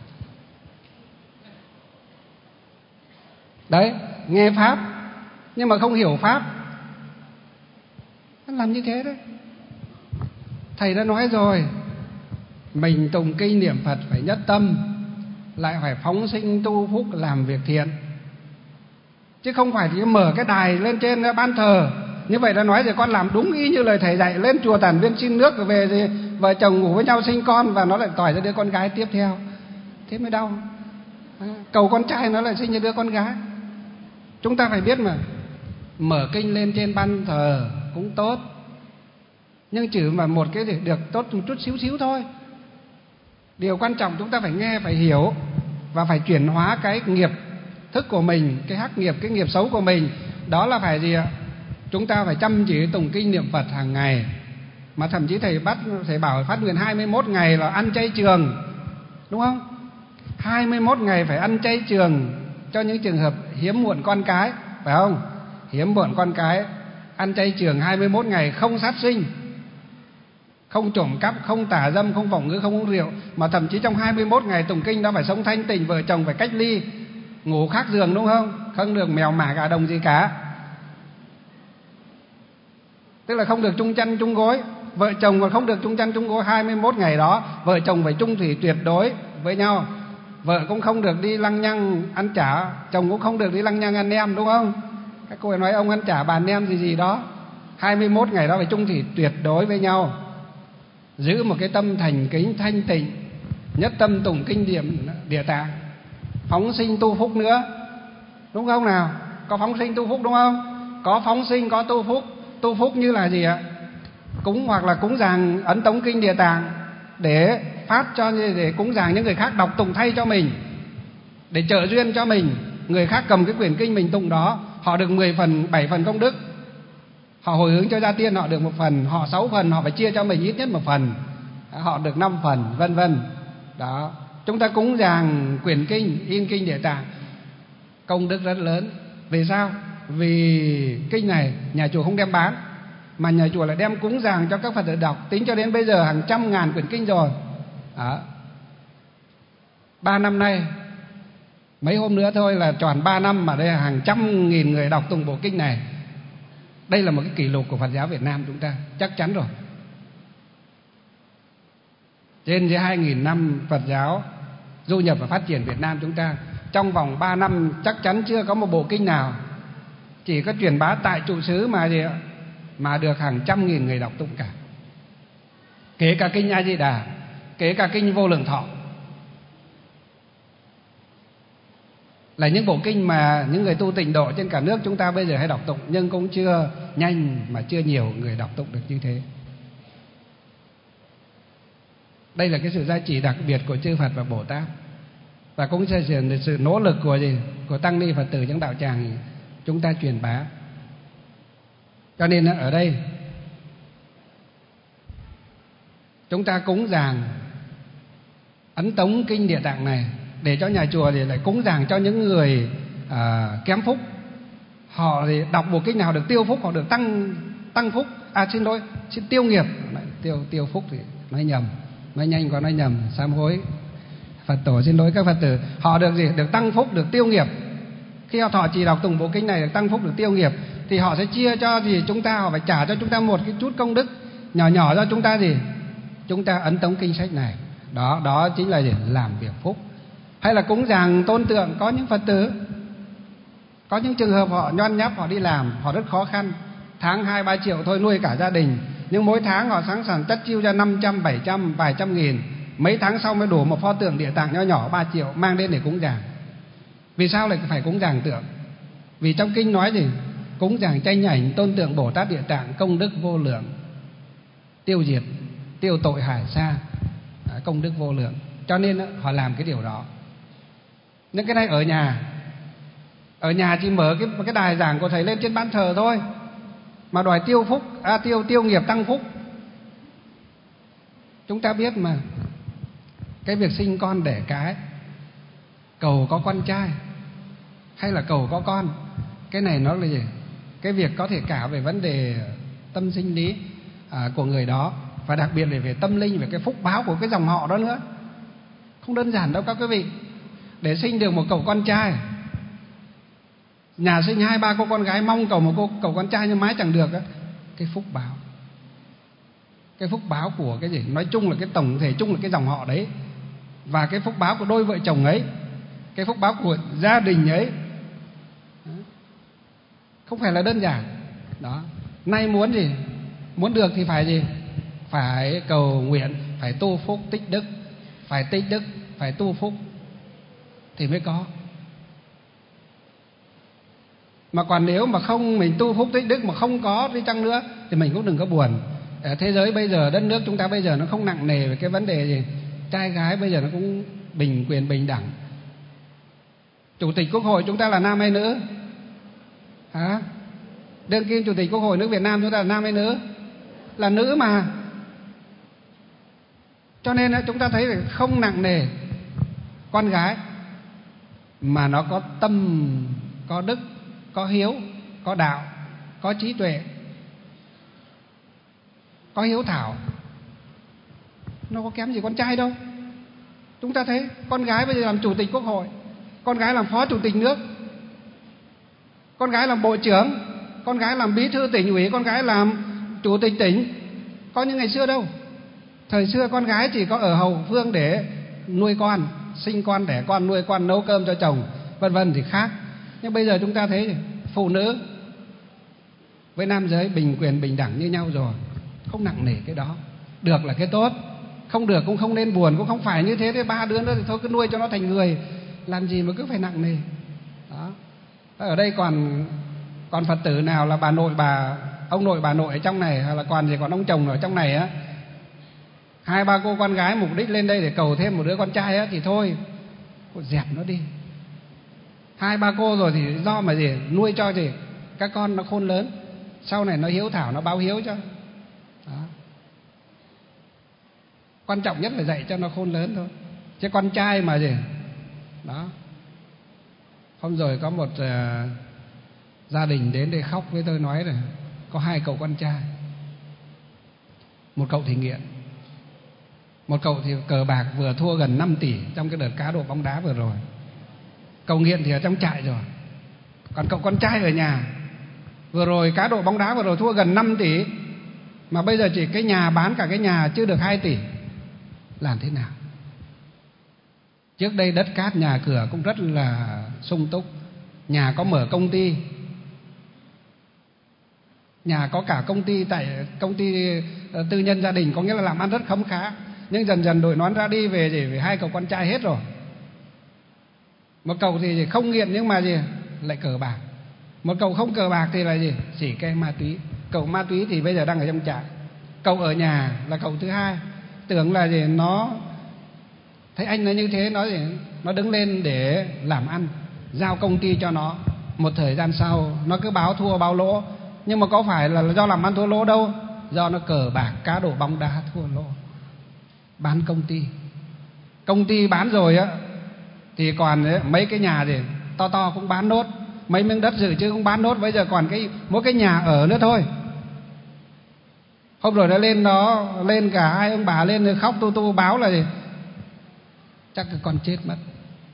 Đấy, nghe pháp nhưng mà không hiểu pháp, nó làm như thế đấy. Thầy đã nói rồi, mình tụng kinh niệm Phật phải nhất tâm, lại phải phóng sinh tu phúc làm việc thiện, chứ không phải chỉ mở cái đài lên trên ban thờ. Như vậy đã nói rồi, con làm đúng y như lời thầy dạy, lên chùa Tản Viên xin nước rồi về thì vợ chồng ngủ với nhau sinh con và nó lại tỏi ra đứa con gái tiếp theo, thế mới đau. À, cầu con trai nó lại sinh ra đứa con gái. Chúng ta phải biết mà, mở kinh lên trên ban thờ cũng tốt, nhưng chỉ mà một cái để được tốt một chút xíu xíu thôi. Điều quan trọng chúng ta phải nghe, phải hiểu và phải chuyển hóa cái nghiệp thức của mình, cái hắc nghiệp, cái nghiệp xấu của mình. Đó là phải gì ạ? Chúng ta phải chăm chỉ tụng kinh niệm Phật hàng ngày. Mà thậm chí thầy bắt thầy bảo phát nguyện hai mươi mốt ngày là ăn chay trường, đúng không? hai mươi mốt ngày phải ăn chay trường cho những trường hợp hiếm muộn con cái, phải không? Hiếm muộn con cái, ăn chay trường hai mươi mốt ngày, không sát sinh, không trộm cắp, không tà dâm, không vọng ngữ, không uống rượu. Mà thậm chí trong hai mươi mốt ngày tụng kinh đó phải sống thanh tịnh, vợ chồng phải cách ly, ngủ khác giường, đúng không? Không được mèo mả gà đồng gì cả. Tức là không được chung chăn chung gối. Vợ chồng còn không được chung chăn chung gối hai mươi mốt ngày đó. Vợ chồng phải chung thủy tuyệt đối với nhau. Vợ cũng không được đi lăng nhăng ăn chả, chồng cũng không được đi lăng nhăng ăn nem, đúng không? Các cô ấy nói ông ăn chả bà ăn nem gì gì đó. hai mươi mốt ngày đó phải chung thủy tuyệt đối với nhau, giữ một cái tâm thành kính thanh tịnh, nhất tâm tụng kinh niệm Địa Tạng, phóng sinh tu phúc nữa, đúng không nào? Có phóng sinh tu phúc đúng không? Có phóng sinh, có tu phúc. Tu phúc như là gì ạ? Cúng hoặc là cúng dường ấn tống kinh Địa Tạng để phát cho, để cúng dường những người khác đọc tụng thay cho mình, để trợ duyên cho mình. Người khác cầm cái quyển kinh mình tụng đó, họ được mười phần, bảy phần công đức. Họ hồi hướng cho gia tiên họ được một phần, họ sáu phần, họ phải chia cho mình ít nhất một phần, họ được năm phần, vân vân. Đó, chúng ta cúng dường quyển kinh, in kinh Địa Tạng, công đức rất lớn. Vì sao? Vì kinh này nhà chùa không đem bán, mà nhà chùa lại đem cúng dường cho các Phật tử đọc. Tính cho đến bây giờ hàng trăm ngàn quyển kinh rồi. Đó. Ba năm nay, mấy hôm nữa thôi là tròn ba năm mà đây là hàng trăm nghìn người đọc tụng bộ kinh này. Đây là một cái kỷ lục của Phật giáo Việt Nam chúng ta, chắc chắn rồi. Trên dưới hai nghìn năm Phật giáo du nhập và phát triển Việt Nam chúng ta, trong vòng ba năm chắc chắn chưa có một bộ kinh nào chỉ có truyền bá tại trụ xứ mà gì ạ, mà được hàng trăm nghìn người đọc tụng cả. Kể cả kinh A Di Đà, kể cả kinh Vô Lượng Thọ, là những bộ kinh mà những người tu tịnh độ trên cả nước chúng ta bây giờ hay đọc tụng, nhưng cũng chưa nhanh mà chưa nhiều người đọc tụng được như thế. Đây là cái sự gia trì đặc biệt của chư Phật và Bồ Tát, và cũng là sự nỗ lực của gì? Của tăng ni Phật tử trong đạo tràng chúng ta truyền bá. Cho nên ở đây chúng ta cúng dường ấn tống kinh Địa Tạng này để cho nhà chùa thì lại cúng dường cho những người à, kém phúc. Họ thì đọc bộ kinh nào được tiêu phúc, họ được tăng tăng phúc. À xin lỗi, xin tiêu nghiệp. Tiêu tiêu phúc thì nói nhầm, nói nhanh có nói nhầm, sám hối. Phật tổ xin lỗi các Phật tử. Họ được gì? Được tăng phúc, được tiêu nghiệp. Khi họ thọ trì đọc tụng bộ kinh này được tăng phúc, được tiêu nghiệp, thì họ sẽ chia cho gì chúng ta, họ phải trả cho chúng ta một cái chút công đức nhỏ nhỏ cho chúng ta gì? Chúng ta ấn tống kinh sách này. Đó, đó chính là gì? Làm việc phúc. Hay là cúng dường tôn tượng, có những Phật tử, có những trường hợp họ nhon nháp, họ đi làm, họ rất khó khăn, tháng hai ba triệu thôi nuôi cả gia đình, nhưng mỗi tháng họ sẵn sàng tất chiêu ra năm trăm, bảy trăm, vài trăm nghìn. Mấy tháng sau mới đủ một pho tượng Địa Tạng nho nhỏ ba triệu mang đến để cúng dường. Vì sao lại phải cúng dường tượng? Vì trong kinh nói gì? Cúng dường tranh ảnh tôn tượng Bồ Tát Địa Tạng công đức vô lượng, tiêu diệt, tiêu tội hải sa, công đức vô lượng. cho nên họ làm cái điều đó. Những cái này ở nhà, ở nhà chỉ mở cái cái đài giảng của thầy lên trên ban thờ thôi, mà đòi tiêu phúc, à, tiêu tiêu nghiệp tăng phúc. Chúng ta biết mà, cái việc sinh con đẻ cái, cầu có con trai hay là cầu có con, cái này nó là gì? Cái việc có thể cả về vấn đề tâm sinh lý à, của người đó, và đặc biệt là về tâm linh, về cái phúc báo của cái dòng họ đó nữa. Không đơn giản đâu các quý vị. Để sinh được một cậu con trai, nhà sinh hai ba cô con gái mong cầu một cô cậu con trai nhưng mãi chẳng được á, cái phúc báo, cái phúc báo của cái gì? Nói chung là cái tổng thể chung là cái dòng họ đấy, và cái phúc báo của đôi vợ chồng ấy, cái phúc báo của gia đình ấy, không phải là đơn giản đó. Nay muốn gì? Muốn được thì phải gì? Phải cầu nguyện, phải tu phúc tích đức, phải tích đức, phải tu phúc thì mới có. Mà còn nếu mà không, mình tu phúc tích đức mà không có đi chăng nữa thì mình cũng đừng có buồn. Ở thế giới bây giờ, đất nước chúng ta bây giờ nó không nặng nề về cái vấn đề gì, trai gái bây giờ nó cũng bình quyền bình đẳng. Chủ tịch Quốc hội chúng ta là nam hay nữ? Hả? Đương kim Chủ tịch Quốc hội nước Việt Nam chúng ta là nam hay nữ? Là nữ mà. Cho nên chúng ta thấy là không nặng nề con gái, mà nó có tâm, có đức, có hiếu, có đạo, có trí tuệ, có hiếu thảo, nó có kém gì con trai đâu. Chúng ta thấy con gái bây giờ làm Chủ tịch Quốc hội, con gái làm Phó Chủ tịch nước, con gái làm Bộ trưởng, con gái làm Bí thư tỉnh ủy, con gái làm Chủ tịch tỉnh. Có như ngày xưa đâu. Thời xưa con gái chỉ có ở hậu phương để nuôi con, sinh con, đẻ con, nuôi con, nấu cơm cho chồng, vân vân thì khác. Nhưng bây giờ chúng ta thấy phụ nữ với nam giới bình quyền bình đẳng như nhau rồi, không nặng nề cái đó. Được là cái tốt, không được cũng không nên buồn, cũng không phải như thế. Thế ba đứa nữa thì thôi cứ nuôi cho nó thành người, làm gì mà cứ phải nặng nề đó. Ở đây còn còn Phật tử nào là bà nội bà ông nội bà nội ở trong này, hay là còn gì còn ông chồng ở trong này á, hai ba cô con gái mục đích lên đây để cầu thêm một đứa con trai á, thì thôi cô dẹp nó đi. Hai ba cô rồi thì do mà gì nuôi cho gì các con nó khôn lớn, sau này nó hiếu thảo, nó báo hiếu cho đó. Quan trọng nhất là dạy cho nó khôn lớn thôi. Chứ con trai mà gì đó. Hôm rồi có một uh, gia đình đến để khóc với tôi, nói là có hai cậu con trai, một cậu thì nghiện, một cậu thì cờ bạc, vừa thua gần năm tỷ trong cái đợt cá độ bóng đá vừa rồi. Cậu nghiện thì ở trong trại rồi, còn cậu con trai ở nhà. Vừa rồi cá độ bóng đá vừa rồi thua gần năm tỷ, mà bây giờ chỉ cái nhà, bán cả cái nhà chưa được hai tỷ. Làm thế nào? Trước đây đất cát nhà cửa cũng rất là sung túc, nhà có mở công ty, nhà có cả công ty tại công ty tư nhân gia đình, có nghĩa là làm ăn rất khấm khá. Nhưng dần dần đội nón ra đi về thì về hai cậu con trai hết rồi. Một cậu thì không nghiện nhưng mà gì lại cờ bạc, một cậu không cờ bạc thì là gì xỉ ke ma túy. Cậu ma túy thì bây giờ đang ở trong trại. Cậu ở nhà là cậu thứ hai, tưởng là gì nó thấy anh nó như thế, nó gì nó đứng lên để làm ăn, giao công ty cho nó. Một thời gian sau nó cứ báo thua báo lỗ, nhưng mà có phải là do làm ăn thua lỗ đâu, do nó cờ bạc cá độ bóng đá thua lỗ, bán công ty. Công ty bán rồi á thì còn ấy, mấy cái nhà gì to to cũng bán nốt, mấy miếng đất dự trữ cũng bán nốt, bây giờ còn cái mỗi cái nhà ở nữa thôi. Hôm rồi nó lên nó lên cả hai ông bà lên khóc tu tu báo là gì chắc cái con chết mất.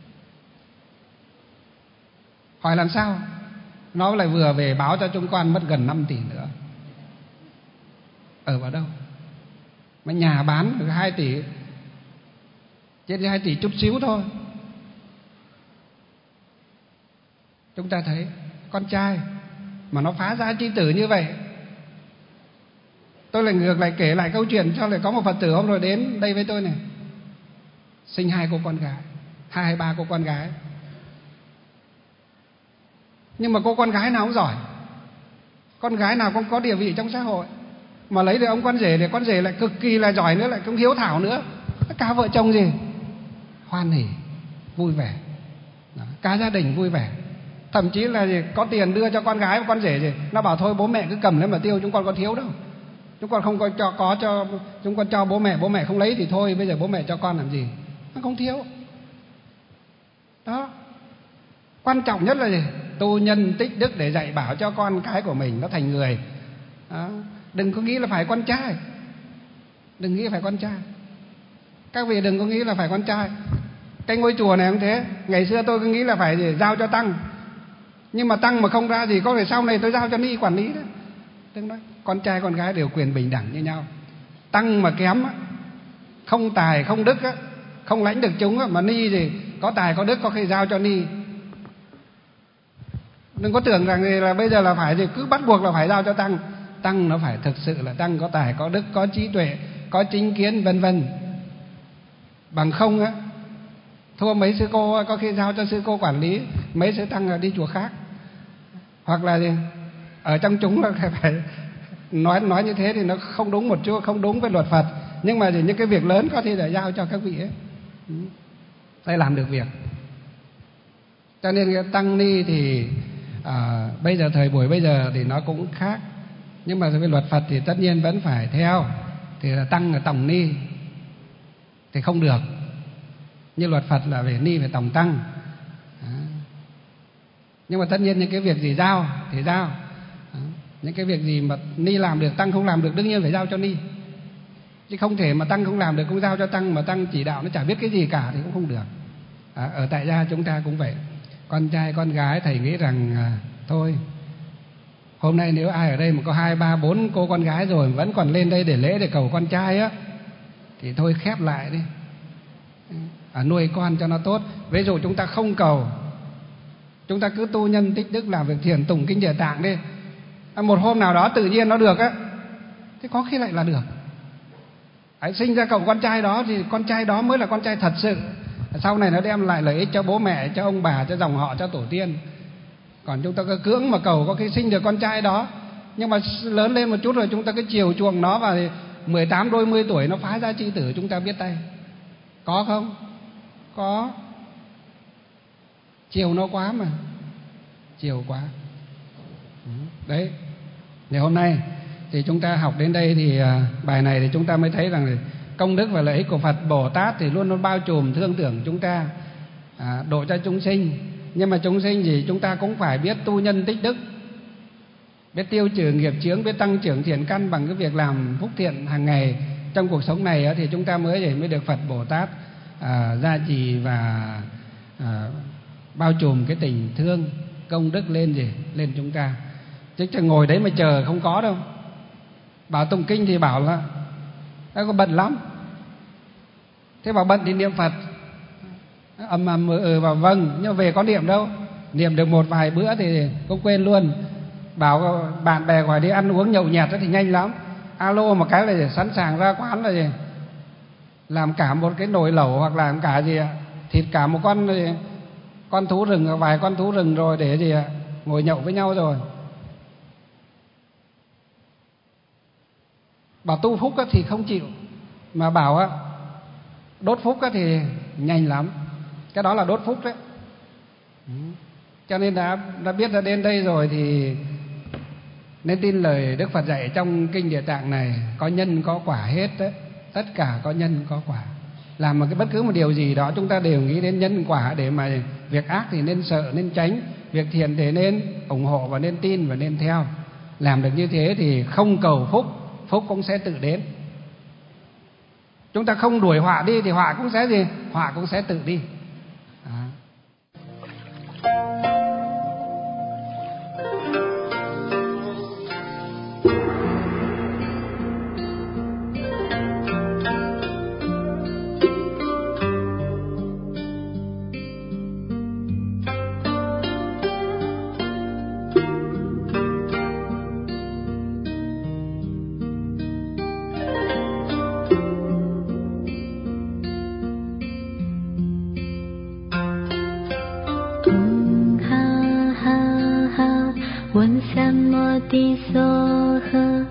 Hỏi làm sao? Nó lại vừa về báo cho chúng con mất gần năm tỷ nữa. Ở vào đâu? Mà nhà bán được hai tỷ, trên hai tỷ chút xíu thôi. Chúng ta thấy con trai mà nó phá gia chi tử như vậy. Tôi lại ngược lại kể lại câu chuyện cho, lại có một Phật tử hôm rồi đến đây với tôi này, sinh hai cô con gái, hai hay ba cô con gái. Nhưng mà cô con gái nào cũng giỏi, con gái nào cũng có địa vị trong xã hội, mà lấy được ông con rể để con rể lại cực kỳ là giỏi nữa, lại cũng hiếu thảo nữa. Tất cả vợ chồng gì hoan hỉ, vui vẻ. Đó, cả gia đình vui vẻ. Thậm chí là gì, có tiền đưa cho con gái và con rể gì, nó bảo thôi bố mẹ cứ cầm lấy mà tiêu, chúng con có thiếu đâu. Chúng con không có cho, có cho chúng con cho bố mẹ, bố mẹ không lấy thì thôi, bây giờ bố mẹ cho con làm gì? Nó không thiếu. Đó. Quan trọng nhất là gì? Tu nhân tích đức để dạy bảo cho con cái của mình nó thành người. Đó. Đừng có nghĩ là phải con trai. Đừng nghĩ phải con trai. Các vị đừng có nghĩ là phải con trai. Cái ngôi chùa này cũng thế. Ngày xưa tôi cứ nghĩ là phải gì? Giao cho tăng. Nhưng mà tăng mà không ra gì, có thể sau này tôi giao cho ni quản lý đó. Đừng nói, con trai con gái đều quyền bình đẳng như nhau. Tăng mà kém á, không tài không đức á, không lãnh được chúng á, mà ni gì có tài có đức có khi giao cho ni. Đừng có tưởng rằng là bây giờ là phải thì cứ bắt buộc là phải giao cho tăng. Tăng nó phải thực sự là tăng có tài có đức, có trí tuệ, có chính kiến vân vân. Bằng không á, thua mấy sư cô có khi giao cho sư cô quản lý, mấy sư tăng là đi chùa khác. Hoặc là gì? Ở trong chúng là phải nói nói như thế thì nó không đúng một chút, không đúng với luật Phật. Nhưng mà những cái việc lớn có thể là giao cho các vị ấy để làm được việc. Cho nên cái tăng ni thì à, bây giờ thời buổi bây giờ thì nó cũng khác. Nhưng mà với luật Phật thì tất nhiên vẫn phải theo. Thì là tăng là tổng ni thì không được. Như luật Phật là về ni phải tổng tăng. Đó. Nhưng mà tất nhiên những cái việc gì giao thì giao. Đó. Những cái việc gì mà ni làm được tăng không làm được đương nhiên phải giao cho ni. Chứ không thể mà tăng không làm được cũng giao cho tăng, mà tăng chỉ đạo nó chả biết cái gì cả thì cũng không được. Đó. Ở tại gia chúng ta cũng vậy. Con trai con gái thầy nghĩ rằng à, thôi hôm nay nếu ai ở đây mà có hai ba bốn cô con gái rồi vẫn còn lên đây để lễ để cầu con trai á thì thôi khép lại đi. À, nuôi con cho nó tốt. Ví dụ chúng ta không cầu, chúng ta cứ tu nhân tích đức làm việc thiền tụng kinh Địa Tạng đi. À, một hôm nào đó tự nhiên nó được á, thế có khi lại là được. Hãy sinh ra cậu con trai đó thì con trai đó mới là con trai thật sự. Sau này nó đem lại lợi ích cho bố mẹ, cho ông bà, cho dòng họ, cho tổ tiên. Còn chúng ta cứ cưỡng mà cầu có khi sinh được con trai đó, nhưng mà lớn lên một chút rồi chúng ta cứ chiều chuộng nó, và mười tám đôi mươi tuổi nó phá ra chi tử chúng ta biết tay. Có không? Có. Chiều nó quá mà. Chiều quá. Đấy. Thì hôm nay thì chúng ta học đến đây thì bài này thì chúng ta mới thấy rằng công đức và lợi ích của Phật Bồ Tát thì luôn luôn bao trùm thương tưởng chúng ta, à, độ cho chúng sinh. Nhưng mà chúng sinh gì chúng ta cũng phải biết tu nhân tích đức, biết tiêu trừ nghiệp chướng, biết tăng trưởng thiện căn bằng cái việc làm phúc thiện hàng ngày trong cuộc sống này, thì chúng ta mới mới được Phật Bồ Tát à, gia trì và à, bao trùm cái tình thương công đức lên gì lên chúng ta. Chứ chẳng ngồi đấy mà chờ không có đâu. Bảo tụng kinh thì bảo là nó có bận lắm. Thế bảo bận thì niệm Phật ầm ầm ừ vào vâng, nhưng về có niệm đâu. Niệm được một vài bữa thì cũng quên luôn. Bảo bạn bè gọi đi ăn uống nhậu nhẹt thì nhanh lắm. Alo một cái là sẵn sàng ra quán là gì, làm cả một cái nồi lẩu hoặc làm cả gì ạ, thịt cả một con con thú rừng, vài con thú rừng rồi để gì ạ, ngồi nhậu với nhau rồi. Bảo tu phúc thì không chịu, mà bảo đốt phúc thì nhanh lắm. Cái đó là đốt phúc đấy. Cho nên đã, đã biết ra đến đây rồi thì nên tin lời Đức Phật dạy trong kinh Địa Tạng này, có nhân có quả hết đấy. Tất cả có nhân có quả. Làm một cái bất cứ một điều gì đó chúng ta đều nghĩ đến nhân quả, để mà việc ác thì nên sợ nên tránh, việc thiện thì nên ủng hộ và nên tin và nên theo. Làm được như thế thì không cầu phúc, phúc cũng sẽ tự đến. Chúng ta không đuổi họa đi thì họa cũng sẽ gì? Họa cũng sẽ tự đi. À. Om ha ha ha, One Sammo Ti So Ha.